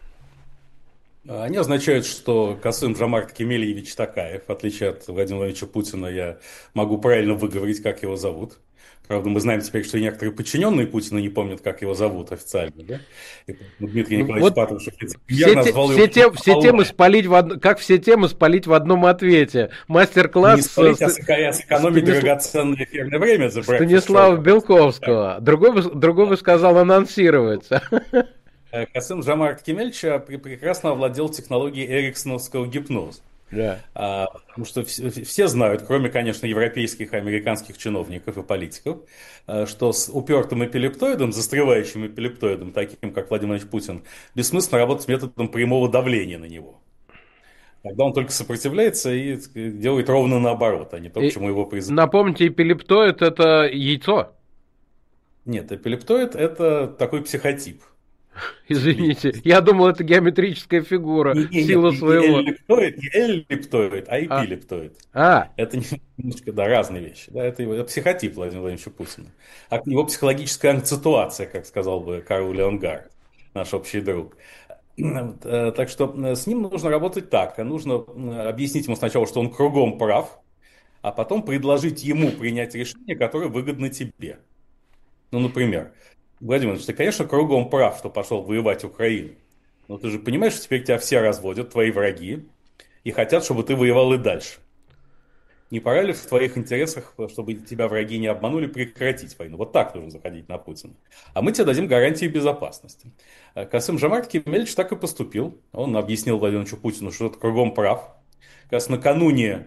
Они означают, что Касым-Жомарт Кемельевич Токаев, в отличие от Владимира Владимировича Путина, я могу правильно выговорить, как его зовут. Правда, мы знаем теперь, что и некоторые подчиненные Путина не помнят, как его зовут официально. Да? И Дмитрий Николаевич вот Патрушев назвал его... Все темы спалить как все темы спалить в одном ответе. Мастер-класс... Не спалить, а сэкономить драгоценное эфирное время. Станислава Белковского. Другой бы сказал анонсировать. Касым-Жомарт Кемельевич прекрасно овладел технологией эриксоновского гипноза. Да. Потому что все знают, кроме, конечно, европейских и американских чиновников и политиков, что с упертым эпилептоидом, застревающим эпилептоидом, таким как Владимир Владимирович Путин, бессмысленно работать методом прямого давления на него. Тогда он только сопротивляется и делает ровно наоборот, а не то, к чему его призывают. Напомните, эпилептоид – это яйцо? Нет, эпилептоид – это такой психотип. Извините, я думал, это геометрическая фигура, сила своего. Не эллиптоид, а эпилептоид. Это немножко, да, разные вещи. Да, это психотип Владимира Владимировича Путина. Его психологическая акцентуация, как сказал бы Карл Леонгар, наш общий друг. Так что с ним нужно работать так. Нужно объяснить ему сначала, что он кругом прав, а потом предложить ему принять решение, которое выгодно тебе. Ну, например, Владимир Ильич, ты, конечно, кругом прав, что пошел воевать Украину. Но ты же понимаешь, что теперь тебя все разводят, твои враги, и хотят, чтобы ты воевал и дальше. Не пора ли в твоих интересах, чтобы тебя враги не обманули, прекратить войну? Вот так нужно заходить на Путина. А мы тебе дадим гарантии безопасности. Касым-Жомарт Кемелевич так и поступил. Он объяснил Владимиру Ильичу Путину, что это кругом прав. Как раз накануне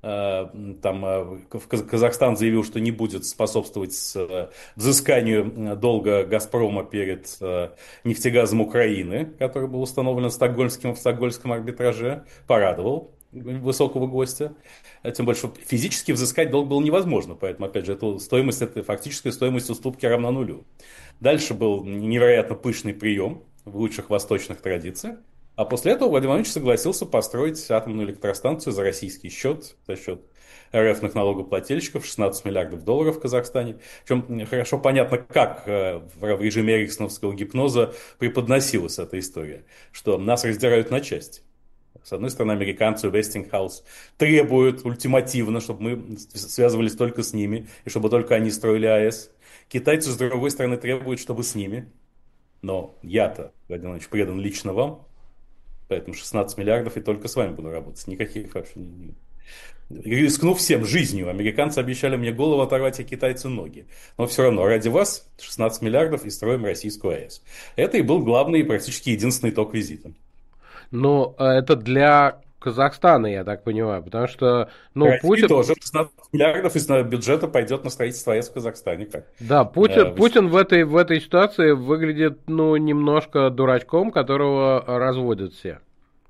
Казахстан заявил, что не будет способствовать взысканию долга «Газпрома» перед нефтегазом Украины, который был установлен в стокгольмском арбитраже. Порадовал высокого гостя. Тем больше, что физически взыскать долг было невозможно. Поэтому, опять же, это фактическая стоимость уступки равна нулю. Дальше был невероятно пышный прием в лучших восточных традициях. А после этого Владимир Владимирович согласился построить атомную электростанцию за российский счет, за счет РФных налогоплательщиков, 16 миллиардов долларов в Казахстане. Причем хорошо понятно, как в режиме эриксоновского гипноза преподносилась эта история, что нас раздирают на части. С одной стороны, американцы, Westinghouse требуют ультимативно, чтобы мы связывались только с ними, и чтобы только они строили АЭС. Китайцы, с другой стороны, требуют, чтобы с ними. Но я-то, Владимир Владимирович, предан лично вам. Поэтому 16 миллиардов и только с вами буду работать. Никаких вообще не... Рискну всем жизнью. Американцы обещали мне голову оторвать, а китайцы ноги. Но все равно, ради вас 16 миллиардов и строим российскую АЭС. Это и был главный и практически единственный итог визита. Но это для Казахстана, я так понимаю, потому что, Путин... тоже 16 миллиардов из бюджета пойдет на строительство АЭС в Казахстане. Да, Путин в этой ситуации выглядит, немножко дурачком, которого разводят все.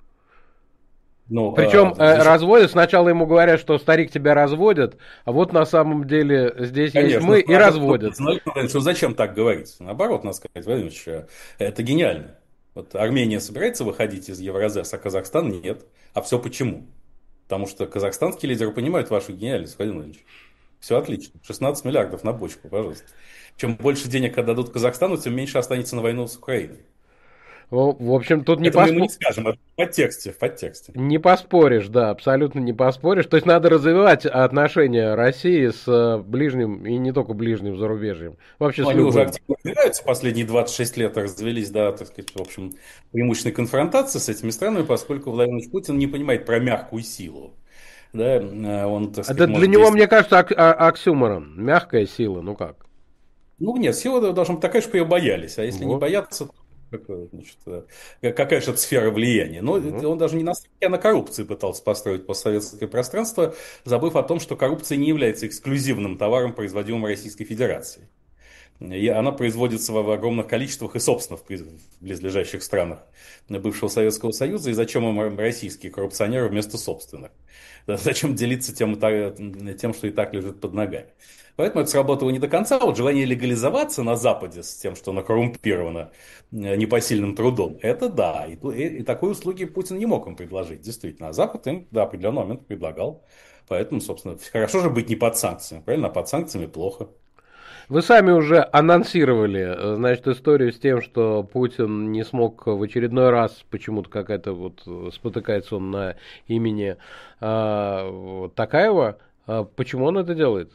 Причем разводят, сначала ему говорят, что старик тебя разводят, а вот на самом деле здесь есть мы и разводят. Зачем так говорить? Наоборот, надо сказать, Владимир Ильич, это гениально. Вот Армения собирается выходить из Евразес, а Казахстан нет. А все почему? Потому что казахстанские лидеры понимают вашу гениальность, Владимир Владимирович. Все отлично. 16 миллиардов на бочку, пожалуйста. Чем больше денег отдадут Казахстану, тем меньше останется на войну с Украиной. В общем, тут не поспоришь. Мы не скажем, это в подтексте. Не поспоришь, да, абсолютно не поспоришь. То есть надо развивать отношения России с ближним, и не только ближним зарубежьем. Вообще они уже активно развиваются, последние 26 лет развелись, да, так сказать, в общем, преимущественной конфронтации с этими странами, поскольку Владимир Путин не понимает про мягкую силу. Да, он, так сказать, это для него, мне кажется, оксюморон. Мягкая сила, ну как? Нет, сила должна быть такая, чтобы ее боялись. А если не боятся, какая же это сфера влияния? Но он даже не на коррупции пытался построить постсоветское пространство, забыв о том, что коррупция не является эксклюзивным товаром, производимым Российской Федерацией. И она производится в огромных количествах и, собственно, в близлежащих странах бывшего Советского Союза. И зачем им российские коррупционеры вместо собственных? Зачем делиться тем, что и так лежит под ногами? Поэтому это сработало не до конца. Вот желание легализоваться на Западе с тем, что оно коррумпировано непосильным трудом, это да. И такой услуги Путин не мог им предложить, действительно. А Запад им до определенного момента предлагал. Поэтому, собственно, хорошо же быть не под санкциями, правильно? А под санкциями плохо. Вы сами уже анонсировали, значит, историю с тем, что Путин не смог в очередной раз, почему-то какая-то вот спотыкается он на имени Токаева. Почему он это делает?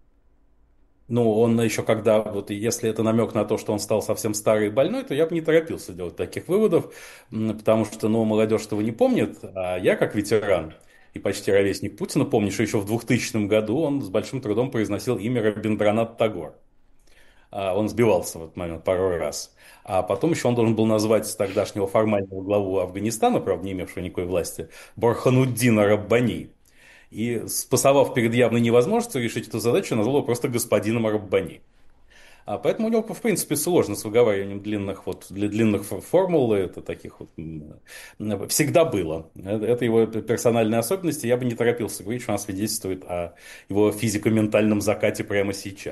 Он еще когда, вот если это намек на то, что он стал совсем старый и больной, то я бы не торопился делать таких выводов, потому что, молодежь этого не помнит, а я как ветеран и почти ровесник Путина помню, что еще в 2000 году он с большим трудом произносил имя Рабиндранат Тагор. Он сбивался в этот момент пару раз. А потом еще он должен был назвать тогдашнего формального главу Афганистана, правда, не имевшего никакой власти, Бурхануддина Раббани. И, спасовав перед явной невозможностью решить эту задачу, назвал его просто господином Раббани. Поэтому у него, в принципе, сложно с выговариванием длинных формул. Это таких всегда было. Это его персональные особенности. Я бы не торопился говорить, что она свидетельствует о его физико-ментальном закате прямо сейчас.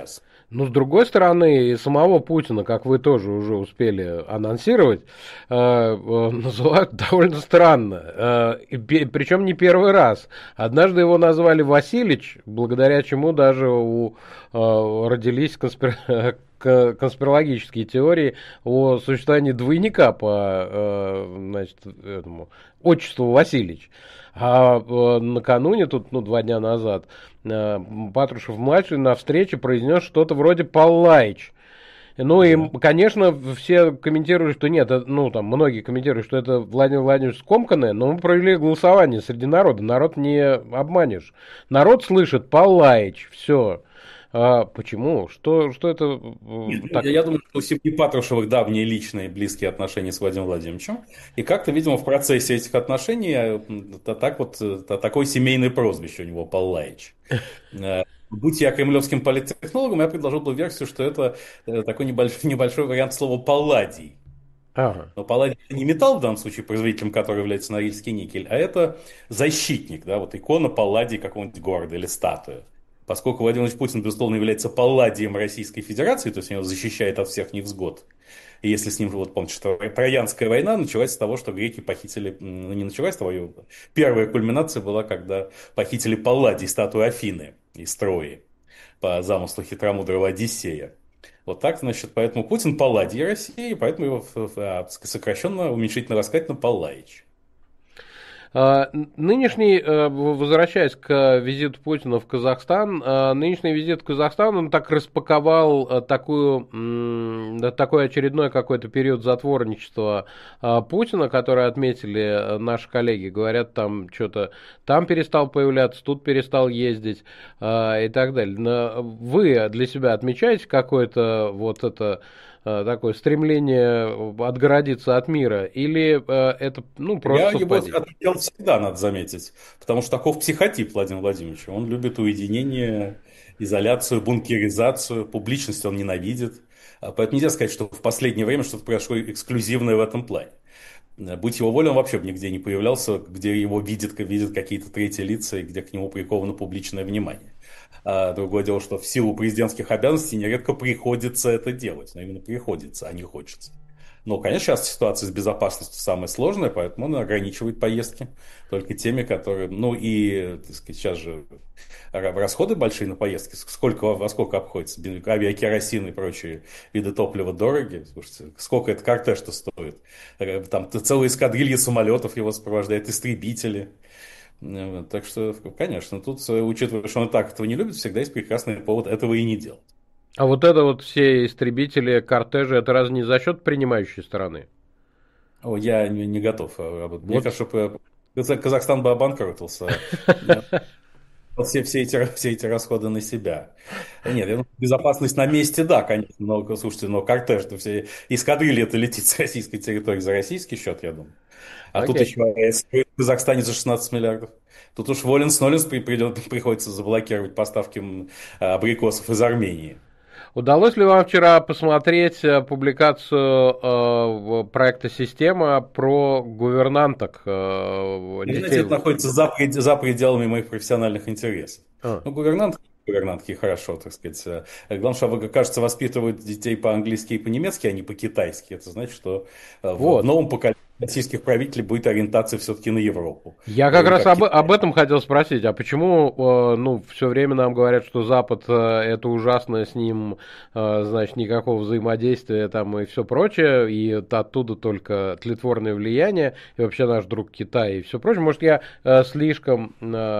Ну, с другой стороны, и самого Путина, как вы тоже уже успели анонсировать, называют довольно странно. Причем не первый раз. Однажды его назвали Василич, благодаря чему даже родились конспирологические теории о существовании двойника по значит, отчеству Васильевич. А накануне, тут 2 дня назад, Патрушев-младший на встрече произнес что-то вроде Паллаич. Ну и, конечно, все комментируют, что нет, там многие комментируют, что это Владимир Владимирович скомканное, но мы провели голосование среди народа, народ не обманешь. Народ слышит Паллаич, все. Почему? Что это? Так? Я думаю, что у семьи Патрушевых давние личные близкие отношения с Владимиром Владимировичем. И как-то, видимо, в процессе этих отношений такое семейное прозвище у него Паллаич. Будь я кремлевским политтехнологом, я предложил бы версию, что это такой небольшой вариант слова «палладий». Ага. Но палладий не металл в данном случае, производителем которого является Норильский никель, а это защитник, да, вот икона палладий какого-нибудь города или статуя. Поскольку Владимир Владимирович Путин, безусловно, является палладием Российской Федерации, то есть он его защищает от всех невзгод. И если с ним, вот помните, что Троянская война началась с того, что греки похитили, не началась, первая кульминация была, когда похитили Палладий, статую Афины из Трои, по замыслу хитромудрого Одиссея. Вот так, значит, поэтому Путин Палладий России, поэтому его сокращенно, уменьшительно рассказательно Паллаич. Нынешний, возвращаясь к визиту Путина в Казахстан, нынешний визит в Казахстан, он так распаковал такой очередной какой-то период затворничества Путина, который отметили наши коллеги. Говорят, там что-то, там перестал появляться, тут перестал ездить и так далее. Вы для себя отмечаете какое-то вот это такое стремление отгородиться от мира, или это просто совпадение? Я его отметил всегда, надо заметить, потому что таков психотип Владимира Владимировича. Он любит уединение, изоляцию, бункеризацию, публичность он ненавидит. Поэтому нельзя сказать, что в последнее время что-то произошло эксклюзивное в этом плане. Будь его воля, он вообще бы нигде не появлялся, где его видят какие-то третьи лица и где к нему приковано публичное внимание. А другое дело, что в силу президентских обязанностей нередко приходится это делать. Но именно приходится, а не хочется. Но, конечно, сейчас ситуация с безопасностью самая сложная, поэтому он ограничивает поездки только теми, которые... Ну и, так сказать, сейчас же расходы большие на поездки. Во сколько обходится? Авиакеросин и прочие виды топлива дороги. Слушайте, сколько это кортеж-то стоит? Там целые эскадрильи самолетов его сопровождают, истребители. Так что, конечно, тут, учитывая, что он так этого не любит, всегда есть прекрасный повод этого и не делать. А вот это вот все истребители, кортежи, это разве не за счет принимающей стороны? Я не готов. Мне кажется, что Казахстан бы обанкротился. Все эти расходы на себя. Нет, я думаю, безопасность на месте, да, конечно. Но, слушайте, кортеж, все эскадрилья это летит с российской территории за российский счет, я думаю. А тут еще АЭС в Казахстане за 16 миллиардов. Тут уж воленс-ноленс приходится заблокировать поставки абрикосов из Армении. Удалось ли вам вчера посмотреть публикацию проекта «Система» про гувернанток? Знаете, это находится за пределами моих профессиональных интересов. Гувернантки хорошо, так сказать. Главное, что, кажется, воспитывают детей по-английски и по-немецки, а не по-китайски. Это значит, что в новом поколении российских правителей будет ориентация все-таки на Европу. Я как раз об этом хотел спросить. А почему все время нам говорят, что Запад это ужасно, с ним значит никакого взаимодействия там и все прочее, и оттуда только тлетворное влияние, и вообще наш друг Китай и все прочее. Может, я слишком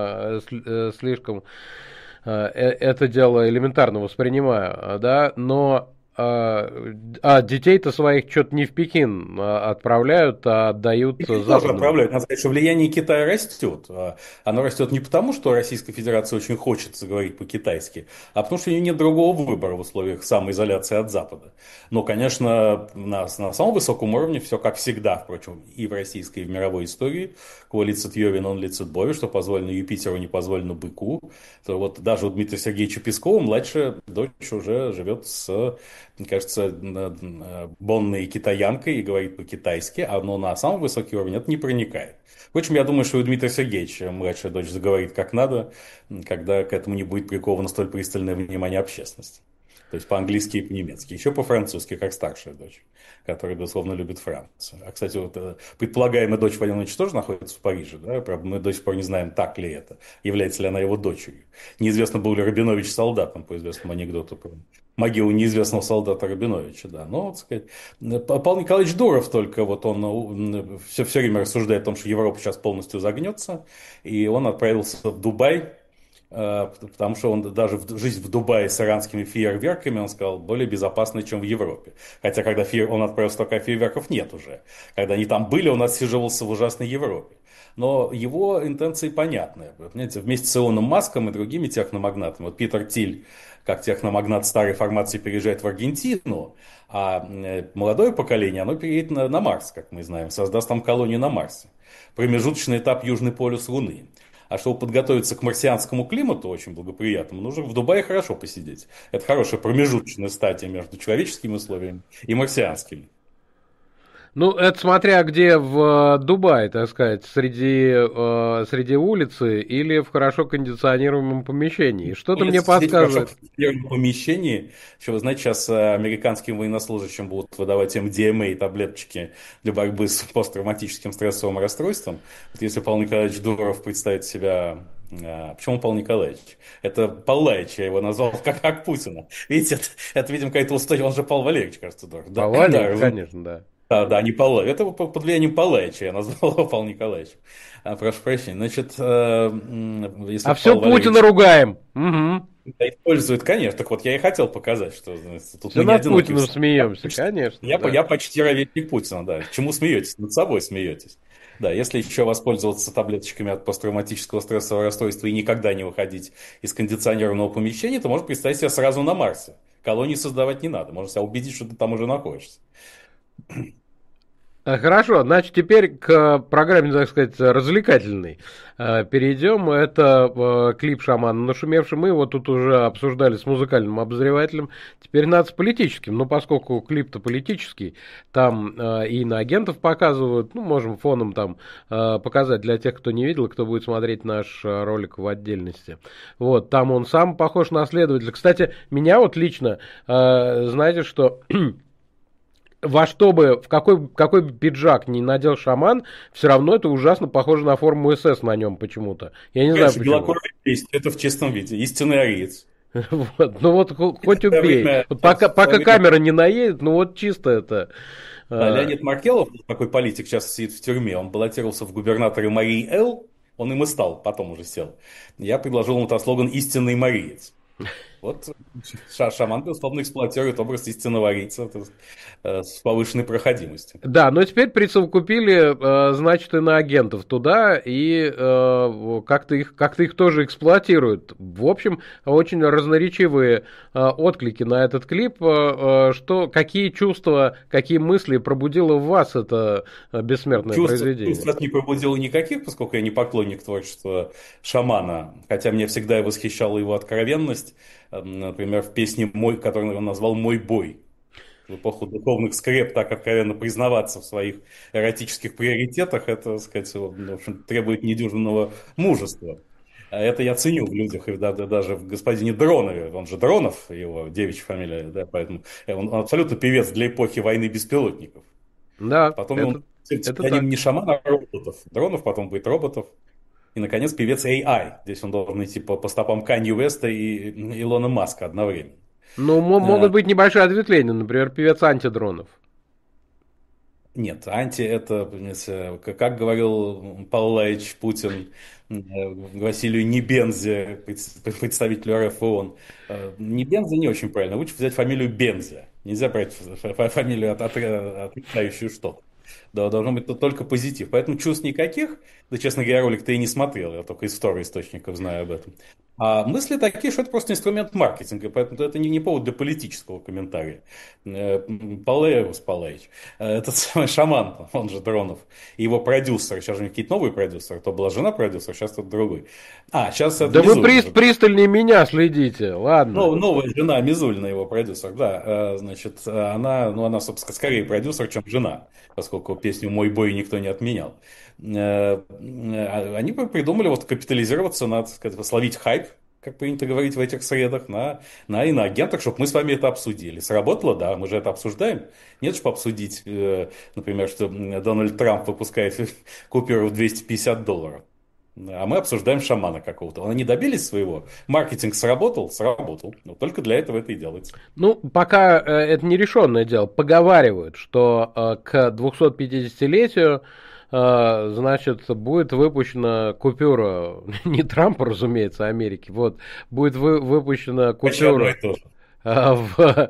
это дело элементарно воспринимаю, да, но детей-то своих что-то не в Пекин отправляют, а отдают Западу. Отправляют. Надо сказать, что влияние Китая растет. Оно растет не потому, что Российская Федерация очень хочет заговорить по-китайски, а потому что у нее нет другого выбора в условиях самоизоляции от Запада. Но, конечно, на самом высоком уровне все как всегда, впрочем, и в российской, и в мировой истории. Кво лицет Йови, нон лицет Бови, что позволено Юпитеру, не позволено быку. То вот даже у Дмитрия Сергеевича Пескова младшая дочь уже живет с, мне кажется, бонной китаянкой и говорит по-китайски, но на самый высокий уровень это не проникает. Впрочем, я думаю, что у Дмитрия Сергеевича младшая дочь заговорит как надо, когда к этому не будет приковано столь пристальное внимание общественности. То есть по-английски и по-немецки. Еще по-французски, как старшая дочь, которая, безусловно, любит Францию. А, кстати, вот предполагаемая дочь Владимира Владимировича тоже находится в Париже, да? Правда, мы до сих пор не знаем, так ли это, является ли она его дочерью. Неизвестно, был ли Рабинович солдатом, по известному анекдоту про могилу неизвестного солдата Рабиновича, да. Но, так сказать, Павел Николаевич Дуров только, вот он все время рассуждает о том, что Европа сейчас полностью загнется, и он отправился в Дубай, потому что он даже жизнь в Дубае с иранскими фейерверками, он сказал, более безопасной, чем в Европе. Хотя, когда он отправился, только фейерверков нет уже. Когда они там были, он отсиживался в ужасной Европе. Но его интенции понятны. Понимаете, вместе с Илоном Маском и другими техномагнатами, вот Питер Тиль, как техномагнат старой формации, переезжает в Аргентину, а молодое поколение, оно переедет на Марс, как мы знаем, создаст там колонию на Марсе. Промежуточный этап Южный полюс Луны. А чтобы подготовиться к марсианскому климату, очень благоприятному, нужно в Дубае хорошо посидеть. Это хорошая промежуточная стадия между человеческими условиями и марсианскими. Ну, это смотря где в Дубае, так сказать, среди улицы или в хорошо кондиционируемом помещении. Что-то мне подсказывает. В кондиционируемом помещении, что вы знаете, сейчас американским военнослужащим будут выдавать МДМА и таблеточки для борьбы с посттравматическим стрессовым расстройством. Вот если Павел Николаевич Дуров представит себя... Почему Павел Николаевич? Это Павлаевич, я его назвал как Путина. Видите, это видимо, какая-то устойчивость. Он же Павел Валерьевич, кажется, Дуров. Павел Валерьевич, конечно, да. Да, не Павлович. Это под влиянием Павловича я назвал его Павел Николаевич. Прошу прощения. Значит, если а все Путина ругаем. Угу. Да, использует, конечно. Так вот, я и хотел показать, что тут все мы не над Путиным смеемся, конечно. Я почти ровесник Путина, да. Чему смеетесь? Над собой смеетесь. Да, если еще воспользоваться таблеточками от посттравматического стрессового расстройства и никогда не выходить из кондиционированного помещения, то можно представить себя сразу на Марсе. Колонии создавать не надо. Можно себя убедить, что ты там уже находишься. Хорошо, значит, теперь к программе, так сказать, развлекательной перейдем. Это клип «Шамана нашумевший». Мы его тут уже обсуждали с музыкальным обозревателем. Теперь надо с политическим. Но поскольку клип-то политический, там и иноагентов показывают. Ну, можем фоном там показать для тех, кто не видел, кто будет смотреть наш ролик в отдельности. Вот, там он сам похож на следователя. Кстати, меня вот лично, знаете, что... Во что бы, в какой бы пиджак ни надел шаман, все равно это ужасно похоже на форму СС на нем почему-то. Я не знаю почему. Белокурый есть, это в чистом виде, истинный ариец. Вот, ну вот хоть убей. Пока камера не наедет, ну вот чисто это. Леонид Маркелов, такой политик, сейчас сидит в тюрьме, он баллотировался в губернаторы Марии Эл, он им и стал, потом уже сел. Я предложил ему слоган «Истинный мариец». Вот шаман, безусловно, эксплуатирует образ истинного арийца с повышенной проходимостью. Да, но теперь присовокупили, значит, иноагентов туда и как-то их тоже эксплуатируют. В общем, очень разноречивые отклики на этот клип. Какие чувства, какие мысли пробудило в вас это бессмертное произведение? Чувств не пробудило никаких, поскольку я не поклонник творчества шамана, хотя мне всегда восхищала его откровенность. Например, в песне которую он назвал «Мой бой». В эпоху духовных скреп так откровенно признаваться в своих эротических приоритетах, это, так сказать, в общем, требует недюжинного мужества. Это я ценю в людях, и даже в господине Дронове. Он же Дронов, его девичья фамилия, да, поэтому он абсолютно певец для эпохи войны беспилотников. Да, потом он не шаман, а роботов. Дронов, потом будет роботов. И, наконец, певец AI. Здесь он должен идти по стопам Канье Уэста и Илона Маска одновременно. Ну, могут быть небольшие ответвления, например, певец антидронов. Нет, это, понимаете, как говорил Павел Валерьевич Путин Василию Небензе, представителю РФ ООН. Небензе не очень правильно, лучше взять фамилию Бензе. Нельзя брать фамилию, отрицающую что-то. Да, должно быть только позитив. Поэтому чувств никаких. Да, честно говоря, ролик-то и не смотрел. Я только из второисточников знаю об этом. А мысли такие, что это просто инструмент маркетинга. Поэтому это не повод для политического комментария. Павлович, этот самый шаман, он же Дронов, и его продюсер. Сейчас же какие-то новые продюсеры. То была жена продюсера, сейчас тот другой. Сейчас это да Мизулина. Вы пристальнее меня следите. Ладно. Новая жена Мизулина, его продюсер. Да, значит, она, собственно, скорее продюсер, чем жена. Поскольку песню «Мой бой» никто не отменял. Они придумали капитализироваться, надо сказать, словить хайп как принято говорить в этих средах, на иноагентах, чтобы мы с вами это обсудили. Сработало? Да, мы же это обсуждаем. Нет, чтобы обсудить, например, что Дональд Трамп выпускает купюру в $250. А мы обсуждаем шамана какого-то. Они добились своего. Маркетинг сработал? Сработал. Но только для этого это и делается. Ну, пока это не решенное дело. Поговаривают, что к 250-летию значит, будет выпущена купюра, не Трампа, разумеется, Америки, вот, будет выпущена купюра в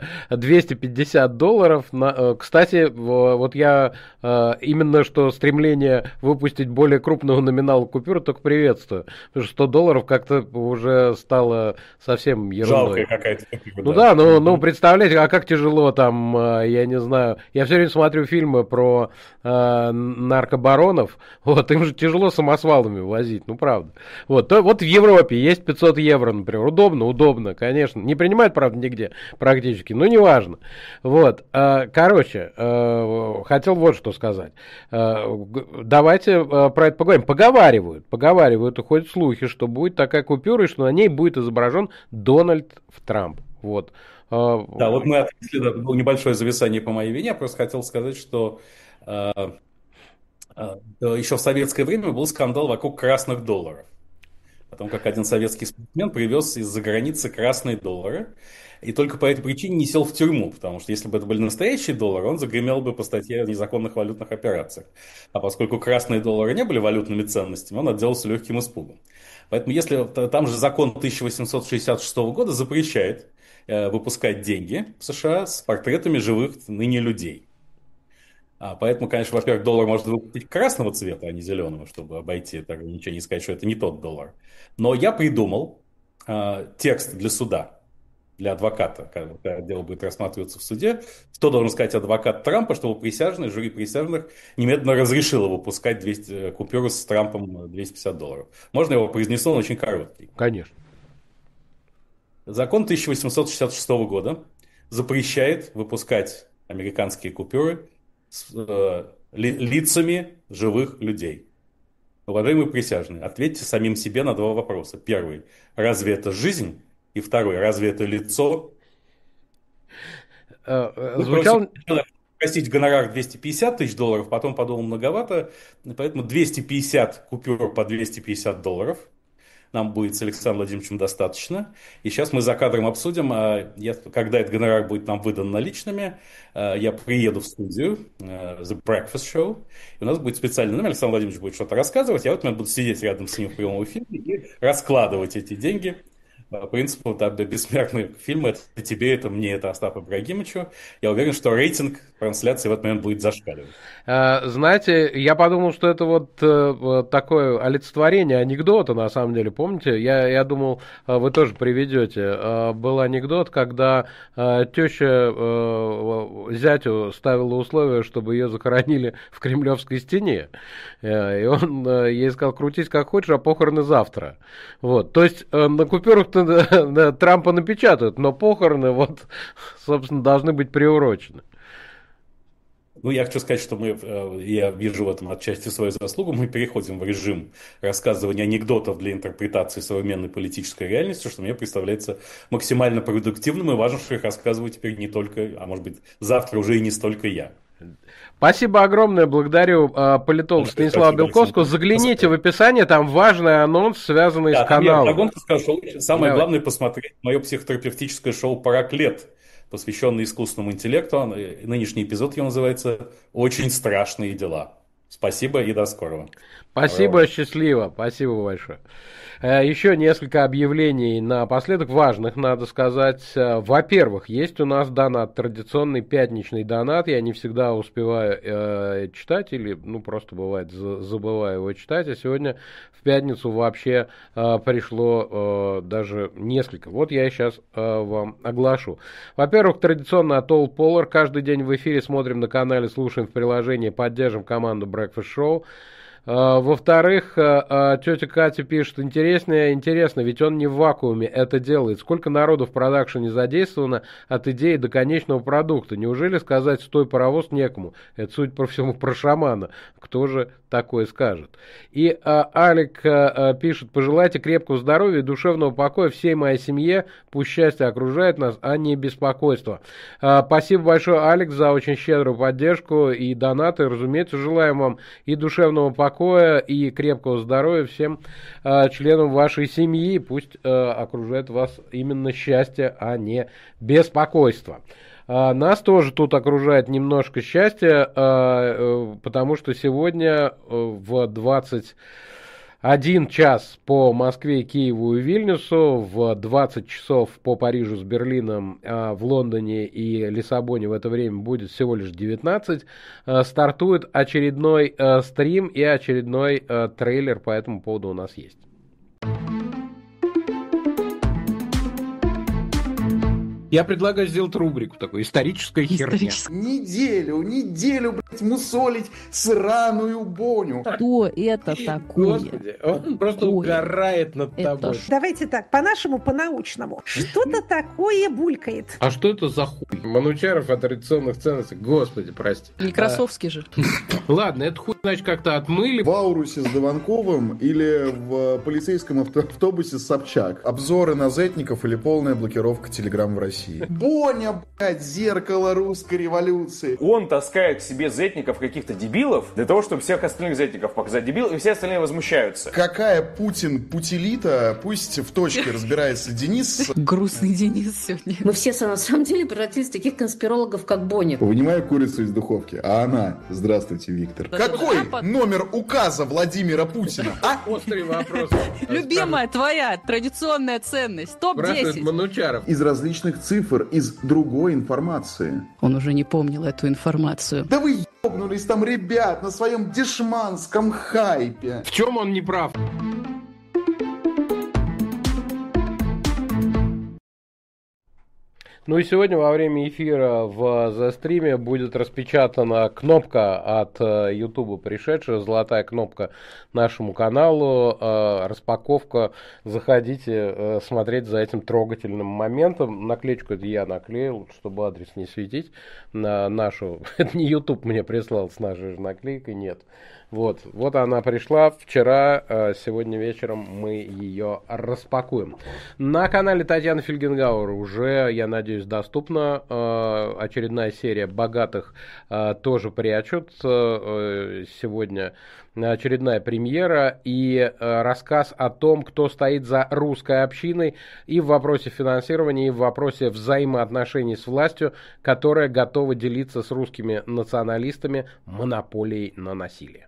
$250. Кстати, вот я именно что стремление выпустить более крупного номинала купюры только приветствую. Потому что $100 как-то уже стало совсем ерундой. Жалкая какая-то купюра. Ну да, ну представляете, а как тяжело там, я не знаю. Я все время смотрю фильмы про наркобаронов. Вот, им же тяжело самосвалами возить, ну правда. Вот в Европе есть 500 евро, например. Удобно, конечно. Не принимают, правда, нигде практически, но неважно. Вот, короче, хотел вот что сказать. Давайте про это поговорим. Поговаривают, и ходят слухи, что будет такая купюра, и что на ней будет изображен Дональд Трамп. Вот. Да, вот мы ответили, да, было небольшое зависание по моей вине, я просто хотел сказать, что еще в советское время был скандал вокруг красных долларов. О том, как один советский спортсмен привез из-за границы красные доллары, и только по этой причине не сел в тюрьму, потому что если бы это были настоящие доллары, он загремел бы по статье о незаконных валютных операциях. А поскольку красные доллары не были валютными ценностями, он отделался легким испугом. Поэтому если там же закон 1866 года запрещает выпускать деньги в США с портретами живых ныне людей. Поэтому, конечно, во-первых, доллар может выпустить красного цвета, а не зеленого, чтобы обойти это ограничение и сказать, что это не тот доллар. Но я придумал текст для суда, для адвоката, когда дело будет рассматриваться в суде, что должен сказать адвокат Трампа, чтобы жюри присяжных немедленно разрешило выпускать купюру с Трампом $250. Можно я его произнесу, он очень короткий. Конечно. Закон 1866 года запрещает выпускать американские купюры с лицами живых людей. Уважаемые присяжные, ответьте самим себе на два вопроса. Первый. Разве это жизнь? И второй. Разве это лицо? Звучал... Просить гонорар $250 тысяч, потом подумал многовато, поэтому 250 купюр по $250 нам будет с Александром Владимировичем достаточно. И сейчас мы за кадром обсудим, когда этот гонорар будет нам выдан наличными, я приеду в студию The Breakfast Show, и у нас будет специальный номер, Александр Владимирович будет что-то рассказывать, я в этот момент буду сидеть рядом с ним в прямом эфире и раскладывать эти деньги. По принципу, да, бессмертный фильм, это тебе, это мне, это Остапу Ибрагимовичу. Я уверен, что рейтинг трансляции в этот момент будет зашкаливать. Знаете, я подумал, что это вот такое олицетворение анекдота, на самом деле. Помните, я думал, вы тоже приведете. Был анекдот, когда теща зятю ставила условие, чтобы ее захоронили в Кремлевской стене. И он ей сказал, крутись как хочешь, а похороны завтра. Вот. То есть на купюрах-то Трампа напечатают, но похороны, вот, собственно, должны быть приурочены. Ну, я хочу сказать, что я вижу в этом отчасти свою заслугу. Мы переходим в режим рассказывания анекдотов для интерпретации современной политической реальности, что мне представляется максимально продуктивным и важно, что их рассказываю теперь не только, а может быть, завтра уже и не столько я. Спасибо огромное, благодарю политолога Станислава Белковского. Загляните в описание, там важный анонс, связанный с каналом. Я вдогонку скажу, что самое главное посмотреть мое психотерапевтическое шоу «Параклет», посвященный искусственному интеллекту. Нынешний эпизод его называется «Очень страшные дела». Спасибо и до скорого. Спасибо, счастливо. Спасибо большое. Еще несколько объявлений напоследок, важных, надо сказать. Во-первых, есть у нас донат, традиционный пятничный донат. Я не всегда успеваю читать или, просто бывает, забываю его читать. А сегодня в пятницу вообще пришло даже несколько. Вот я сейчас вам оглашу. Во-первых, традиционно от All Polar. Каждый день в эфире смотрим на канале, слушаем в приложении, поддержим команду Breakfast Show. Во-вторых, тетя Катя пишет, интересно, ведь он не в вакууме это делает. Сколько народу в продакшене задействовано от идеи до конечного продукта? Неужели сказать «стой, паровоз» некому? Это, судя по всему, про шамана. Кто же такое скажет? И Алик пишет, пожелайте крепкого здоровья и душевного покоя всей моей семье. Пусть счастье окружает нас, а не беспокойство. Спасибо большое, Алик, за очень щедрую поддержку и донаты. Разумеется, желаем вам и душевного покоя, и крепкого здоровья всем членам вашей семьи. Пусть окружает вас именно счастье, а не беспокойство. Нас тоже тут окружает немножко счастья, потому что сегодня в 21 час по Москве, Киеву и Вильнюсу, в 20 часов по Парижу с Берлином, а в Лондоне и Лиссабоне в это время будет всего лишь 19, стартует очередной стрим и очередной трейлер по этому поводу у нас есть. Я предлагаю сделать рубрику такую, историческая херня. Неделю, блядь, мусолить сраную Боню. Что это такое? Господи, он просто угорает над тобой. Давайте так, по-нашему, по-научному. Что-то такое булькает. А что это за хуй? Манучаров о традиционных ценностях. Господи, прости. Некрасовский же. Ладно, это хуй, значит, как-то отмыли. В Аурусе с Дованковым или в полицейском автобусе с Собчак. Обзоры на зетников или полная блокировка Телеграм в России. Боня, блядь, зеркало русской революции. Он таскает к себе зетников каких-то дебилов для того, чтобы всех остальных зетников показать дебил, и все остальные возмущаются. Какая Путин путилита, пусть в точке разбирается Денис. Грустный Денис сегодня. Мы все на самом деле превратились в таких конспирологов, как Боня. Вынимаю курицу из духовки, а она: здравствуйте, Виктор. Какой номер указа Владимира Путина? Острый вопрос. Любимая твоя традиционная ценность. Топ-10. Манучаров. Из различных цифр, из другой информации. Он уже не помнил эту информацию. Да вы ебнулись там, ребят, на своем дешманском хайпе. В чем он не прав? Ну и сегодня во время эфира в застриме будет распечатана кнопка от YouTube, пришедшая, золотая кнопка нашему каналу, распаковка. Заходите смотреть за этим трогательным моментом. Наклеечку это я наклеил, чтобы адрес не светить на нашу. Это не YouTube мне прислал с нашей же наклейкой, нет. Вот она пришла вчера, сегодня вечером мы ее распакуем. На канале Татьяны Фельгенгауэр уже, я надеюсь, доступна очередная серия «Богатых» тоже прячут. Сегодня очередная премьера и рассказ о том, кто стоит за русской общиной и в вопросе финансирования, и в вопросе взаимоотношений с властью, которая готова делиться с русскими националистами монополией на насилие.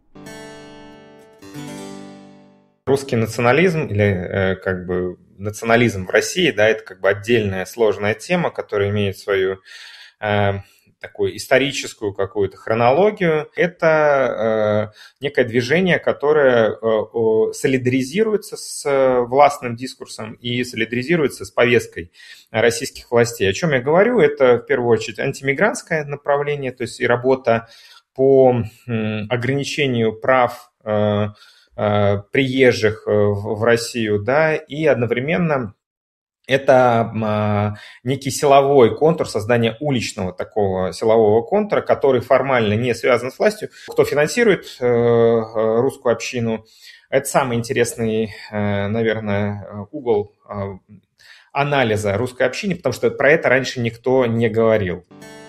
Русский национализм или национализм в России, да, это как бы отдельная сложная тема, которая имеет свою такую историческую какую-то хронологию. Это некое движение, которое солидаризируется с властным дискурсом и солидаризируется с повесткой российских властей. О чем я говорю? Это в первую очередь антимигрантское направление, то есть и работа по ограничению прав приезжих в Россию, да, и одновременно это некий силовой контур, создание уличного такого силового контура, который формально не связан с властью. Кто финансирует русскую общину, это самый интересный, наверное, угол анализа русской общины, потому что про это раньше никто не говорил.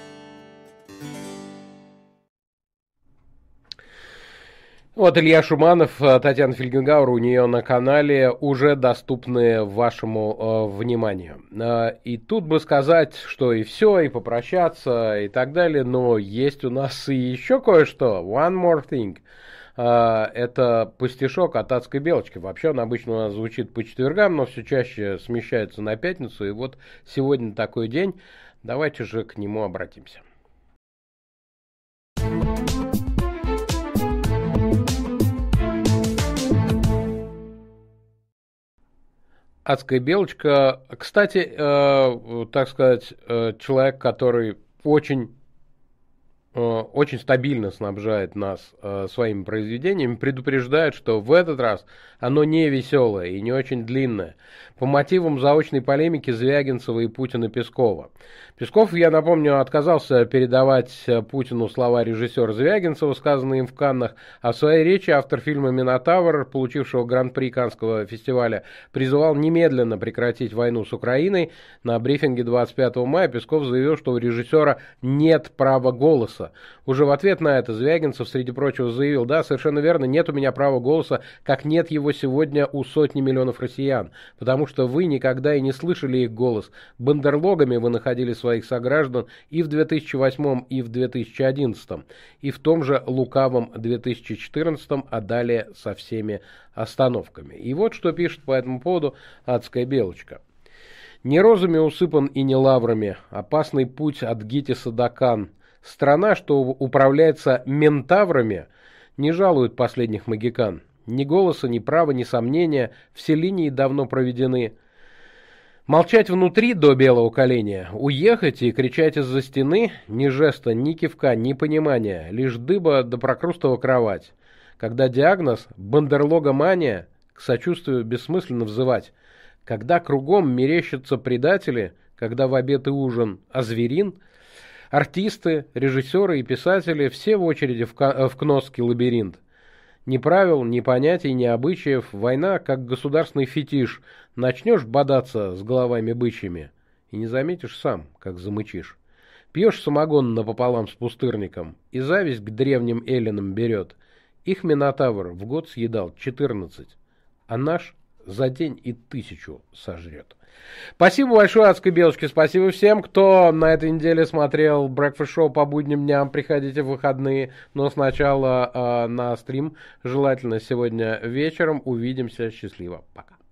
Вот Илья Шуманов, Татьяна Фельгенгауэр, у нее на канале уже доступны вашему вниманию. И тут бы сказать, что и все, и попрощаться, и так далее, но есть у нас и еще кое-что. One more thing. Это пастишок от адской белочки. Вообще он обычно у нас звучит по четвергам, но все чаще смещается на пятницу. И вот сегодня такой день. Давайте же к нему обратимся. Адская белочка, кстати, так сказать, человек, который очень очень стабильно снабжает нас своими произведениями, предупреждает, что в этот раз оно не веселое и не очень длинное. По мотивам заочной полемики Звягинцева и Путина-Пескова. Песков, я напомню, отказался передавать Путину слова режиссера Звягинцева, сказанные им в Каннах, а в своей речи автор фильма «Минотавр», получившего гран-при Каннского фестиваля, призывал немедленно прекратить войну с Украиной. На брифинге 25 мая Песков заявил, что у режиссера нет права голоса. Уже в ответ на это Звягинцев, среди прочего, заявил: да, совершенно верно, нет у меня права голоса, как нет его сегодня у сотни миллионов россиян, потому что вы никогда и не слышали их голос. Бандерлогами вы находили своих сограждан и в 2008, и в 2011, и в том же лукавом 2014, а далее со всеми остановками. И вот что пишет по этому поводу «Адская белочка». Не розами усыпан и не лаврами, опасный путь от Гитиса до Кан. Страна, что управляется ментаврами, не жалует последних могикан. Ни голоса, ни права, ни сомнения, все линии давно проведены. Молчать внутри до белого коленя, уехать и кричать из-за стены, ни жеста, ни кивка, ни понимания, лишь дыба да прокрустова кровать. Когда диагноз бандерлогомания, к сочувствию бессмысленно взывать. Когда кругом мерещатся предатели, когда в обед и ужин озверин, артисты, режиссеры и писатели все в очереди в Кносский лабиринт. Ни правил, ни понятий, ни обычаев, война как государственный фетиш. Начнешь бодаться с головами бычьими и не заметишь сам, как замычишь. Пьешь самогон напополам с пустырником, и зависть к древним эллинам берет. Их Минотавр в год съедал 14, а наш за день и 1000 сожрет. Спасибо большое «Адской белочке», спасибо всем, кто на этой неделе смотрел Breakfast Show по будним дням. Приходите в выходные, но сначала на стрим, желательно сегодня вечером. Увидимся, счастливо, пока.